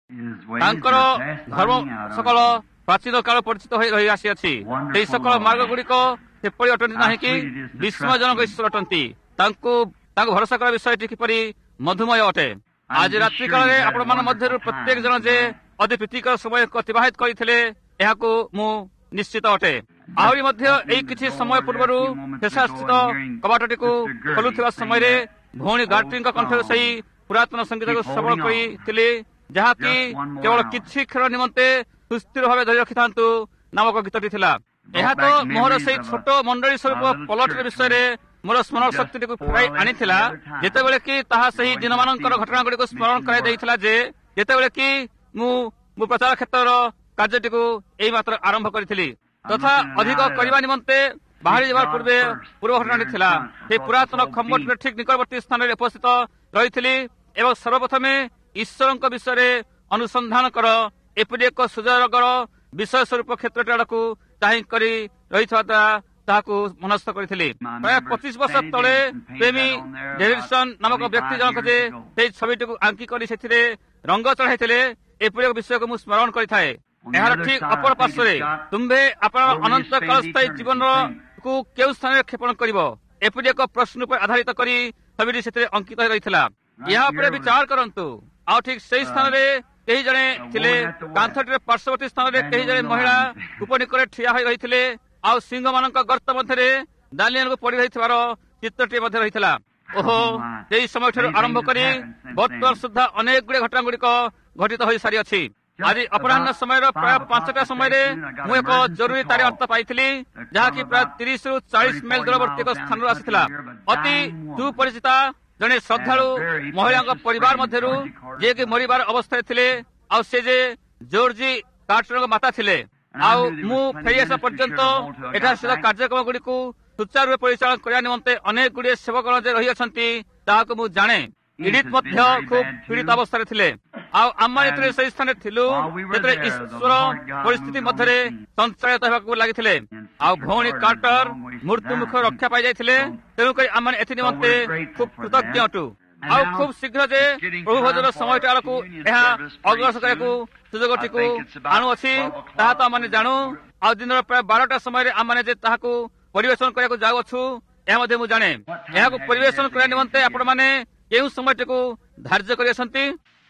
ତାଙ୍କର ଧର୍ମ ସକଳ ପ୍ରାଚୀନ କାଳ ପରିଚିତ ହୋଇ ରହି ଆସିଅଛି। ସେହି ସକଳ ମାର୍ଗ ଗୁଡ଼ିକ ସେପରି ଅଟନ୍ତି ନାହିଁ କି ବିସ୍ମୟଜନକ ଈଶ୍ୱର ଅଟନ୍ତି। ତାଙ୍କୁ ଭରସା କରିବା ବିଷୟଟି କିପରି ମଧୁମୟ ଅଟେ। ଆଜି ରାତ୍ରି କାଳରେ ଆପଣମାନଙ୍କ ମଧ୍ୟରୁ ପ୍ରତ୍ୟେକ ଜଣ ଯେ ଅତି ପ୍ରୀତିକର ସମୟ ଅତିବାହିତ କରିଥିଲେ ଏହାକୁ ମୁଁ ନିଶ୍ଚିତ ଅଟେ। ଆହୁରି ମଧ୍ୟ ଏଇ କିଛି ସମୟ ପୂର୍ବରୁ ଶେଷାସ୍ଥିତ କବାଟଟିକୁ ଖୋଲୁଥିବା ସମୟରେ ଭଉଣୀ ଗାୟତ୍ରୀଙ୍କ କଣ୍ଠରୁ ସେହି ପୁରାତନ ସଙ୍ଗୀତକୁ ଶ୍ରବଣ କରିଥିଲି, ଯାହାକି କେବଳ କିଛି କ୍ଷଣ ନିମନ୍ତେ ସୁସ୍ଥିର ଭାବେ ଧରି ରଖିଥାନ୍ତୁ ନାମକ ଗୀତଟି ଥିଲା। ଏହା ତ ମୋହର ସେହି ଛୋଟ ମଣ୍ଡଳୀ ସ୍ୱରୂପ ପଲଟର ବିଷୟରେ ମୋର ସ୍ମରଣ ଶକ୍ତିଟିକୁ ଫେରାଇ ଆଣିଥିଲା, ଯେତେବେଳେ କି ତାହା ସେହି ଦିନମାନଙ୍କର ଘଟଣା ଗୁଡ଼ିକୁ ସ୍ମରଣ କରାଇ ଦେଇଥିଲା ଯେ ଯେତେବେଳେ କି ମୁଁ ପ୍ରଚାର କ୍ଷେତ୍ରର କାର୍ଯ୍ୟଟିକୁ ଏଇ ମାତ୍ର ଆରମ୍ଭ କରିଥିଲି ତଥା ଅଧିକ କରିବା ନିମନ୍ତେ ବାହାରି ଯିବାର ପୂର୍ବେ ପୂର୍ବ ଘଟଣାଟି ଥିଲା। ସେହି ପୁରାତନ ଖମ୍ବଟିର ଠିକ୍ ନିକଟବର୍ତ୍ତୀ ସ୍ଥାନରେ ଉପସ୍ଥିତ ରହିଥିଲି ଏବଂ ସର୍ବପ୍ରଥମେ ଈଶ୍ୱରଙ୍କ ବିଷୟରେ ଅନୁସନ୍ଧାନ କର ଏପରି ଏକ ସୁଯୋଗର ବିଷୟ ସ୍ୱରୂପ କ୍ଷେତ୍ରଟି ଆଡ଼କୁ ଚାହିଁ କରି ରହିଥିବା ଦ୍ୱାରା ତାହାକୁ ମନସ୍ଥ କରିଥିଲି। ପ୍ରାୟ 25 ବର୍ଷ ତଳେ ପ୍ରେମୀ ଡେଭିଡସନ୍ ନାମକ ବ୍ୟକ୍ତି ଜଣକ ଯେ ସେହି ଛବିଟିକୁ ଆଙ୍କି କରି ସେଥିରେ ରଙ୍ଗ ଚଢ଼ାଇଥିଲେ ଏପରି ଏକ ବିଷୟକୁ ମୁଁ ସ୍ମରଣ କରିଥାଏ। ଏହାର ଠିକ୍ ଅପର ପାର୍ଶ୍ୱରେ ତୁମ୍ଭେ ଆପଣଙ୍କ ଅନନ୍ତ କାଳସ୍ଥାୟୀ ଜୀବନକୁ କେଉଁ ସ୍ଥାନରେ କ୍ଷେପଣ କରିବ ଏପରି ଏକ ପ୍ରଶ୍ନ ଉପରେ ଆଧାରିତ କରି ଛବିଟି ସେଥିରେ ଅଙ୍କିତ ହୋଇ ରହିଥିଲା। ଏହା ଉପରେ ବିଚାର କରନ୍ତୁ। ଆଉ ଠିକ୍ ସେହି ସ୍ଥାନରେ କେହି ଜଣେ ଥିଲେ। କାନ୍ଥଟିର ପାର୍ଶ୍ୱବର୍ତ୍ତୀ ସ୍ଥାନରେ କେହି ଜଣେ ମହିଳା କୂପ ନିକଟରେ ଠିଆ ହୋଇ ରହିଥିଲେ। ଆଉ ସିଂହମାନଙ୍କ ଗର୍ତ୍ତ ମଧ୍ୟରେ ଦାନିଏଲକୁ ପଡ଼ି ରହିଥିବାର ଚିତ୍ରଟି ମଧ୍ୟ ରହିଥିଲା। ଓହୋ, ସେହି ସମୟଠାରୁ ଆରମ୍ଭ କରି ବର୍ତ୍ତମାନ ସୁଦ୍ଧା ଅନେକ ଗୁଡ଼ିଏ ଘଟଣା ଗୁଡ଼ିକ ଘଟିତ ହୋଇ ସାରିଅଛି। ଆଜି ଅପରାହ୍ନ ସମୟର ପ୍ରାୟ 5ଟା ସମୟରେ ମୁଁ ଏକ ଜରୁରୀ ତାର ବାର୍ତ୍ତା ପାଇଥିଲି, ଯାହାକି ପ୍ରାୟ 30ରୁ 40 ମାଇଲ ଦୂରବର୍ତ୍ତୀ ଏକ ସ୍ଥାନରୁ ଆସିଥିଲା। ଅତି ସୁପରିଚିତା ଜଣେ ଶ୍ରଦ୍ଧାଳୁ ମହିଳାଙ୍କ ପରିବାର ମଧ୍ୟରୁ ଯିଏକି ମରିବାର ଅବସ୍ଥାରେ ଥିଲେ, ଆଉ ସେ ଯେ ଜର୍ଜି କାର୍ଟରଙ୍କ ମାତା ଥିଲେ। ଆଉ ମୁଁ ଫେରିଆସିବା ପର୍ଯ୍ୟନ୍ତ ଏଠାରେ ସ୍ଥିତ କାର୍ଯ୍ୟକ୍ରମ ଗୁଡ଼ିକୁ ସୁଚାରୁ ରୂପେ ପରିଚାଳନା କରିବା ନିମନ୍ତେ ଅନେକ ଗୁଡ଼ିଏ ସେବକଗଣ ଯେ ରହିଅଛନ୍ତି ତାହାକୁ ମୁଁ ଜାଣେ। ଇଡିଥ୍ ମଧ୍ୟ ଖୁବ୍ ପୀଡ଼ିତ ଅବସ୍ଥାରେ ଥିଲେ। ଆଉ ଆମେ ଯେତେବେଳେ ସେହି ସ୍ଥାନରେ ଥିଲୁ ସେତେବେଳେ ଈଶ୍ୱର ପରିସ୍ଥିତି ମଧ୍ୟରେ ସଞ୍ଚାଳିତ ହେବାକୁ ଲାଗିଥିଲେ। ଆଉ ଭଉଣୀ କାର୍ଟର ମୃତ୍ୟୁ ମୁଖ ରକ୍ଷା ପାଇଯାଇଥିଲେ। ତେଣୁକରି ଆମେ ଏଥି ନିମନ୍ତେ ଖୁବ୍ କୃତଜ୍ଞ ଅଟୁ। ଆଉ ଖୁବ୍ ଶୀଘ୍ର ଯେ ପ୍ରଭୁ ଭୋଜର ସମୟଟା ଆଡ଼କୁ ଏହା ଅଗ୍ରସର କରିବାକୁ ସୁଯୋଗଟିକୁ ଆଣୁଅଛି ତାହା ତ ଆମେ ଜାଣୁ। ଆଉ ଦିନର ପ୍ରାୟ 12ଟା ସମୟରେ ଆମେ ଯେ ତାହାକୁ ପରିବେଷଣ କରିବାକୁ ଯାଉଅଛୁ ଏହା ମଧ୍ୟ ମୁଁ ଜାଣେ। ଏହାକୁ ପରିବେଷଣ କରିବା ନିମନ୍ତେ ଆପଣମାନେ କେଉଁ ସମୟଟିକୁ ଧାର୍ଯ୍ୟ କରିଅଛନ୍ତି?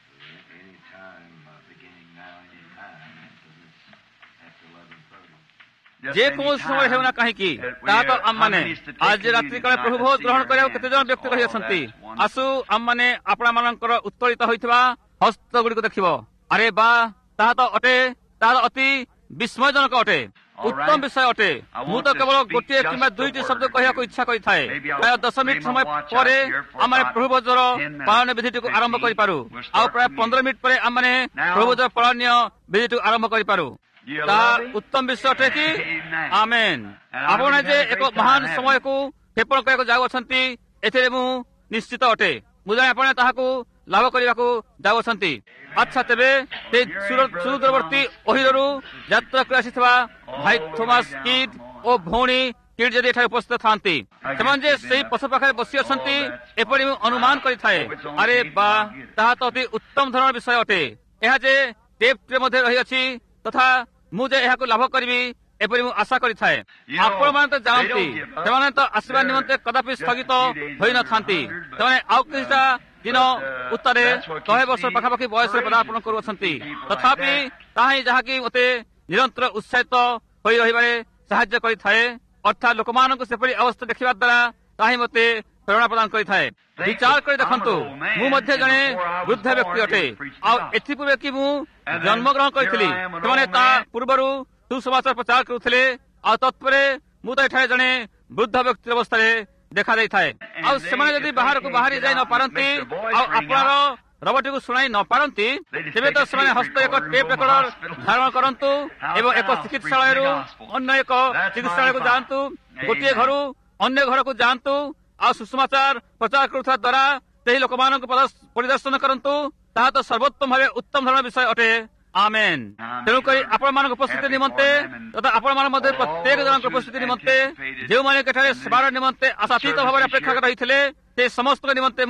ଯେକୌଣସି ସମୟ ହେଉନା କାହିଁକି ତାହା ତ ଆମମାନେ ଆଜି ରାତ୍ରି କାଳେ ପ୍ରଭୁ ଭୋଜ ଗ୍ରହଣ କରିବାକୁ କେତେ ଜଣ ବ୍ୟକ୍ତି ରହିଅଛନ୍ତି। ଆସୁ ଆମମାନେ ଆପଣମାନଙ୍କର ଉତ୍ତୋଳିତ ହୋଇଥିବା ହସ୍ତ ଗୁଡ଼ିକୁ ଦେଖିବ। ଆରେ ବା, ତାହା ତ ଅଟେ, ତାହା ଅତି ବିସ୍ମୟଜନକ ଅଟେ, ଉତ୍ତମ ବିଷୟ ଅଟେ। ମୁଁ ତ କେବଳ ଗୋଟିଏ କିମ୍ବା 2ଟି ଶବ୍ଦ କହିବାକୁ ଇଚ୍ଛା କରିଥାଏ। ପ୍ରାୟ 10 ମିନିଟ୍ ସମୟ ପରେ ଆମେ ପ୍ରଭୁ ଭୋଜର ପାଳନ ବିଧିଟିକୁ ଆରମ୍ଭ କରିପାରୁ। ଆଉ ପ୍ରାୟ 15 ମିନିଟ୍ ପରେ ଆମେ ପ୍ରଭୁ ଭୋଜର ପାଳନୀୟ ବିଧିଟିକୁ ଆରମ୍ଭ କରିପାରୁ। ତାହା ଉତ୍ତମ ବିଷୟ ଅଟେ କି? ଆମେନ୍। ଆପଣ ଯେ ଏକ ମହାନ ସମୟକୁ କ୍ଷେପଣ କରିବାକୁ ଯାଉଅଛନ୍ତି ଏଥିରେ ମୁଁ ନିଶ୍ଚିତ ଅଟେ। ମୁଁ ଜାଣେ ଆପଣ ତାହାକୁ ଲାଭ କରିବାକୁ ଯାଉଅଛନ୍ତି। ଆଚ୍ଛା, ତେବେ ସେ ସୁଦୂରବର୍ତ୍ତୀ ଓହିରରୁ ଯାତ୍ରା କରି ଆସିଥିବା ଭାଇ ଥୋମାସ୍ କିଡ୍ ଓ ଭଉଣୀ କିଡ୍ ଯଦି ଏଠାରେ ଉପସ୍ଥିତ ଥାନ୍ତି, ସେମାନେ ଯେ ସେହି ପଛ ପାଖରେ ବସି ଅଛନ୍ତି ଏପରି ମୁଁ ଅନୁମାନ କରିଥାଏ। ଆରେ ବା, ତାହା ତ ଅତି ଉତ୍ତମ ଧରଣର ବିଷୟ ଅଟେ। ଏହା ଯେ ଟେପ୍ରେ ମଧ୍ୟ ରହିଅଛି ତଥା ମୁଁ ଯେ ଏହାକୁ ଲାଭ କରିବି ଏପରି ମୁଁ ଆଶା କରିଥାଏ। ଆପଣମାନେ ତ ଜାଣନ୍ତି ସେମାନେ ତ ଆସିବା ନିମନ୍ତେ କଦାପି ସ୍ଥଗିତ ହୋଇନଥାନ୍ତି। ସେମାନେ ଆଉ କିଛିଟା ଦିନ ଉତ୍ତାରେ 100 ବର୍ଷ ପାଖାପାଖି ବୟସରେ ପଦାର୍ପଣ କରୁଅଛନ୍ତି। ତଥାପି ତାହା ହିଁ ଯାହାକି ମୋତେ ନିରନ୍ତର ଉତ୍ସାହିତ ହୋଇ ରହିବାରେ ସାହାଯ୍ୟ କରିଥାଏ। ଅର୍ଥାତ୍ ଲୋକମାନଙ୍କୁ ସେପରି ଅବସ୍ଥା ଦେଖିବା ଦ୍ୱାରା ତାହା ହିଁ ମୋତେ ପ୍ରେରଣା ପ୍ରଦାନ କରିଥାଏ। ବିଚାର କରି ଦେଖନ୍ତୁ, ମୁଁ ମଧ୍ୟ ଜଣେ ବୃଦ୍ଧ ବ୍ୟକ୍ତି ଅଟେ। ଆଉ ଏଥିପୂର୍ବେ କି ମୁଁ ଜନ୍ମଗ୍ରହଣ କରିଥିଲି ସେମାନେ ତା ପୂର୍ବରୁ ସୁସମାଚାର ପ୍ରଚାର କରୁଥିଲେ। ଆଉ ତତ୍ପରେ ମୁଁ ତ ଏଠାରେ ଜଣେ ବୃଦ୍ଧ ବ୍ୟକ୍ତି ଅବସ୍ଥାରେ ଦେଖାଯାଇଥାଏ। ଆଉ ସେମାନେ ଯଦି ବାହାରକୁ ବାହାରି ଯାଇ ନ ପାରନ୍ତି ଆଉ ଆପଣର ରବଟିକୁ ଶୁଣାଇ ନ ପାରନ୍ତି ତେବେ ତ ସେମାନେ ହସ୍ତ ଏକ ଟେପ୍ ରେକର୍ଡର ଧାରଣ କରନ୍ତୁ ଏବଂ ଏକ ଚିକିତ୍ସାଳୟରୁ ଅନ୍ୟ ଏକ ଚିକିତ୍ସାଳୟକୁ ଯାଆନ୍ତୁ, ଗୋଟିଏ ଘରୁ ଅନ୍ୟ ଘରକୁ ଯାଆନ୍ତୁ ଆଉ ସୁସମାଚାର ପ୍ରଚାର କରୁଥିବା ଦ୍ୱାରା ସେହି ଲୋକମାନଙ୍କୁ ପରିଦର୍ଶନ କରନ୍ତୁ। ତାହା ତ ସର୍ବୋତ୍ତମ ଭାବେ ଉତ୍ତମ ଧରଣର ବିଷୟ ଅଟେ। ଆମେନ୍। ତେଣୁକରି ଆପଣମାନଙ୍କ ଉପସ୍ଥିତି ନିମନ୍ତେ ତଥା ଆପଣମାନଙ୍କ ମଧ୍ୟରେ ପ୍ରତ୍ୟେକ ଜଣଙ୍କ ଉପସ୍ଥିତି ନିମନ୍ତେ ଯେଉଁମାନେ ଏଠାରେ ସେବାର ନିମନ୍ତେ ଆଶାତୀତ ଭାବରେ ଅପେକ୍ଷା ରହିଥିଲେ ସେ ସମସ୍ତଙ୍କ ନିମନ୍ତେ ମୁଁ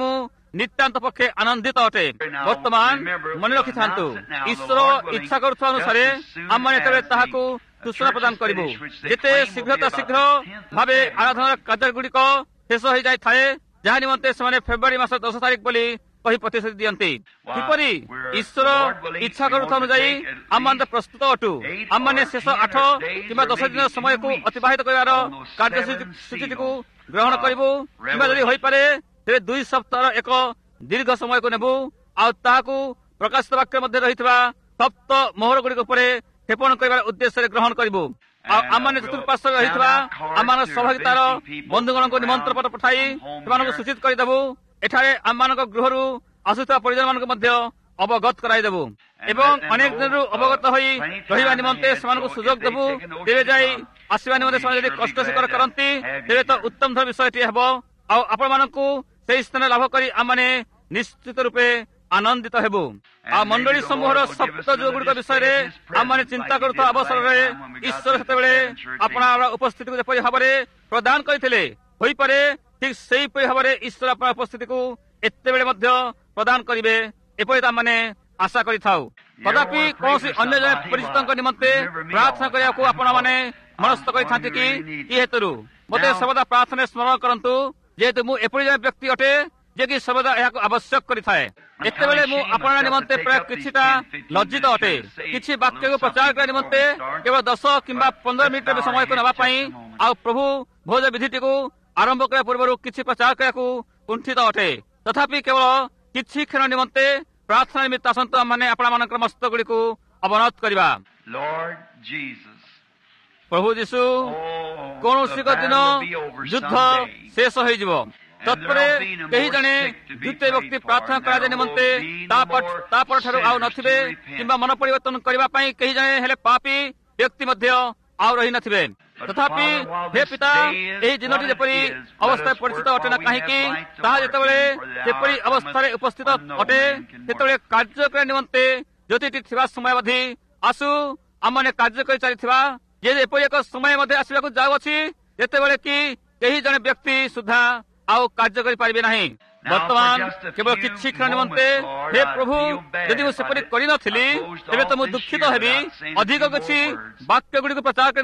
ନିତାନ୍ତ ପକ୍ଷେ ଆନନ୍ଦିତ ଅଟେ। ବର୍ତ୍ତମାନ ମନେ ରଖିଥାନ୍ତୁ, ଈଶ୍ୱର ଇଚ୍ଛା କରୁଥିବା ଅନୁସାରେ ଆମେ ଯେତେବେଳେ ତାହାକୁ ସୂଚନା ପ୍ରଦାନ କରିବୁ, ଯେତେ ଶୀଘ୍ର ଭାବେ ଆରାଧନାର କାର୍ଯ୍ୟଗୁଡ଼ିକ ଶେଷ ହୋଇଯାଇଥାଏ, ଯାହା ନିମନ୍ତେ ସେମାନେ ଫେବୃଆରୀ ମାସ 10 ତାରିଖ ବୋଲି କହି ପ୍ରତିଶ୍ରୁତି ଦିଅନ୍ତି। କିପରି ଈଶ୍ୱର ଇଚ୍ଛା କରୁଥିବା ଅନୁଯାୟୀ ଆମମାନେ ପ୍ରସ୍ତୁତ ଅଟୁ। ଆମମାନେ ଶେଷ 8 କିମ୍ବା 10 ଦିନ ସମୟକୁ ଅତିବାହିତ କରିବାର କାର୍ଯ୍ୟସୂଚୀଟିକୁ ଗ୍ରହଣ କରିବୁ, କିମ୍ବା ଯଦି ହୋଇପାରେ ତେବେ 2 ସପ୍ତାହର ଏକ ଦୀର୍ଘ ସମୟକୁ ନେବୁ, ଆଉ ତାହାକୁ ପ୍ରକାଶିତ ବାକ୍ୟ ମଧ୍ୟରେ ରହିଥିବା ସପ୍ତ ମୋହର ଗୁଡ଼ିକ ଉପରେ କ୍ଷେପଣ କରିବାର ଉଦ୍ଦେଶ୍ୟରେ ଗ୍ରହଣ କରିବୁ। ଆଉ ଆମମାନେ ଚତୁଃପାର୍ଶ୍ୱରେ ରହିଥିବା ଆମର ସହଭାଗିତାର ବନ୍ଧୁଗଣଙ୍କୁ ନିମନ୍ତ୍ରଣ ପତ୍ର ପଠାଇ ସେମାନଙ୍କୁ ସୂଚିତ କରିଦେବୁ। ଏଠାରେ ଆମମାନଙ୍କ ଗୃହରୁ ଆସୁଥିବା ପରିଜନମାନଙ୍କୁ ମଧ୍ୟ ଅବଗତ କରାଇଦେବୁ ଏବଂ ଅନେକ ଦିନରୁ ଅବଗତ ହୋଇ ରହିବା ନିମନ୍ତେ ସେମାନଙ୍କୁ ସୁଯୋଗ ଦେବୁ। ତେବେ ଯାଇ ଆସିବା ନିମନ୍ତେ ସେମାନେ ଯଦି କଷ୍ଟ ସ୍ୱୀକାର କରନ୍ତି, ତେବେ ତ ଉତ୍ତମ ଧର ବିଷୟଟି ହେବ। ଆଉ ଆପଣମାନଙ୍କୁ ସେହି ସ୍ଥାନ ଲାଭ କରି ଆମମାନେ ନିଶ୍ଚିତ ରୂପେ ଆନନ୍ଦିତ ହେବୁ। ଆଉ ମଣ୍ଡଳୀ ସମୂହର ସପ୍ତ ଯୁଗଗୁଡ଼ିକ ବିଷୟରେ ଆମମାନେ ଚିନ୍ତା କରୁଥିବା ଅବସରରେ ଈଶ୍ୱର ସେତେବେଳେ ଆପଣଙ୍କର ଉପସ୍ଥିତିକୁ ଯେପରି ଭାବରେ ପ୍ରଦାନ କରିଥିଲେ, ହୋଇପାରେ ଠିକ୍ ସେହିପରି ଭାବରେ ଈଶ୍ୱର ଆପଣଙ୍କ ଉପସ୍ଥିତିକୁ ଏତେବେଳେ ମଧ୍ୟ ପ୍ରଦାନ କରିବେ, ଏପରି ଆମମାନେ ଆଶା କରିଥାଉ। କଦାପି କୌଣସି ଅନ୍ୟ ଜଣେ ପରିଚିତଙ୍କ ନିମନ୍ତେ ପ୍ରାର୍ଥନା କରିବାକୁ ଆପଣମାନେ ମନସ୍ଥ କରିଥାନ୍ତି କି? ଏ ହେତୁରୁ ମୋତେ ସର୍ବଦା ପ୍ରାର୍ଥନା ସ୍ମରଣ କରନ୍ତୁ, ଯେହେତୁ ମୁଁ ଏପରି ଜଣେ ବ୍ୟକ୍ତି ଅଟେ ଯେ କି ସର୍ବଦା ଏହାକୁ ଆବଶ୍ୟକ କରିଥାଏ। ଏତେବେଳେ ମୁଁ ଆପଣଙ୍କ ନିମନ୍ତେ ପ୍ରାୟ କିଛିଟା ଲଜ୍ଜିତ ଅଟେ। କିଛି ବାକ୍ୟକୁ ପ୍ରଚାର କରିବା ନିମନ୍ତେ କେବଳ 10 କିମ୍ବା 15 ମିନିଟର ସମୟକୁ ନେବା ପାଇଁ, ଆଉ ପ୍ରଭୁ ଭୋଜ ବିଧିଟିକୁ ଆରମ୍ଭ କରିବା ପୂର୍ବରୁ କିଛି ପ୍ରଚାର କରିବାକୁ କୁଣ୍ଠିତ ଅଟେ। ତଥାପି କେବଳ କିଛି କ୍ଷଣ ନିମନ୍ତେ ପ୍ରାର୍ଥନା ନିମିତ୍ତ ଆସନ୍ତୁ ଆମମାନେ ଆପଣମାନଙ୍କର ମସ୍ତକ ଗୁଡ଼ିକୁ ଅବନତ କରିବା। ପ୍ରଭୁ ଯୀଶୁ, କୌଣସି ଏକ ଦିନ ଯୁଦ୍ଧ ଶେଷ ହୋଇଯିବ। ତତ୍ପରେ କେହି ଜଣେ ଦ୍ୱିତୀୟ ବ୍ୟକ୍ତି ପ୍ରାର୍ଥନା କରାଯାଏ ନିମନ୍ତେ ତା ପରଠାରୁ ଆଉ ନଥିବେ, କିମ୍ବା ମନ ପରିବର୍ତ୍ତନ କରିବା ପାଇଁ କେହି ଜଣେ ହେଲେ ପାପୀ ବ୍ୟକ୍ତି ମଧ୍ୟ ଆଉ ରହିନଥିବେ। ତଥାପି ହେ ପିତା, ଏହି ଦିନଟି ଯେପରି ଅବସ୍ଥାରେ ପରିଚିତ ଅଟେ ନା କାହିଁକି, ତାହା ଯେତେବେଳେ ଯେପରି ଅବସ୍ଥାରେ ଉପସ୍ଥିତ ଅଟେ, ସେତେବେଳେ କାର୍ଯ୍ୟ କରିବା ନିମନ୍ତେ ଜ୍ୟୋତିଟି ଥିବା ସମୟ ଅବଧି ଆସୁ ଆମମାନେ କାର୍ଯ୍ୟ କରି ଚାଲିଥିବା। ଯେ ଏପରି ଏକ ସମୟ ମଧ୍ୟ ଆସିବାକୁ ଯାଉଅଛି ଯେତେବେଳେ କି କେହି ଜଣେ ବ୍ୟକ୍ତି ସୁଦ୍ଧା ଆଉ କାର୍ଯ୍ୟ କରିପାରିବେ ନାହିଁ। ବର୍ତ୍ତମାନ କେବଳ କିଛି କ୍ଷଣ ନିମନ୍ତେ ହେ ପ୍ରଭୁ, ଯଦି ମୁଁ ସେପରି କରିନଥିଲି ତେବେ ତ ମୁଁ ଦୁଃଖିତ ହେବି। ଅଧିକ କିଛି ବାକ୍ୟ ଗୁଡ଼ିକୁ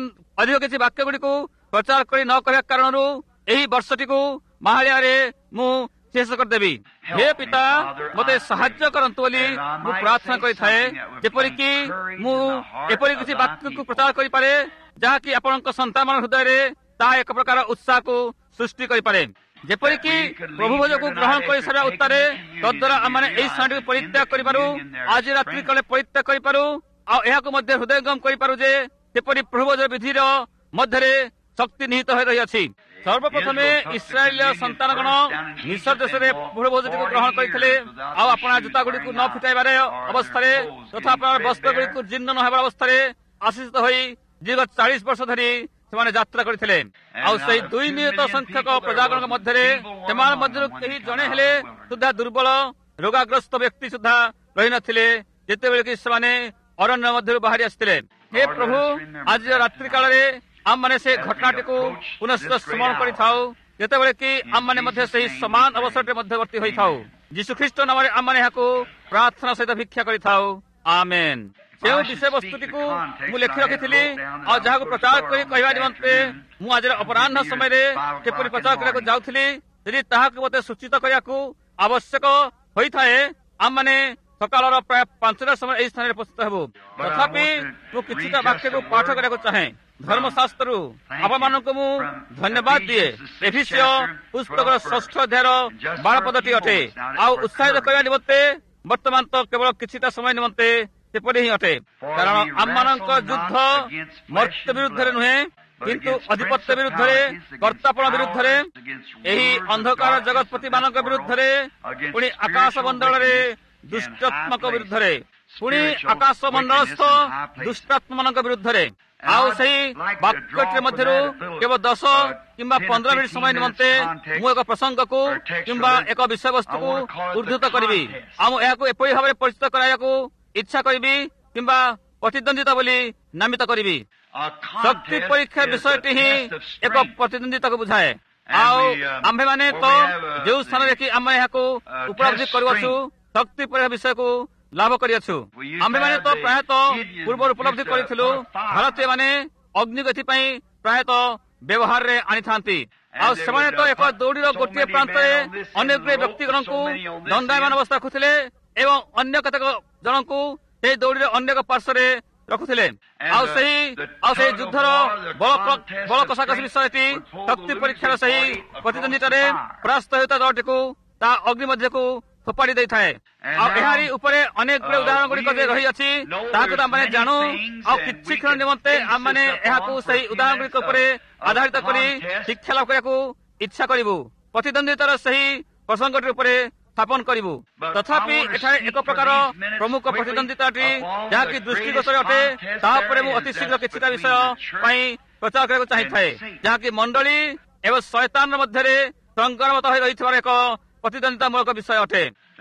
ପ୍ରଚାର କରି ନ କରିବା କାରଣରୁ ଏହି ବର୍ଷଟିକୁ ମାହାଳିଆରେ ମୁଁ ଶେଷ କରିଦେବି। ହେ ପିତା, ମୋତେ ସାହାଯ୍ୟ କରନ୍ତୁ ବୋଲି ମୁଁ ପ୍ରାର୍ଥନା କରିଥାଏ, ଯେପରିକି ମୁଁ ଏପରି କିଛି ବାକ୍ୟକୁ ପ୍ରଚାର କରିପାରେ ଯାହାକି ଆପଣଙ୍କ ସନ୍ତାନମାନଙ୍କ ହୃଦୟରେ ତାହା ଏକ ପ୍ରକାର ଉତ୍ସାହକୁ ସୃଷ୍ଟି କରିପାରେ। ଯେପରିକି ପ୍ରଭୁ ଭୋଜକୁ ଗ୍ରହଣ କରିସାରିବା ଉତ୍ତାରେ ତଦ୍ୱାରା ଆମମାନେ ଏହି ସ୍ଥାନଟିକୁ ପରିତ୍ୟାଗ କରିପାରୁ, ଆଜି ରାତ୍ରି କାଳେ ପରିତ୍ୟାଗ କରିପାରୁ, ଆଉ ଏହାକୁ ମଧ୍ୟ ହୃଦୟଙ୍ଗମ କରିପାରୁ ଯେ ଯେପରି ପ୍ରଭୁ ଭୋଜ ବିଧିର ମଧ୍ୟରେ ଶକ୍ତି ନିହିତ ହୋଇ ରହିଅଛି। ସର୍ବପ୍ରଥମେ ଇସ୍ରାଏଲୀୟ ସନ୍ତାନଗଣ ମିଶ୍ର ଦେଶରେ ପ୍ରଭୁ ଭୋଜଟିକୁ ଗ୍ରହଣ କରିଥିଲେ, ଆଉ ଆପଣ ଜୋତା ଗୁଡ଼ିକୁ ନ ଫିଟାଇବାର ଅବସ୍ଥାରେ ତଥା ଆପଣଙ୍କର ବସ୍ତ୍ର ଗୁଡ଼ିକୁ ଜୀର୍ଣ୍ଣ ନ ହେବାର ଅବସ୍ଥାରେ ଆଶିଷିତ ହୋଇ ଦୀର୍ଘ 40 ବର୍ଷ ଧରି ସେମାନେ ଯାତ୍ରା କରିଥିଲେ। ଆଉ ସେହି 2 ନିୟତ ସଂଖ୍ୟକ ପ୍ରଜାଗଣଙ୍କ ମଧ୍ୟରେ ସେମାନଙ୍କ ମଧ୍ୟରୁ କେହି ଜଣେ ହେଲେ ସୁଦ୍ଧା ଦୁର୍ବଳ ରୋଗାଗ୍ରସ୍ତ ବ୍ୟକ୍ତି ସୁଦ୍ଧା ରହିନଥିଲେ, ଯେତେବେଳେ କି ସେମାନେ ଅରଣ୍ୟ ମଧ୍ୟରୁ ବାହାରି ଆସିଥିଲେ। ହେ ପ୍ରଭୁ, ଆଜିର ରାତ୍ରି କାଳରେ ଆମମାନେ ସେ ଘଟଣାଟିକୁ ପୁନଶ୍ଚ ସ୍ମରଣ କରିଥାଉ, ଯେତେବେଳେ କି ଆମମାନେ ମଧ୍ୟ ସେହି ସମାନ ଅବସରରେ ମଧ୍ୟବର୍ତ୍ତୀ ହୋଇଥାଉ। ଯୀଶୁଖ୍ରୀଷ୍ଟ ନାମରେ ଆମମାନେ ଏହାକୁ ପ୍ରାର୍ଥନା ସହିତ ଭିକ୍ଷା କରିଥାଉ। ଆମେନ୍। ଯେଉଁ ବିଷୟବସ୍ତୁଟିକୁ ମୁଁ ଲେଖି ରଖିଥିଲି ଆଉ ଯାହାକୁ ପ୍ରଚାର କରି କହିବା ନିମନ୍ତେ ମୁଁ ଆଜିର ଅପରାହ୍ନ ସମୟରେ କିପରି ପ୍ରଚାର କରିବାକୁ ଯାଉଥିଲି, ଯଦି ତାହାକୁ ମୋତେ ସୂଚିତ କରିବାକୁ ଆବଶ୍ୟକ ହୋଇଥାଏ, ଆମମାନେ ସକାଳର ପ୍ରାୟ 5ଟା ସମୟ ଏହି ସ୍ଥାନରେ ଉପସ୍ଥିତ ହେବୁ। ତଥାପି ମୁଁ କିଛିଟା ବାକ୍ୟକୁ ପାଠ କରିବାକୁ ଚାହେଁ। ଧର୍ମଶାସ୍ତ୍ରରୁ ଆପଣମାନଙ୍କୁ ମୁଁ ଧନ୍ୟବାଦ ଦିଏ। ଏଫେସୀୟ ପୁସ୍ତକର 6ଠ ଅଧ୍ୟାୟର 12 ପଦଟି ଅଟେ। ଆଉ ଉତ୍ସାହିତ କରିବା ନିମନ୍ତେ ବର୍ତ୍ତମାନ ତ କେବଳ କିଛିଟା ସମୟ ନିମନ୍ତେ ସେପରି ହିଁ ଅଟେ, କାରଣ ଆମମାନଙ୍କ ଯୁଦ୍ଧ ମର୍ତ୍ତ୍ୟ ବିରୁଦ୍ଧରେ ନୁହେଁ, କିନ୍ତୁ ଅଧିପତ୍ୟ ବିରୁଦ୍ଧରେ, କର୍ତ୍ତାପଣ ବିରୁଦ୍ଧରେ, ଏହି ଅନ୍ଧକାର ଜଗତପତି ମାନଙ୍କ ବିରୁଦ୍ଧରେ, ପୁଣି ଆକାଶ ମଣ୍ଡଳରେ ଦୁଷ୍ଟାତ୍ମକ ବିରୁଦ୍ଧରେ, ପୁଣି ଆକାଶ ମଣ୍ଡଳସ୍ଥ ଦୁଷ୍ଟାତ୍ମ ମାନଙ୍କ ବିରୁଦ୍ଧରେ। ଆଉ ସେହି ବାକ୍ୟଟି ମଧ୍ୟରୁ କେବଳ 10 କିମ୍ବା 15 ମିନିଟ୍ ସମୟ ନିମନ୍ତେ ମୁଁ ଏକ ପ୍ରସଙ୍ଗକୁ କିମ୍ବା ଏକ ବିଷୟବସ୍ତୁକୁ ଉଦ୍ଧୃତ କରିବି। ଆଉ ମୁଁ ଏହାକୁ ଏପରି ଭାବରେ ପରିଚିତ କରାଇବାକୁ ଇଚ୍ଛା କରିବି କିମ୍ବା ପ୍ରତିଦ୍ୱନ୍ଦିତା ବୋଲି ନାମିତ କରିବି। ଶକ୍ତି ପରୀକ୍ଷା ବିଷୟଟି ହିଁ ଏକ ପ୍ରତିଦ୍ୱନ୍ଦିତାକୁ ବୁଝାଏ। ଆଉ ଆମ୍ଭେମାନେ ତ ଯେଉଁ ସ୍ଥାନରେ କି ଆମେ ଏହାକୁ ଉପଲବ୍ଧି କରୁଅଛୁ ଶକ୍ତି ପରିବା ବିଷୟକୁ ଲାଭ କରିଅଛୁ। ଆମ୍ଭେମାନେ ତ ପ୍ରାୟତଃ ପୂର୍ବରୁ ଉପଲବ୍ଧି କରିଥିଲୁ ଭାରତୀୟମାନେ ଅଗ୍ନିକୁ ଏଥିପାଇଁ ପ୍ରାୟତଃ ବ୍ୟବହାରରେ ଆଣିଥାନ୍ତି। ଆଉ ସେମାନେ ତ ଏକ ଦୌଡ଼ିର ଗୋଟିଏ ପ୍ରାନ୍ତରେ ଅନେକ ଗୁଡ଼ିଏ ବ୍ୟକ୍ତିଗଣଙ୍କୁ ଦଣ୍ଡାୟମାନ ଅବସ୍ଥା ରଖୁଥିଲେ ଏବଂ ଅନ୍ୟ କେତେକ ଜଣଙ୍କୁ ସେହି ଦୌଡ଼ିରେ ଅନେକ ପାର୍ଶ୍ୱରେ ରଖୁଥିଲେ। ଆଉ ସେହି ଯୁଦ୍ଧର ବଳ କଷାକଷି ବିଷୟଟି ଶକ୍ତି ପରୀକ୍ଷାର ସେହି ପ୍ରତିଦ୍ୱନ୍ଦିତାରେ ପରାସ୍ତ ହେଉଥିବା ଦଳଟିକୁ ତା ଅଗ୍ନି ମଧ୍ୟକୁ ଫୋପାଡ଼ି ଦେଇଥାଏ। ଆଉ ଏହାରି ଉପରେ ଅନେକ ଗୁଡ଼ିଏ ଉଦାହରଣ ଗୁଡ଼ିକ ଯେ ରହିଅଛି ତାହାକୁ ଆମମାନେ ଜାଣୁ। ଆଉ କିଛି କ୍ଷଣ ନିମନ୍ତେ ଆମମାନେ ଏହାକୁ ସେହି ଉଦାହରଣ ଗୁଡ଼ିକ ଉପରେ ଆଧାରିତ କରି ଶିକ୍ଷା ଲାଭ କରିବାକୁ ଇଚ୍ଛା କରିବୁ, ପ୍ରତିଦ୍ୱନ୍ଦିତାର ସେହି ପ୍ରସଙ୍ଗଟି ଉପରେ ସ୍ଥାପନ କରିବୁ। ତଥାପି ଏଠାରେ ଏକ ପ୍ରକାର ପ୍ରମୁଖ ପ୍ରତିଦ୍ୱନ୍ଦିତାଟି ଯାହାକି ଦୃଷ୍ଟିଗୋଚର ଅଟେ, ତାହା ଉପରେ ମୁଁ ଅତି ଶୀଘ୍ର କିଛିଟା ବିଷୟ ପାଇଁ ପ୍ରଚାର କରିବାକୁ ଚାହିଁଥାଏ, ଯାହାକି ମଣ୍ଡଳୀ ଏବଂ ଶୟତାନର ମଧ୍ୟରେ ସଂଗ୍ରାମତ ହୋଇ ରହିଥିବାର ଏକ ପ୍ରତିଦ୍ୱନ୍ଦିତାମୂଳକ ବିଷୟ ଅଟେ।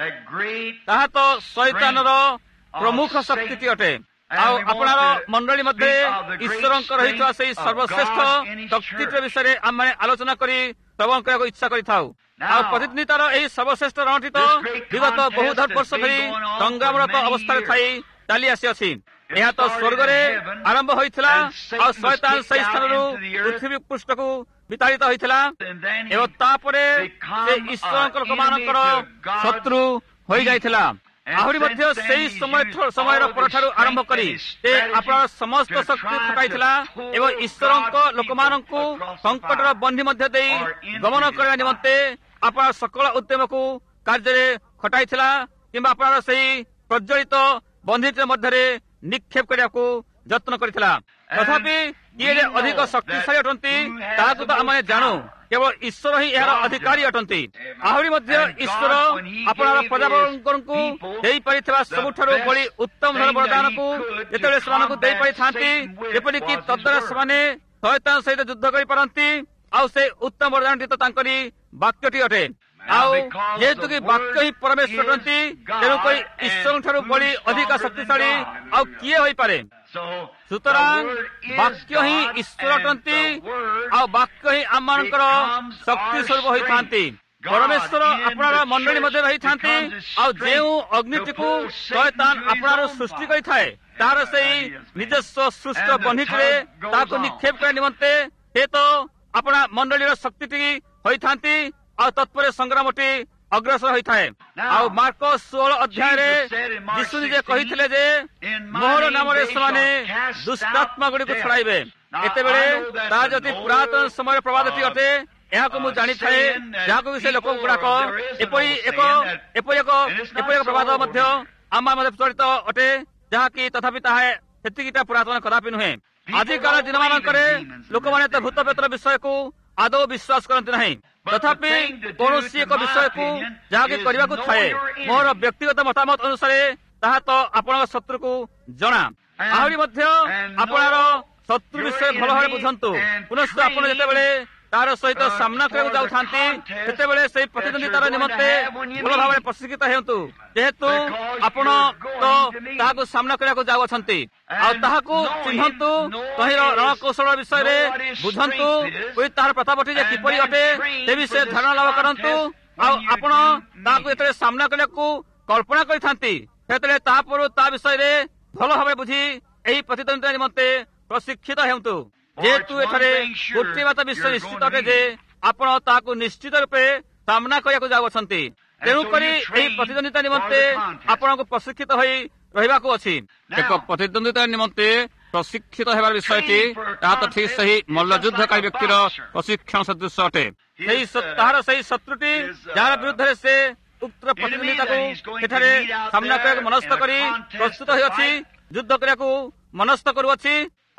ତାହା ତ ଶୟତାନର ପ୍ରମୁଖ ଶକ୍ତିଟି ଅଟେ। ଆଉ ଆପଣର ମଣ୍ଡଳୀ ମଧ୍ୟରେ ଈଶ୍ୱରଙ୍କ ରହିଥିବା ସେହି ସର୍ବଶ୍ରେଷ୍ଠ ଶକ୍ତିଟିର ବିଷୟରେ ଆମେ ଆଲୋଚନା କରି ଶ୍ରବଣ କରିବାକୁ ଇଚ୍ଛା କରିଥାଉ। ଆଉ ପ୍ରତିଦ୍ୱନ୍ଦିତାର ଏହି ସର୍ବଶ୍ରେଷ୍ଠ ରଣଟି ତ ବିଗତ ବହୁ ବର୍ଷ ଧରି ସଂଗ୍ରାମରତ ଅବସ୍ଥାରେ ଥାଇ ଚାଲି ଆସିଅଛି। ଏହା ତ ସ୍ୱର୍ଗରେ ଆରମ୍ଭ ହୋଇଥିଲା ଆଉ ଶୟତାନ ସେହି ସ୍ଥାନରୁ ପୃଥିବୀ ପୃଷ୍ଠକୁ ବିତାଡ଼ିତ ହୋଇଥିଲା ଏବଂ ତାପରେ ସେ ଈଶ୍ୱରଙ୍କ ଲୋକମାନଙ୍କର ଶତ୍ରୁ ହୋଇଯାଇଥିଲା। ଆହୁରି ମଧ୍ୟ ସେହି ସମୟର ପରଠାରୁ ଆରମ୍ଭ କରି ସେ ଆପଣର ସମସ୍ତ ଶକ୍ତି ଖଟାଇଥିଲା ଏବଂ ଈଶ୍ୱରଙ୍କ ଲୋକମାନଙ୍କୁ ସଙ୍କଟର ବନ୍ଧି ମଧ୍ୟ ଦେଇ ଗମନ କରିବା ନିମନ୍ତେ ଆପଣର ସକଳ ଉଦ୍ୟମକୁ କାର୍ଯ୍ୟରେ ଖଟାଇଥିଲା କିମ୍ବା ଆପଣର ସେହି ପ୍ରଜ୍ୱଳିତ ବନ୍ଧିଟି ମଧ୍ୟରେ ନିକ୍ଷେପ କରିବାକୁ ଯତ୍ନ କରିଥିଲା। ତଥାପି କିଏ ଯେ ଅଧିକ ଶକ୍ତିଶାଳୀ ଅଟନ୍ତି ତାହାକୁ ତ ଆମେ ଜାଣୁ, କେବଳ ଈଶ୍ୱର ହିଁ ଏହାର ଅଧିକାରୀ ଅଟନ୍ତି। ଆହୁରି ମଧ୍ୟ ଈଶ୍ୱର ଆପଣର ପ୍ରଜାବର୍ଗଙ୍କୁ ଦେଇପାରିଥିବା ସବୁଠାରୁ ବଳି ଉତ୍ତମ ଧର ବରଦାନକୁ ଯେତେବେଳେ ସେମାନଙ୍କୁ ଦେଇପାରିଥାନ୍ତି, ଯେପରିକି ତଦ୍ୱାରା ସେମାନେ ଶୟତାନ ସହିତ ଯୁଦ୍ଧ କରିପାରନ୍ତି। ଆଉ ସେ ଉତ୍ତମ ବରଦାନଟି ତ ତାଙ୍କରି ବାକ୍ୟଟି ଅଟେ। ଆଉ ଯେହେତୁ କି ବାକ୍ୟ ହିଁ ପରମେଶ୍ୱର ଅଟନ୍ତି, ତେଣୁକରି ଈଶ୍ୱରଙ୍କ ଠାରୁ ବଳି ଅଧିକ ଶକ୍ତିଶାଳୀ ଆଉ କିଏ ହୋଇପାରେ? ସୁତରାଂ ବାକ୍ୟ ହିଁ ଈଶ୍ୱର ଅଟନ୍ତି ଆଉ ବାକ୍ୟ ହିଁ ଆମମାନଙ୍କର ଶକ୍ତି ସ୍ୱରୂପ ହୋଇଥାନ୍ତି। ପରମେଶ୍ୱର ଆପଣର ମଣ୍ଡଳୀ ମଧ୍ୟ ରହିଥାନ୍ତି ଆଉ ଯେଉଁ ଅଗ୍ନିଟିକୁ ଶୟତାନ ଆପଣର ସୃଷ୍ଟି କରିଥାଏ ତାହାର ସେହି ନିଜସ୍ୱ ସୃଷ୍ଟ ବନ୍ଧିଟିରେ ତାହାକୁ ନିକ୍ଷେପ କରିବା ନିମନ୍ତେ ସେ ତ ଆପଣା ମଣ୍ଡଳୀର ଶକ୍ତିଟି ହୋଇଥାନ୍ତି ଆଉ ତତ୍ପରେ ସଂଗ୍ରାମଟି ଅଗ୍ରସର ହୋଇଥାଏ। ଆଉ ମାର୍କ 16 ଅଧ୍ୟାୟରେ ଯୀଶୁ ନିଜେ କହିଥିଲେ ଯେ ମୋହର ନାମରେ ସେମାନେ ଦୁଷ୍ଟାତ୍ମା ଗୁଡ଼ିକୁ ଛଡ଼ାଇବେ। ଏତେବେଳେ ତାହା ଯଦି ପୁରାତନ ସମୟର ପ୍ରବାଦଟି ଅଟେ, ଏହାକୁ ମୁଁ ଜାଣିଥାଏ, ଯାହାକୁ ସେ ଲୋକ ଗୁଡାକ ଏପରି ଏକ ପ୍ରବାଦ ମଧ୍ୟ ଆମ ମଧ୍ୟ ପ୍ରଚଳିତ ଅଟେ, ଯାହାକି ତଥାପି ତାହା ସେତିକିଟା ପୁରାତନ କଦାପି ନୁହେଁ। ଆଜିକାଲି ଦିନମାନଙ୍କରେ ଲୋକମାନେ ତ ଭୂତ ପ୍ରେତର ବିଷୟକୁ ଆଦୌ ବିଶ୍ୱାସ କରନ୍ତି ନାହିଁ। ତଥାପି କୌଣସି ଏକ ବିଷୟକୁ ଯାହାକି କରିବାକୁ ଥାଏ, ମୋର ବ୍ୟକ୍ତିଗତ ମତାମତ ଅନୁସାରେ ତାହା ତ ଆପଣଙ୍କ ଶତ୍ରୁକୁ ଜଣା। ଆହୁରି ମଧ୍ୟ ଆପଣର ଶତ୍ରୁ ବିଷୟ ଭଲ ଭାବରେ ବୁଝନ୍ତୁ। ପୁନଶ୍ଚ ଆପଣ ଯେତେବେଳେ ତାର ସହିତ ସାମ୍ନା କରିବାକୁ ଯାଉଥାନ୍ତି, ସେତେବେଳେ ସେହି ପ୍ରତିଦ୍ୱନ୍ଦିତାର ନିମନ୍ତେ ଭଲ ଭାବରେ ପ୍ରଶିକ୍ଷିତ ହେଉନ୍ତୁ, ଯେହେତୁ ଆପଣ ତ ତାହାକୁ ସାମ୍ନା କରିବାକୁ ଯାଉଅଛନ୍ତି। ଆଉ ତାହାକୁ ଚିହ୍ନନ୍ତୁ, ତହିଁର ରଣକୌଶଳ ବିଷୟରେ ବୁଝନ୍ତୁ, ତାହାର ପ୍ରତାପଟି ଯେ କିପରି ଅଟେ ସେ ବିଷୟରେ ଧାରଣା ଲାଭ କରନ୍ତୁ। ଆଉ ଆପଣ ତାହାକୁ ଯେତେବେଳେ ସାମ୍ନା କରିବାକୁ କଳ୍ପନା କରିଥାନ୍ତି, ସେତେବେଳେ ତାହାପରୁ ତା ବିଷୟରେ ଭଲ ଭାବରେ ବୁଝି ଏହି ପ୍ରତିଦ୍ୱନ୍ଦିତା ନିମନ୍ତେ ପ୍ରଶିକ୍ଷିତ ହେଉନ୍ତୁ। ଯେହେତୁ ଏଠାରେ ଗୋଟିଏ ମାତ୍ର ବିଷୟ ନିଶ୍ଚିତ ଅଟେ ଯେ ଆପଣ ତାହାକୁ ନିଶ୍ଚିତ ରୂପେ ସାମ୍ନା କରିବାକୁ ଯାଉଅଛନ୍ତି। ତେଣୁକରି ଏହି ପ୍ରତିଦ୍ୱନ୍ଦିତା ନିମନ୍ତେ ଆପଣଙ୍କୁ ପ୍ରଶିକ୍ଷିତ ହୋଇ ରହିବାକୁ ଅଛି। ଏକ ପ୍ରତିଦ୍ୱନ୍ଦିତା ନିମନ୍ତେ ପ୍ରଶିକ୍ଷିତ ହେବାର ବିଷୟଟି ତାହା ତ ଠିକ୍ ସେହି ମଲ୍ଲଯୁଦ୍ଧକାରୀ ବ୍ୟକ୍ତିର ପ୍ରଶିକ୍ଷଣ ସଦୃଶ ଅଟେ। ତାହାର ସେହି ଶତ୍ରୁଟି ଯାହାର ବିରୁଦ୍ଧରେ ସେ ଉକ୍ତ ପ୍ରତିଦ୍ୱନ୍ଦିତାକୁ ସେଠାରେ ସାମ୍ନା କରିବାକୁ ମନସ୍ଥ କରି ପ୍ରସ୍ତୁତ ହୋଇଅଛି, ଯୁଦ୍ଧ କରିବାକୁ ମନସ୍ଥ କରୁଅଛି।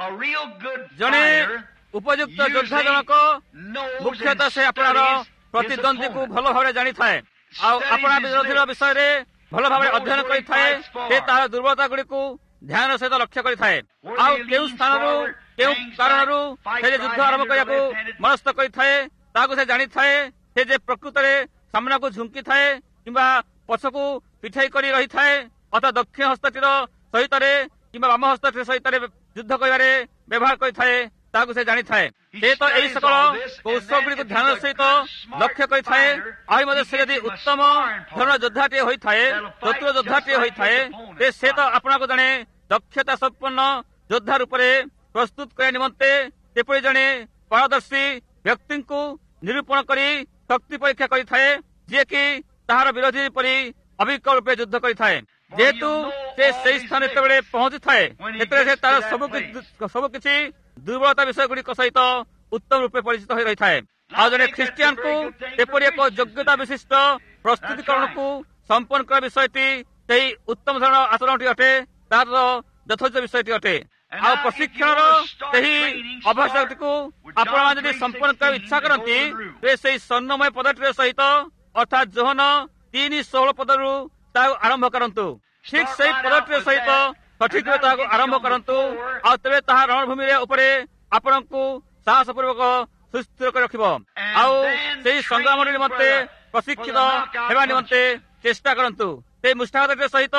ଜଣେ ଉପଯୁକ୍ତ ଯୋଦ୍ଧା ଜଣକ ମୁଖ୍ୟତଃ ସେ ଆପଣର ପ୍ରତିଦ୍ୱନ୍ଦ୍ୱୀକୁ ଭଲ ଭାବରେ ଜାଣିଥାଏ ଆଉ ଆପଣଙ୍କ ବିରୋଧୀର ବିଷୟରେ ଭଲ ଭାବରେ ଅଧ୍ୟୟନ କରିଥାଏ। ସେ ତାହାର ଦୁର୍ବଳତା ଗୁଡ଼ିକୁ ଧ୍ୟାନ ସହିତ ଲକ୍ଷ୍ୟ କରିଥାଏ ଆଉ କେଉଁ ସ୍ଥାନରୁ କେଉଁ କାରଣରୁ ସେ ଯେ ଯୁଦ୍ଧ ଆରମ୍ଭ କରିବାକୁ ମନସ୍ଥ କରିଥାଏ ତାହାକୁ ସେ ଜାଣିଥାଏ। ସେ ଯେ ପ୍ରକୃତରେ ସାମ୍ନାକୁ ଝୁଙ୍କିଥାଏ କିମ୍ବା ପଛକୁ ପିଠେଇ କରି ରହିଥାଏ ଅଥବା ଦକ୍ଷିଣ ହସ୍ତଟିର ସହିତରେ କିମ୍ବା ବାମ ହସ୍ତଟିର ସହିତରେ ଯୁଦ୍ଧ କରିବାରେ ବ୍ୟବହାର କରିଥାଏ, ତାହାକୁ ସେ ଜାଣିଥାଏ। ସେ ତ ଏହି ସକଳ କୌଶଳ ଗୁଡ଼ିକୁ ଧ୍ୟାନ ସହିତ ଲକ୍ଷ୍ୟ କରିଥାଏ। ଆହୁରି ମଧ୍ୟ ସେ ଯଦି ଉତ୍ତମ ଧରଣର ଯୋଦ୍ଧାଟିଏ ହୋଇଥାଏ, ଚତୁର ଯୋଦ୍ଧାଟିଏ ହୋଇଥାଏ, ସେ ତ ଆପଣଙ୍କୁ ଜଣେ ଦକ୍ଷତା ସମ୍ପନ୍ନ ଯୋଦ୍ଧା ରୂପରେ ପ୍ରସ୍ତୁତ କରିବା ନିମନ୍ତେ ଯେପରି ଜଣେ ପାରଦର୍ଶୀ ବ୍ୟକ୍ତିଙ୍କୁ ନିରୂପଣ କରି ଶକ୍ତି ପରୀକ୍ଷା କରିଥାଏ, ଯିଏକି ତାହାର ବିରୋଧୀ ପରି ଅବିକଳ ରୂପେ ଯୁଦ୍ଧ କରିଥାଏ। ଯେହେତୁ ସେ ସେହି ସ୍ଥାନ ଯେତେବେଳେ ପହଞ୍ଚିଥାଏ, ସେତେବେଳେ ସେ ତାର ସବୁକିଛି ଦୁର୍ବଳତା ବିଷୟ ଗୁଡ଼ିକ ସହିତ ଉତ୍ତମ ରୂପେ ପରିଚିତ ହୋଇ ରହିଥାଏ। ଆଉ ଜଣେ ଖ୍ରୀଷ୍ଟିଆନକୁ ଏପରି ଏକ ଯୋଗ୍ୟତା ବିଶିଷ୍ଟ ପ୍ରସ୍ତୁତିକରଣକୁ ସମ୍ପନ୍ନ କରିବା ବିଷୟଟି ସେହି ଉତ୍ତମ ଧରଣର ଆଚରଣଟି ଅଟେ, ତାହାର ଯଥୋଚିତ ବିଷୟଟି ଅଟେ। ଆଉ ପ୍ରଶିକ୍ଷଣର ସେହି ଅଭ୍ୟାସଟିକୁ ଆପଣମାନେ ଯଦି ସମ୍ପନ୍ନ କରିବାକୁ ଇଚ୍ଛା କରନ୍ତି, ତେବେ ସେହି ସ୍ୱର୍ଣ୍ଣମୟ ପଦଟିର ସହିତ ଅର୍ଥାତ୍ ଯୋହନ 3:16 ପଦରୁ ତାହାକୁ ଆରମ୍ଭ କରନ୍ତୁ। ଠିକ୍ ସେହି ପଦଟିର ସହିତ ସଠିକ ଭାବେ ତାହାକୁ ଆରମ୍ଭ କରନ୍ତୁ। ଆଉ ତେବେ ତାହା ରଣଭୂମିରେ ଉପରେ ଆପଣଙ୍କୁ ସାହସପୂର୍ବକ ସୁସ୍ଥିର କରି ରଖିବ। ଆଉ ସେହି ସଂଗ୍ରାମର ନିମନ୍ତେ ପ୍ରଶିକ୍ଷିତ ହେବା ନିମନ୍ତେ ଚେଷ୍ଟା କରନ୍ତୁ। ସେହି ମୁଷ୍ଠାଘାତଟିର ସହିତ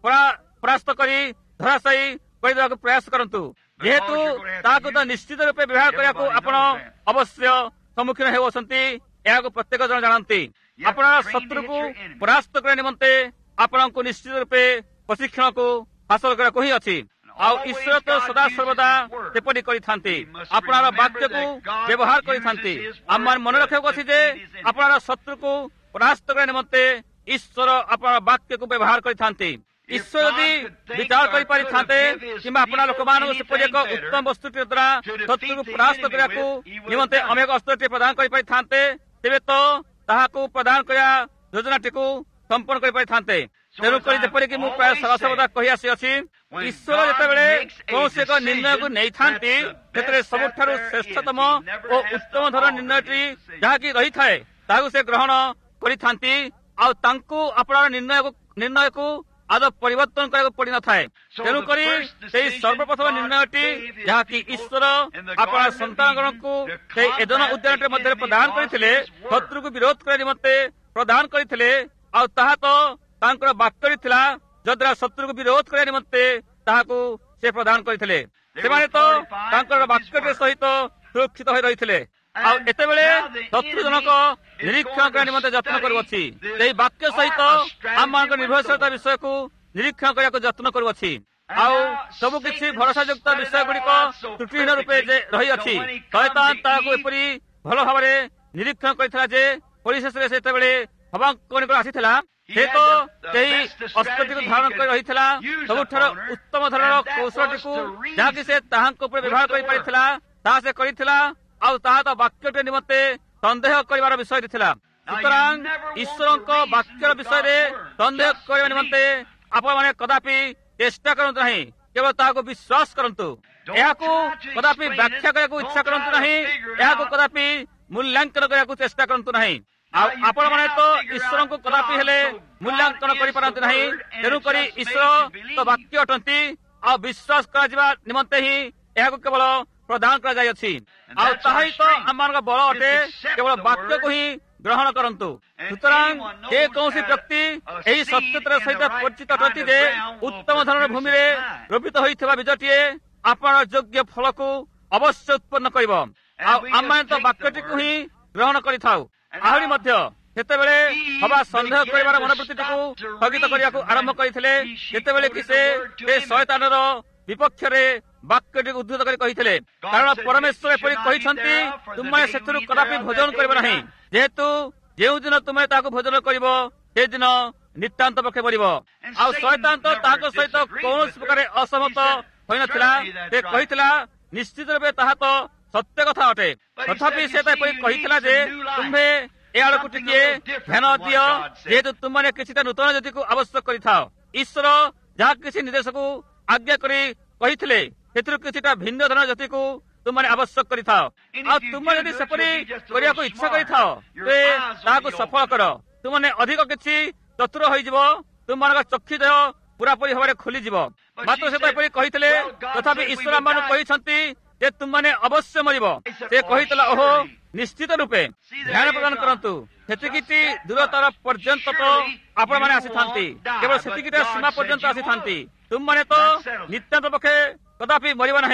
ପରାସ୍ତ କରି ଧରାଶାୟୀ କରିଦେବାକୁ ପ୍ରୟାସ କରନ୍ତୁ। ଯେହେତୁ ତାହାକୁ ତ ନିଶ୍ଚିତ ରୂପେ ବ୍ୟବହାର କରିବାକୁ ଆପଣ ଅବଶ୍ୟ ସମ୍ମୁଖୀନ ହେଉଛନ୍ତି, ଏହାକୁ ପ୍ରତ୍ୟେକ ଜଣ ଜାଣନ୍ତି। ଆପଣଙ୍କ ଶତ୍ରୁକୁ ପରାସ୍ତ କରିବା ନିମନ୍ତେ ଆପଣଙ୍କୁ ନିଶ୍ଚିତ ରୂପେ ପ୍ରଶିକ୍ଷଣକୁ ହାସଲ କରିବାକୁ ହିଁ ଅଛି। ଆଉ ଈଶ୍ୱର ତ ସଦାସର୍ବଦା ସେପରି କରିଥାନ୍ତି, ଆପଣଙ୍କ ବାକ୍ୟକୁ ବ୍ୟବହାର କରିଥାନ୍ତି। ଆମମାନେ ମନେ ରଖିବାକୁ ଅଛି ଯେ ଆପଣଙ୍କ ଶତ୍ରୁକୁ ପରାସ୍ତ କରିବା ନିମନ୍ତେ ଈଶ୍ୱର ଆପଣଙ୍କ ବାକ୍ୟକୁ ବ୍ୟବହାର କରିଥାନ୍ତି। ଈଶ୍ୱର ଯଦି ବିଚାର କରିପାରିଥାନ୍ତେ କିମ୍ବା ଆପଣ ଲୋକମାନଙ୍କୁ ସେପରି ଏକ ଉତ୍ତମ ବସ୍ତୁଟିର ଦ୍ୱାରା ଶତ୍ରୁକୁ ପରାସ୍ତ କରିବାକୁ ନିମନ୍ତେ ଅନେକ ଅସ୍ତ୍ରଟିଏ ପ୍ରଦାନ କରିପାରିଥାନ୍ତେ, ତେବେ ତ ତାହାକୁ ପ୍ରଦାନ କରିବା ଯୋଜନାଟିକୁ ସମ୍ପନ୍ନ କରିପାରିଥାନ୍ତେ। ତେଣୁକରି ଯେପରିକି ମୁଁ ପ୍ରାୟ ସଦାସର୍ବଦା କହି ଆସିଅଛି, ଈଶ୍ୱର ଯେତେବେଳେ କୌଣସି ଏକ ନିର୍ଣ୍ଣୟକୁ ନେଇଥାନ୍ତି, ସେଥିରେ ସବୁଠାରୁ ଶ୍ରେଷ୍ଠତମ ଓ ଉତ୍ତମ ଧରଣର ନିର୍ଣ୍ଣୟଟି ଯାହାକି ରହିଥାଏ ତାହାକୁ ସେ ଗ୍ରହଣ କରିଥାନ୍ତି। ଆଉ ତାଙ୍କୁ ଆପଣଙ୍କ ନିର୍ଣ୍ଣୟକୁ ଆଦୌ ପରିବର୍ତ୍ତନ କରିବାକୁ ପଡ଼ିନଥାଏ। ତେଣୁକରି ସେହି ସର୍ବପ୍ରଥମ ନିର୍ଣ୍ଣୟଟି ଯାହାକି ଈଶ୍ୱର ଆପଣ ସନ୍ତାନଗଣଙ୍କୁ ସେହି ଏଦନ ଉଦ୍ୟାନଟି ମଧ୍ୟରେ ପ୍ରଦାନ କରିଥିଲେ, ଶତ୍ରୁକୁ ବିରୋଧ କରିବା ନିମନ୍ତେ ପ୍ରଦାନ କରିଥିଲେ, ଆଉ ତାହା ତ ତାଙ୍କର ବାକ୍ୟରେ ଥିଲା, ଯଦ୍ୱାରା ଶତ୍ରୁକୁ ବିରୋଧ କରିବା ନିମନ୍ତେ ତାହାକୁ ସେ ପ୍ରଦାନ କରିଥିଲେ। ସେମାନେ ତ ତାଙ୍କର ବାକ୍ୟଟି ସହିତ ସୁରକ୍ଷିତ ହୋଇ ରହିଥିଲେ। ଆଉ ଏତେବେଳେ ଶତ୍ରୁ ଜଣକ ନିରୀକ୍ଷଣ କରିବା ନିମନ୍ତେ ଯତ୍ନ କରୁଅଛି, ସେହି ବାକ୍ୟ ସହିତ ଆମମାନଙ୍କ ନିର୍ଭରଶୀଳତା ବିଷୟକୁ ନିରୀକ୍ଷଣ କରିବାକୁ ଯତ୍ନ କରୁଅଛି। ଆଉ ସବୁ କିଛି ଭରସାଯୁକ୍ତ ବିଷୟ ଗୁଡିକ ତ୍ରୁଟିହୀନ ରୂପେ ଯେ ରହିଅଛି, ଶୟତାନ ତାହାକୁ ଏପରି ଭଲ ଭାବରେ ନିରୀକ୍ଷଣ କରିଥିଲା ଯେ ପରିଶେଷରେ ସେତେବେଳେ ହବାଙ୍କନିକୁ ଆସିଥିଲା, ସେ ତ ସେହି ଅସ୍ତ୍ରଟିକୁ ଧାରଣ କରି ରହିଥିଲା, ସବୁଠାରୁ ଉତ୍ତମ ଧରଣର କୌଶଳଟିକୁ ଯାହାକି ସେ ତାହାଙ୍କ ଉପରେ ବ୍ୟବହାର କରିପାରିଥିଲା, ତାହା ସେ କରିଥିଲା। ଆଉ ତାହା ତ ବାକ୍ୟଟି ନିମନ୍ତେ ସନ୍ଦେହ କରିବାର ବିଷୟ ଥିଲା। ସୁତରାଂ ଈଶ୍ୱରଙ୍କ ବାକ୍ୟର ବିଷୟରେ ସନ୍ଦେହ କରିବା ନିମନ୍ତେ ଆପଣମାନେ କଦାପି ଚେଷ୍ଟା କରନ୍ତୁ ନାହିଁ, କେବଳ ତାହାକୁ ବିଶ୍ୱାସ କରନ୍ତୁ। ଏହାକୁ କଦାପି ବ୍ୟାଖ୍ୟା କରିବାକୁ ଇଚ୍ଛା କରନ୍ତୁ ନାହିଁ, ଏହାକୁ କଦାପି ମୂଲ୍ୟାଙ୍କନ କରିବାକୁ ଚେଷ୍ଟା କରନ୍ତୁ ନାହିଁ। ଆଉ ଆପଣମାନେ ତ ଈଶ୍ୱରଙ୍କୁ କଦାପି ହେଲେ ମୂଲ୍ୟାଙ୍କନ କରିପାରନ୍ତି ନାହିଁ। ତେଣୁକରି ଈଶ୍ୱର ତ ବାକ୍ୟ ଅଟନ୍ତି, ଆଉ ବିଶ୍ୱାସ କରାଯିବା ନିମନ୍ତେ ହିଁ ଏହାକୁ କେବଳ ପ୍ରଦାନ କରାଯାଇଅଛି। ଆଉ ତାହା ହିଁ ତ ଆମମାନଙ୍କ ବଳ ଅଟେ, କେବଳ ବାକ୍ୟକୁ ହିଁ ଗ୍ରହଣ କରନ୍ତୁ। ସୁତରାଂ ଯେ କୌଣସି ବ୍ୟକ୍ତି ଏହି ସତ୍ୟତାର ସହିତ ପରିଚିତ ଅଟନ୍ତି ଯେ ଉତ୍ତମ ଧରଣର ଭୂମିରେ ରୋପିତ ହୋଇଥିବା ବୀଜଟିଏ ଆପଣଙ୍କ ଯୋଗ୍ୟ ଫଳକୁ ଅବଶ୍ୟ ଉତ୍ପନ୍ନ କରିବ। ଆଉ ଆମମାନେ ତ ବାକ୍ୟଟିକୁ ହିଁ ଗ୍ରହଣ କରିଥାଉ। ଆହୁରି ମଧ୍ୟ ସେତେବେଳେ ହବା ସନ୍ଦେହ କରିବାର ମନୋବୃତ୍ତିଟିକୁ ସ୍ଥଗିତ କରିବାକୁ ଆରମ୍ଭ କରିଥିଲେ, ଯେତେବେଳେ କି ସେ ଶୟତାନର ବିପକ୍ଷରେ ବାକ୍ୟଟିକୁ ଉଦ୍ଧୃତ କରି କହିଥିଲେ, କାରଣ ପରମେଶ୍ୱର ଏପରି କହିଛନ୍ତି, ତୁମେ ସେଥିରୁ କଦାପି ଭୋଜନ କରିବ ନାହିଁ, ଯେହେତୁ ଯେଉଁଦିନ ତୁମେ ତାହାକୁ ଭୋଜନ କରିବ ସେଦିନ ନିତାନ୍ତ ପକ୍ଷେ ମରିବ। ଆଉ ଶୟତାନ ତ ତାହାଙ୍କ ସହିତ କୌଣସି ପ୍ରକାର ଅସହମତ ହୋଇନଥିଲା। ସେ କହିଥିଲା ନିଶ୍ଚିତ ରୂପେ ତାହା ତ ସତ୍ୟ କଥା ଅଟେ, ତଥାପି ସେ ତ ଏପରି କହିଥିଲା ଯେ ତୁମ୍ଭେ ଏ ଆଡ଼କୁ ଟିକିଏ ଧ୍ୟାନ ଦିଅ, ଯେହେତୁ ତୁମମାନେ କିଛିଟା ନୂତନ ଜ୍ୟୋତିକୁ ଆବଶ୍ୟକ କରିଥାଅ। ଈଶ୍ୱର ଯାହା କିଛି ନିର୍ଦ୍ଦେଶକୁ ଆଜ୍ଞା କରି କହିଥିଲେ, ସେଥିରୁ କିଛିଟା ଭିନ୍ନ ଧରଣର ଜ୍ୟୋତିକୁ ତୁମମାନେ ଆବଶ୍ୟକ କରିଥାଅ। ଆଉ ତୁମେ ଯଦି ସେପରି କରିବାକୁ ଇଚ୍ଛା କରିଥାଅ, ତେବେ ତାହାକୁ ସଫଳ କର। ତୁମମାନେ ଅଧିକ କିଛି ଚତୁର ହୋଇଯିବ, ତୁମମାନଙ୍କ ଚକ୍ଷୁଦେହ ପୁରାପୁରି ଭାବରେ ଖୋଲିଯିବ। ମାତ୍ର ସେ ତ ଏପରି କହିଥିଲେ, ତଥାପି ଈଶ୍ୱର ଆମମାନଙ୍କୁ କହିଛନ୍ତି ଯେ ତୁମମାନେ ଅବଶ୍ୟ ମରିବ। ସେ କହିଥିଲା, ଓହୋ ନିଶ୍ଚିତ ରୂପେ ଧ୍ୟାନ ପ୍ରଦାନ କରନ୍ତୁ, ସେତିକିଟି ଦୂରତାର ପର୍ଯ୍ୟନ୍ତ ତ ଆପଣମାନେ ଆସିଥାନ୍ତି, କେବଳ ସେତିକିଟା ସୀମା ପର୍ଯ୍ୟନ୍ତ ଆସିଥାନ୍ତି। ତୁମମାନେ ତ ନିତ୍ୟାନ୍ତ ପକ୍ଷେ କଦାପି ମରିବ ନାହିଁ,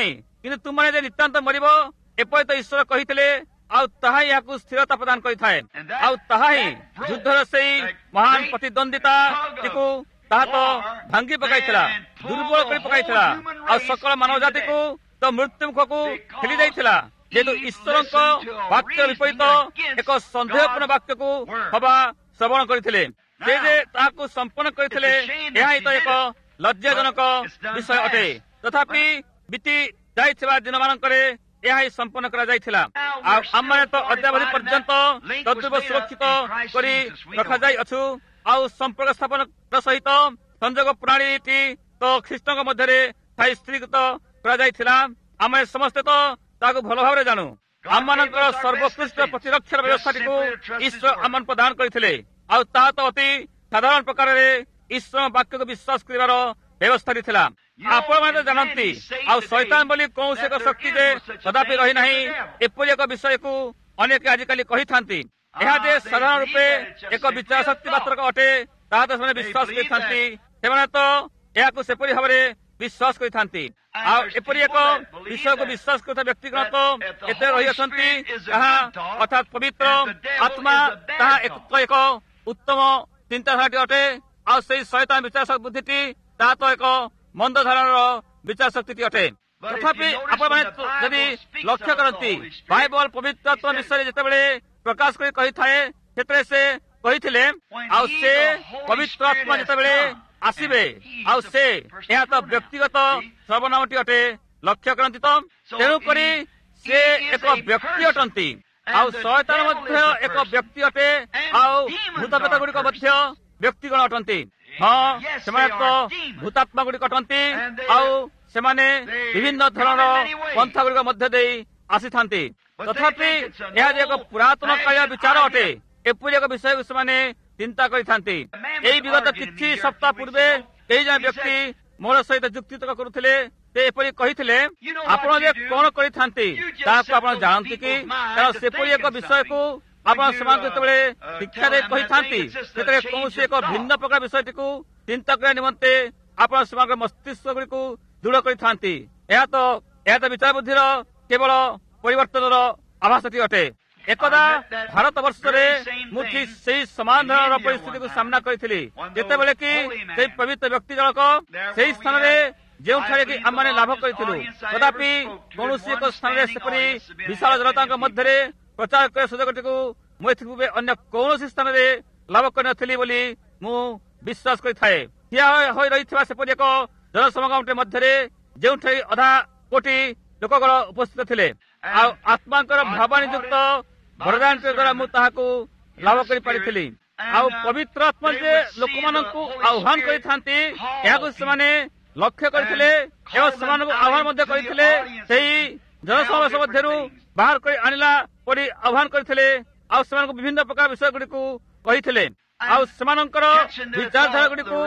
କିନ୍ତୁ ତୁମମାନେ ଯେ ନିତାନ୍ତ ମରିବ ଏପରି ତ ଈଶ୍ୱର କହିଥିଲେ, ଆଉ ତାହା ହିଁ ଏହାକୁ ସ୍ଥିରତା ପ୍ରଦାନ କରିଥାଏ। ଆଉ ତାହା ହିଁ ଯୁଦ୍ଧର ସେଇ ମହାନ ପ୍ରତିଦ୍ୱନ୍ଦିତାଟିକୁ ତାହା ତ ଭାଙ୍ଗି ପକାଇଥିଲା, ଦୁର୍ବଳ କରି ପକାଇଥିଲା, ଆଉ ସକଳ ମାନବ ଜାତିକୁ ତ ମୃତ୍ୟୁ ମୁଖକୁ ଠେଲି ଦେଇଥିଲା। ଯେହେତୁ ଈଶ୍ୱରଙ୍କ ବାକ୍ୟ ବିପରୀତ ଏକ ସନ୍ଦେହପୂର୍ଣ୍ଣ ବାକ୍ୟକୁ ହବା ଶ୍ରବଣ କରିଥିଲେ, ସେ ଯେ ତାହାକୁ ସମ୍ପନ୍ନ କରିଥିଲେ, ଏହା ହିଁ ତ ଏକ ଲଜ୍ଜାଜନକ ବିଷୟ ଅଟେ। ତଥାପି ବିତି ଯାଇଥିବା ଦିନମାନଙ୍କରେ ଏହା ହିଁ ସମ୍ପନ୍ନ କରାଯାଇଥିଲା। ଆଉ ଆମମାନେ ତ ଅଦ୍ୟାବଧି ପର୍ଯ୍ୟନ୍ତ ତଦ୍ରୂପ ସୁରକ୍ଷିତ କରି ରଖାଯାଇଅଛୁ। ଆଉ ସମ୍ପର୍କ ସ୍ଥାପନ ସହିତ ସଂଯୋଗ ପ୍ରଣାଳୀଟି ତ ଖ୍ରୀଷ୍ଟଙ୍କ ମଧ୍ୟରେ ସ୍ଥାୟୀକୃତ କରାଯାଇଥିଲା। ଆମେ ସମସ୍ତେ ତ ତାହାକୁ ଭଲ ଭାବରେ ଜାଣୁ। ଆମମାନଙ୍କର ସର୍ବୋତ୍କୃଷ୍ଟ ପ୍ରତିରକ୍ଷାର ବ୍ୟବସ୍ଥାଟିକୁ ଈଶ୍ୱର ଆମମାନ ପ୍ରଦାନ କରିଥିଲେ। ଆଉ ତାହା ତ ଅତି ସାଧାରଣ ପ୍ରକାରରେ ଈଶ୍ୱର ବାକ୍ୟକୁ ବିଶ୍ୱାସ କରିବାର ବ୍ୟବସ୍ଥାଟି ଥିଲା। ଆପଣମାନେ ତ ଜାଣନ୍ତି, ଆଉ ଶୈତାନ ବୋଲି କୌଣସି ଏକ ଶକ୍ତି ଯେ କଦାପି ରହିନାହିଁ, ଏପରି ଏକ ବିଷୟକୁ ଅନେକ ଆଜିକାଲି କହିଥାନ୍ତି। ଏହା ଯେ ସାଧାରଣ ରୂପେ ଏକ ବିଚାର ଶକ୍ତି ମାତ୍ର ଅଟେ, ତାହା ତ ସେମାନେ ବିଶ୍ୱାସ କରିଥାନ୍ତି। ସେମାନେ ତ ଏହାକୁ ସେପରି ଭାବରେ ବିଶ୍ୱାସ କରିଥାନ୍ତି। ଆଉ ଏପରି ଏକ ବିଷୟକୁ ବିଶ୍ୱାସ କରୁଥିବା ବ୍ୟକ୍ତିଗଣ ତ ଏତେ ରହିଅଛନ୍ତି, ତାହା ଅର୍ଥାତ୍ ପବିତ୍ର ଆତ୍ମା ତାହା ଏକ ଉତ୍ତମ ଚିନ୍ତାଧାରାଟି ଅଟେ। ଆଉ ସେହି ଶୈତାନ ବିଚାର ବୁଦ୍ଧିଟି ତାହା ତ ଏକ ମନ୍ଦ ଧାରଣାର ବିଚାର ଶକ୍ତିଟି ଅଟେ। ତଥାପି ଆପଣମାନେ ଯଦି ଲକ୍ଷ୍ୟ କରନ୍ତି, ବାଇବଲ ପବିତ୍ର ଆତ୍ମା ବିଷୟରେ ଯେତେବେଳେ ପ୍ରକାଶ କରି କହିଥାଏ, ସେତେବେଳେ ସେ କହିଥିଲେ, ଆଉ ସେ ପବିତ୍ର ଆତ୍ମା ଯେତେବେଳେ ଆସିବେ, ଆଉ ସେ ଏହା ତ ବ୍ୟକ୍ତିଗତ ସର୍ବନାମଟି ଅଟେ। ଲକ୍ଷ୍ୟ କରନ୍ତି ତ, ତେଣୁକରି ସେ ଏକ ବ୍ୟକ୍ତି ଅଟନ୍ତି। ଆଉ ଶୟତାନ ମଧ୍ୟ ଏକ ବ୍ୟକ୍ତି ଅଟେ, ଆଉ ଭୂତପ୍ରେତ ଗୁଡିକ ମଧ୍ୟ ବ୍ୟକ୍ତିଗଣ ଅଟନ୍ତି। ହଁ, ସେମାନେ ତ ଭୂତାତ୍ମା ଗୁଡିକ ଅଟନ୍ତି, ଆଉ ସେମାନେ ବିଭିନ୍ନ ଧରଣର ପନ୍ଥା ଗୁଡିକ ମଧ୍ୟ ଦେଇ ଆସିଥାନ୍ତି। ତଥାପି ଏହା ଯେ ଏକ ପୁରାତନ କାଳିଆ ବିଚାର ଅଟେ, ଏପରି ଏକ ବିଷୟକୁ ସେମାନେ ଚିନ୍ତା କରିଥାନ୍ତି। ଏଇ ବିଗତ କିଛି ସପ୍ତାହ ପୂର୍ବେ କେହି ଜଣେ ବ୍ୟକ୍ତି ମୋର ସହିତ ଯୁକ୍ତିତର୍କ କରୁଥିଲେ। ସେ ଏପରି କହିଥିଲେ, ଆପଣ ଯେ କଣ କରିଥାନ୍ତି ତାହାକୁ ଆପଣ ଜାଣନ୍ତି କି? କାରଣ ସେପରି ଏକ ବିଷୟକୁ ଆପଣ ସେମାନଙ୍କୁ ଯେତେବେଳେ ଶିକ୍ଷା ଦେଇ କହିଥାନ୍ତି, ସେତେବେଳେ କୌଣସି ଏକ ଭିନ୍ନ ପ୍ରକାର ବିଷୟଟିକୁ ଚିନ୍ତା କରିବା ନିମନ୍ତେ ଆପଣ ସେମାନଙ୍କ ମସ୍ତିଷ୍କ ଗୁଡିକୁ ଦୃଢ କରିଥାନ୍ତି। ଏହା ତ ବିଚାର ବୁଦ୍ଧିର କେବଳ ପରିବର୍ତ୍ତନର ଆଭାସଟି ଅଟେ। ଏକଦା ଭାରତ ବର୍ଷରେ ମୁଁ ଠିକ୍ ସେହି ସମାନ ଧରଣର ପରିସ୍ଥିତିକୁ ସାମ୍ନା କରିଥିଲି, ଯେତେବେଳେ କି ସେହି ପବିତ୍ର ବ୍ୟକ୍ତି ଜଣକ ସେହି ସ୍ଥାନରେ ଯେଉଁଠାରେ କି ଆମମାନେ ଲାଭ କରିଥିଲୁ, ତଥାପି କୌଣସି ଏକ ସ୍ଥାନରେ ସେପରି ବିଶାଳ ଜନତାଙ୍କ ମଧ୍ୟରେ ପ୍ରଚାର କରିବା ସୁଯୋଗଟିକୁ ମୁଁ ଏଥିପୂର୍ବେ ଅନ୍ୟ କୌଣସି ସ୍ଥାନରେ ଲାଭ କରିନଥିଲି ବୋଲି ମୁଁ ବିଶ୍ୱାସ କରିଥାଏ। ଠିଆ ହୋଇ ରହିଥିବା ସେପରି ଏକ ଜନସମାଗମଟେ ମଧ୍ୟରେ ଯେଉଁଠାରେ ଅଧା କୋଟି ଲୋକଙ୍କର ଉପସ୍ଥିତ ଥିଲେ, ଆଉ ଆତ୍ମାଙ୍କର ଭାବାନିଯୁକ୍ତ ବରଦାନଙ୍କ ଦ୍ୱାରା ମୁଁ ତାହାକୁ ଲାଭ କରିପାରିଥିଲି। ଆଉ ପବିତ୍ର ଆତ୍ମା ଯେ ଲୋକମାନଙ୍କୁ ଆହ୍ୱାନ କରିଥାନ୍ତି, ଏହାକୁ ସେମାନେ ଲକ୍ଷ୍ୟ କରିଥିଲେ ଏବଂ ସେମାନଙ୍କୁ ଆହ୍ୱାନ ମଧ୍ୟ କରିଥିଲେ। ସେହି ଜନସମାବେଶ ମଧ୍ୟରୁ ବାହାର କରି ଆଣିଲା ପରି ଆହ୍ୱାନ କରିଥିଲେ, ଆଉ ସେମାନଙ୍କୁ ବିଭିନ୍ନ ପ୍ରକାର ବିଷୟ ଗୁଡିକୁ କହିଥିଲେ। ଆଉ ସେମାନଙ୍କର ବିଚାରଧାରା ଗୁଡିକୁ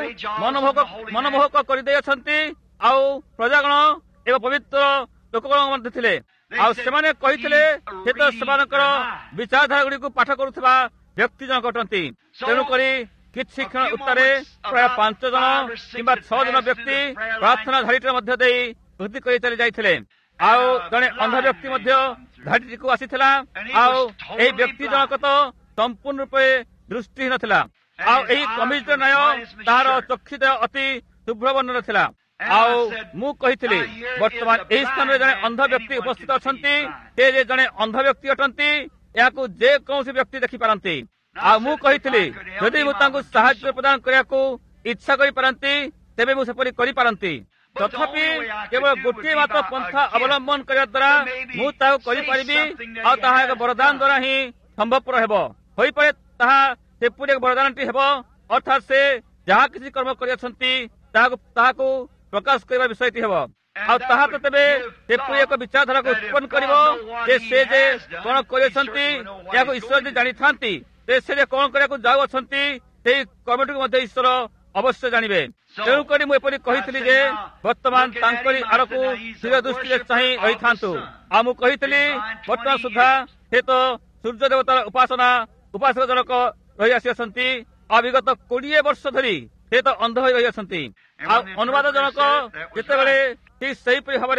ମନମୋହକ କରିଦେଇଅଛନ୍ତି। ଆଉ ପ୍ରଜାଗଣ ଏବଂ ପବିତ୍ର ଲୋକଗଣ ମଧ୍ୟ ଥିଲେ। ଆଉ ସେମାନେ କହିଥିଲେ, ସେ ତ ସେମାନଙ୍କର ବିଚାରଧାରା ଗୁଡିକୁ ପାଠ କରୁଥିବା ବ୍ୟକ୍ତି ଜଣକ ଅଟନ୍ତି। ତେଣୁକରି କିଛି କ୍ଷଣ ଉତ୍ତାରେ ପ୍ରାୟ 5 ଜଣ କିମ୍ବା 6 ଜଣ ବ୍ୟକ୍ତି ପ୍ରାର୍ଥନା ଧାଡିଟିର ମଧ୍ୟ ଦେଇ ବୃଦ୍ଧି କରି ଚାଲି ଯାଇଥିଲେ। ଆଉ ଜଣେ ଅନ୍ଧ ବ୍ୟକ୍ତି ମଧ୍ୟ ଧାଡିଟିକୁ ଆସିଥିଲା। ଆଉ ଏହି ବ୍ୟକ୍ତି ଜଣକ ତ ସମ୍ପୂର୍ଣ୍ଣ ରୂପେ ଦୃଷ୍ଟିହୀନ ଥିଲା। ଆଉ ଏହି କମିଟିର ନ୍ୟାୟ ତାହାର ଚକ୍ଷୁଦୟ ଅତି ଶୁଭ୍ର ବର୍ଣ୍ଣର ଥିଲା। ଆଉ ମୁଁ କହିଥିଲି, ବର୍ତ୍ତମାନ ଏହି ସ୍ଥାନରେ ଜଣେ ଅନ୍ଧ ବ୍ୟକ୍ତି ଉପସ୍ଥିତ ଅଛନ୍ତି। ସେ ଯେ ଜଣେ ଅନ୍ଧ ବ୍ୟକ୍ତି ଅଟନ୍ତି, ଏହାକୁ ଯେକୌଣସି ବ୍ୟକ୍ତି ଦେଖିପାରନ୍ତି। ଆଉ ମୁଁ କହିଥିଲି, ଯଦି ମୁଁ ତାଙ୍କୁ ସାହାଯ୍ୟ ପ୍ରଦାନ କରିବାକୁ ଇଚ୍ଛା କରିପାରନ୍ତି, ତେବେ ମୁଁ ସେପରି କରିପାରନ୍ତି। ତଥାପି କେବଳ ଗୋଟିଏ ମାତ୍ର ପନ୍ଥା ଅବଲମ୍ବନ କରିବା ଦ୍ୱାରା ମୁଁ ତାହାକୁ କରିପାରିବି, ଆଉ ତାହା ଏକ ବରଦାନ ଦ୍ୱାରା ହିଁ ସମ୍ଭବପର ହେବ। ହୋଇପାରେ ତାହା ସେପରି ଏକ ବରଦାନଟି ହେବ, ଅର୍ଥାତ୍ ସେ ଯାହା କିଛି କର୍ମ କରିଅଛନ୍ତି ତାହାକୁ ପ୍ରକାଶ କରିବା ବିଷୟଟି ହେବ। ଆଉ ତାହା ତ ତେବେ ସେପରି ଏକ ବିଚାରଧାରାକୁ ଉତ୍ପନ୍ନ କରିବ ଯେ ସେ ଯେ କଣ କରିଅଛନ୍ତି ଏହାକୁ ଈଶ୍ୱର ଯଦି ଜାଣିଥାନ୍ତି, ସେ ଯେ କଣ କରିବାକୁ ଯାଉଅଛନ୍ତି ସେହି କର୍ମଟିକୁ ମଧ୍ୟ ଈଶ୍ୱର ଅବଶ୍ୟ ଜାଣିବେ। ତେଣୁକରି ମୁଁ ଏପରି କହିଥିଲି ଯେ ବର୍ତ୍ତମାନ ତାଙ୍କରି ଆଡ଼କୁ ସ୍ଥିର ଦୃଷ୍ଟିରେ ଚାହିଁ ରହିଥାନ୍ତୁ। ଆଉ ମୁଁ କହିଥିଲି, ବର୍ତ୍ତମାନ ସୁଦ୍ଧା ସେ ତ ସୂର୍ଯ୍ୟ ଦେବତାର ଉପାସକ ଜଣକ ରହି ଆସିଅଛନ୍ତି। ଆଉ ବିଗତ 20 ବର୍ଷ ଧରି ସେ ତ ଅନ୍ଧ ହୋଇ ରହିଅଛନ୍ତି। ଆଉ ଅନୁବାଦ ଜଣକ ଯେତେବେଳେ ଠିକ୍ ସେହିପରି ଭାବରେ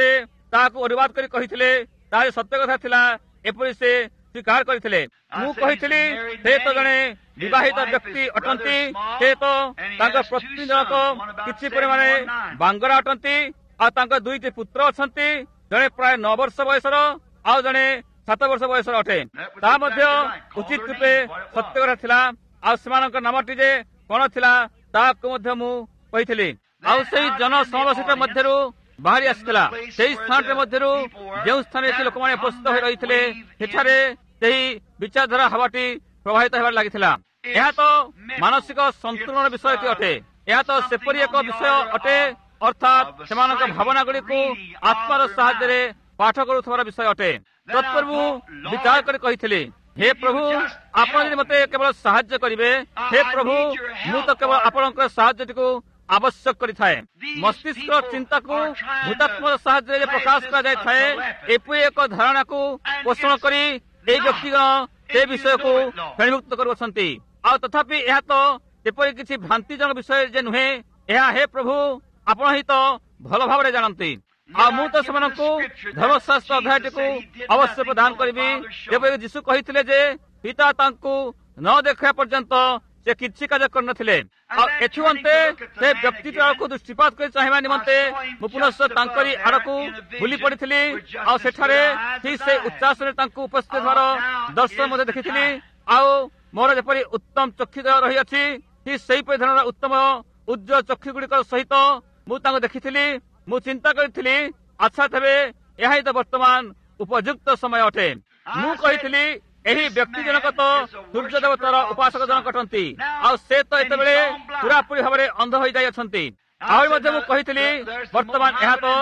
ତାହାକୁ ଅନୁବାଦ କରି କହିଥିଲେ ତାହା ସତ୍ୟ କଥା ଥିଲା, ଏପରି ସେ ସ୍ୱୀକାର କରିଥିଲେ। ମୁଁ କହିଥିଲି ସେ ତ ଜଣେ ବିବାହିତ ବ୍ୟକ୍ତି ଅଟନ୍ତି, ସେ ତ ତାଙ୍କ ପତ୍ନୀ ଜଣକ କିଛି ପରିମାଣରେ ବାଙ୍ଗରା ଅଟନ୍ତି, ଆଉ ତାଙ୍କ 2ଟି ପୁତ୍ର ଅଛନ୍ତି, ଜଣେ ପ୍ରାୟ 9 ବର୍ଷ ବୟସର ଆଉ ଜଣେ 7 ବର୍ଷ ବୟସର ଅଟେ। ତାହା ମଧ୍ୟ ଉଚିତ ରୂପେ ସତ୍ୟ କଥା ଥିଲା। ଆଉ ସେମାନଙ୍କ ନାମଟି ଯେ କଣ ଥିଲା ତାହାକୁ ମଧ୍ୟ ମୁଁ କହିଥିଲି। ଆଉ ସେହି ଜନସମାବେଶ ମଧ୍ୟରୁ ବାହାରି ଆସିଥିଲା, ସେହି ସ୍ଥାନରେ ମଧ୍ୟରୁ ଯେଉଁ ସ୍ଥାନରେ ସେ ଲୋକମାନେ ଉପସ୍ଥିତ ହୋଇ ରହିଥିଲେ ସେଠାରେ ସେହି ବିଚାରଧାରା ହାୱାଟି ପ୍ରବାହିତ ହେବାରେ ଲାଗିଥିଲା। ଏହା ତ ମାନସିକ ସନ୍ତୁଳନ ବିଷୟଟି ଅଟେ। ଏହା ତ ସେପରି ଏକ ବିଷୟ ଅଟେ, ଅର୍ଥାତ୍ ସେମାନଙ୍କ ଭାବନା ଗୁଡ଼ିକୁ ଆତ୍ମାର ସାହାଯ୍ୟରେ ପାଠ କରୁଥିବାର ବିଷୟ ଅଟେ। ତତ୍ପୂର୍ବ ବିଚାର କରି କହିଥିଲି, ହେ ପ୍ରଭୁ, ଆପଣ ଯଦି ମୋତେ କେବଳ ସାହାଯ୍ୟ କରିବେ, ହେ ପ୍ରଭୁ, ମୁଁ ତ କେବଳ ଆପଣଙ୍କର ସାହାଯ୍ୟଟିକୁ ଆବଶ୍ୟକ କରିଥାଏ। ମସ୍ତିଷ୍କ ଚିନ୍ତାକୁ ଭୂତାତ୍ମକ ସାହାଯ୍ୟରେ ପ୍ରକାଶ କରାଯାଇଥାଏ। ଏପରି ଏକ ଧାରଣାକୁ ପୋଷଣ କରି ଏହି ବ୍ୟକ୍ତିଗଣ ସେ ବିଷୟକୁ ଶ୍ରେଣୀଭୁକ୍ତ କରୁଅଛନ୍ତି। ଆଉ ତଥାପି ଏହା ତ ଏପରି କିଛି ଭ୍ରାନ୍ତିଜନକ ବିଷୟ ଯେ ନୁହେଁ, ଏହା ହେ ପ୍ରଭୁ ଆପଣ ହିଁ ତ ଭଲ ଭାବରେ ଜାଣନ୍ତି। ଆଉ ମୁଁ ତ ସେମାନଙ୍କୁ ଧର୍ମଶାସ୍ତ୍ର ଅଧ୍ୟାୟଟିକୁ ଅବଶ୍ୟ ପ୍ରଦାନ କରିବି। ଯେପରି ଯୀଶୁ କହିଥିଲେ ଯେ ପିତା ତାଙ୍କୁ ନ ଦେଖିବା ପର୍ଯ୍ୟନ୍ତ ସେ କିଛି କାର୍ଯ୍ୟ କରିନଥିଲେ। ଆଉ ଏଥିମନ୍ତେ ସେ ବ୍ୟକ୍ତିଟି ଆଡ଼କୁ ଦୃଷ୍ଟିପାତ କରି ଚାହିଁବା ନିମନ୍ତେ ମୁଁ ପୁନଃ ତାଙ୍କରି ଆଡ଼କୁ ବୁଲି ପଡ଼ିଥିଲି। ଆଉ ସେଠାରେ ଠିକ୍ ସେ ଉଚ୍ଚାସନରେ ତାଙ୍କୁ ଉପସ୍ଥିତ ହେବାର ଦର୍ଶନ ମଧ୍ୟ ଦେଖିଥିଲି। ଆଉ ମୋର ଯେପରି ଉତ୍ତମ ଚକ୍ଷୁଦ୍ୱୟ ରହିଅଛି, ଠିକ୍ ସେହିପରି ଧରଣର ଉତ୍ତମ ଉଜ୍ଜ୍ୱଳ ଚକ୍ଷୁ ଗୁଡ଼ିକ ସହିତ ମୁଁ ତାଙ୍କୁ ଦେଖିଥିଲି। ମୁଁ ଚିନ୍ତା କରିଥିଲି, ଆଚ୍ଛା ତେବେ ଏହା ହିଁ ତ ବର୍ତ୍ତମାନ ଉପଯୁକ୍ତ ସମୟ ଅଟେ। ମୁଁ କହିଥିଲି ଏହି ବ୍ୟକ୍ତି ଜଣକ ତ ସୂର୍ଯ୍ୟ ଦେବତାର ଉପାସକ ଜଣକ ଅଟନ୍ତି, ଆଉ ସେ ତ ଏତେବେଳେ ପୁରାପୁରି ଭାବରେ ଅନ୍ଧ ହୋଇଯାଇଅଛନ୍ତି। ଆହୁରି ମଧ୍ୟ ମୁଁ କହିଥିଲି ବର୍ତ୍ତମାନ ଏହା ତ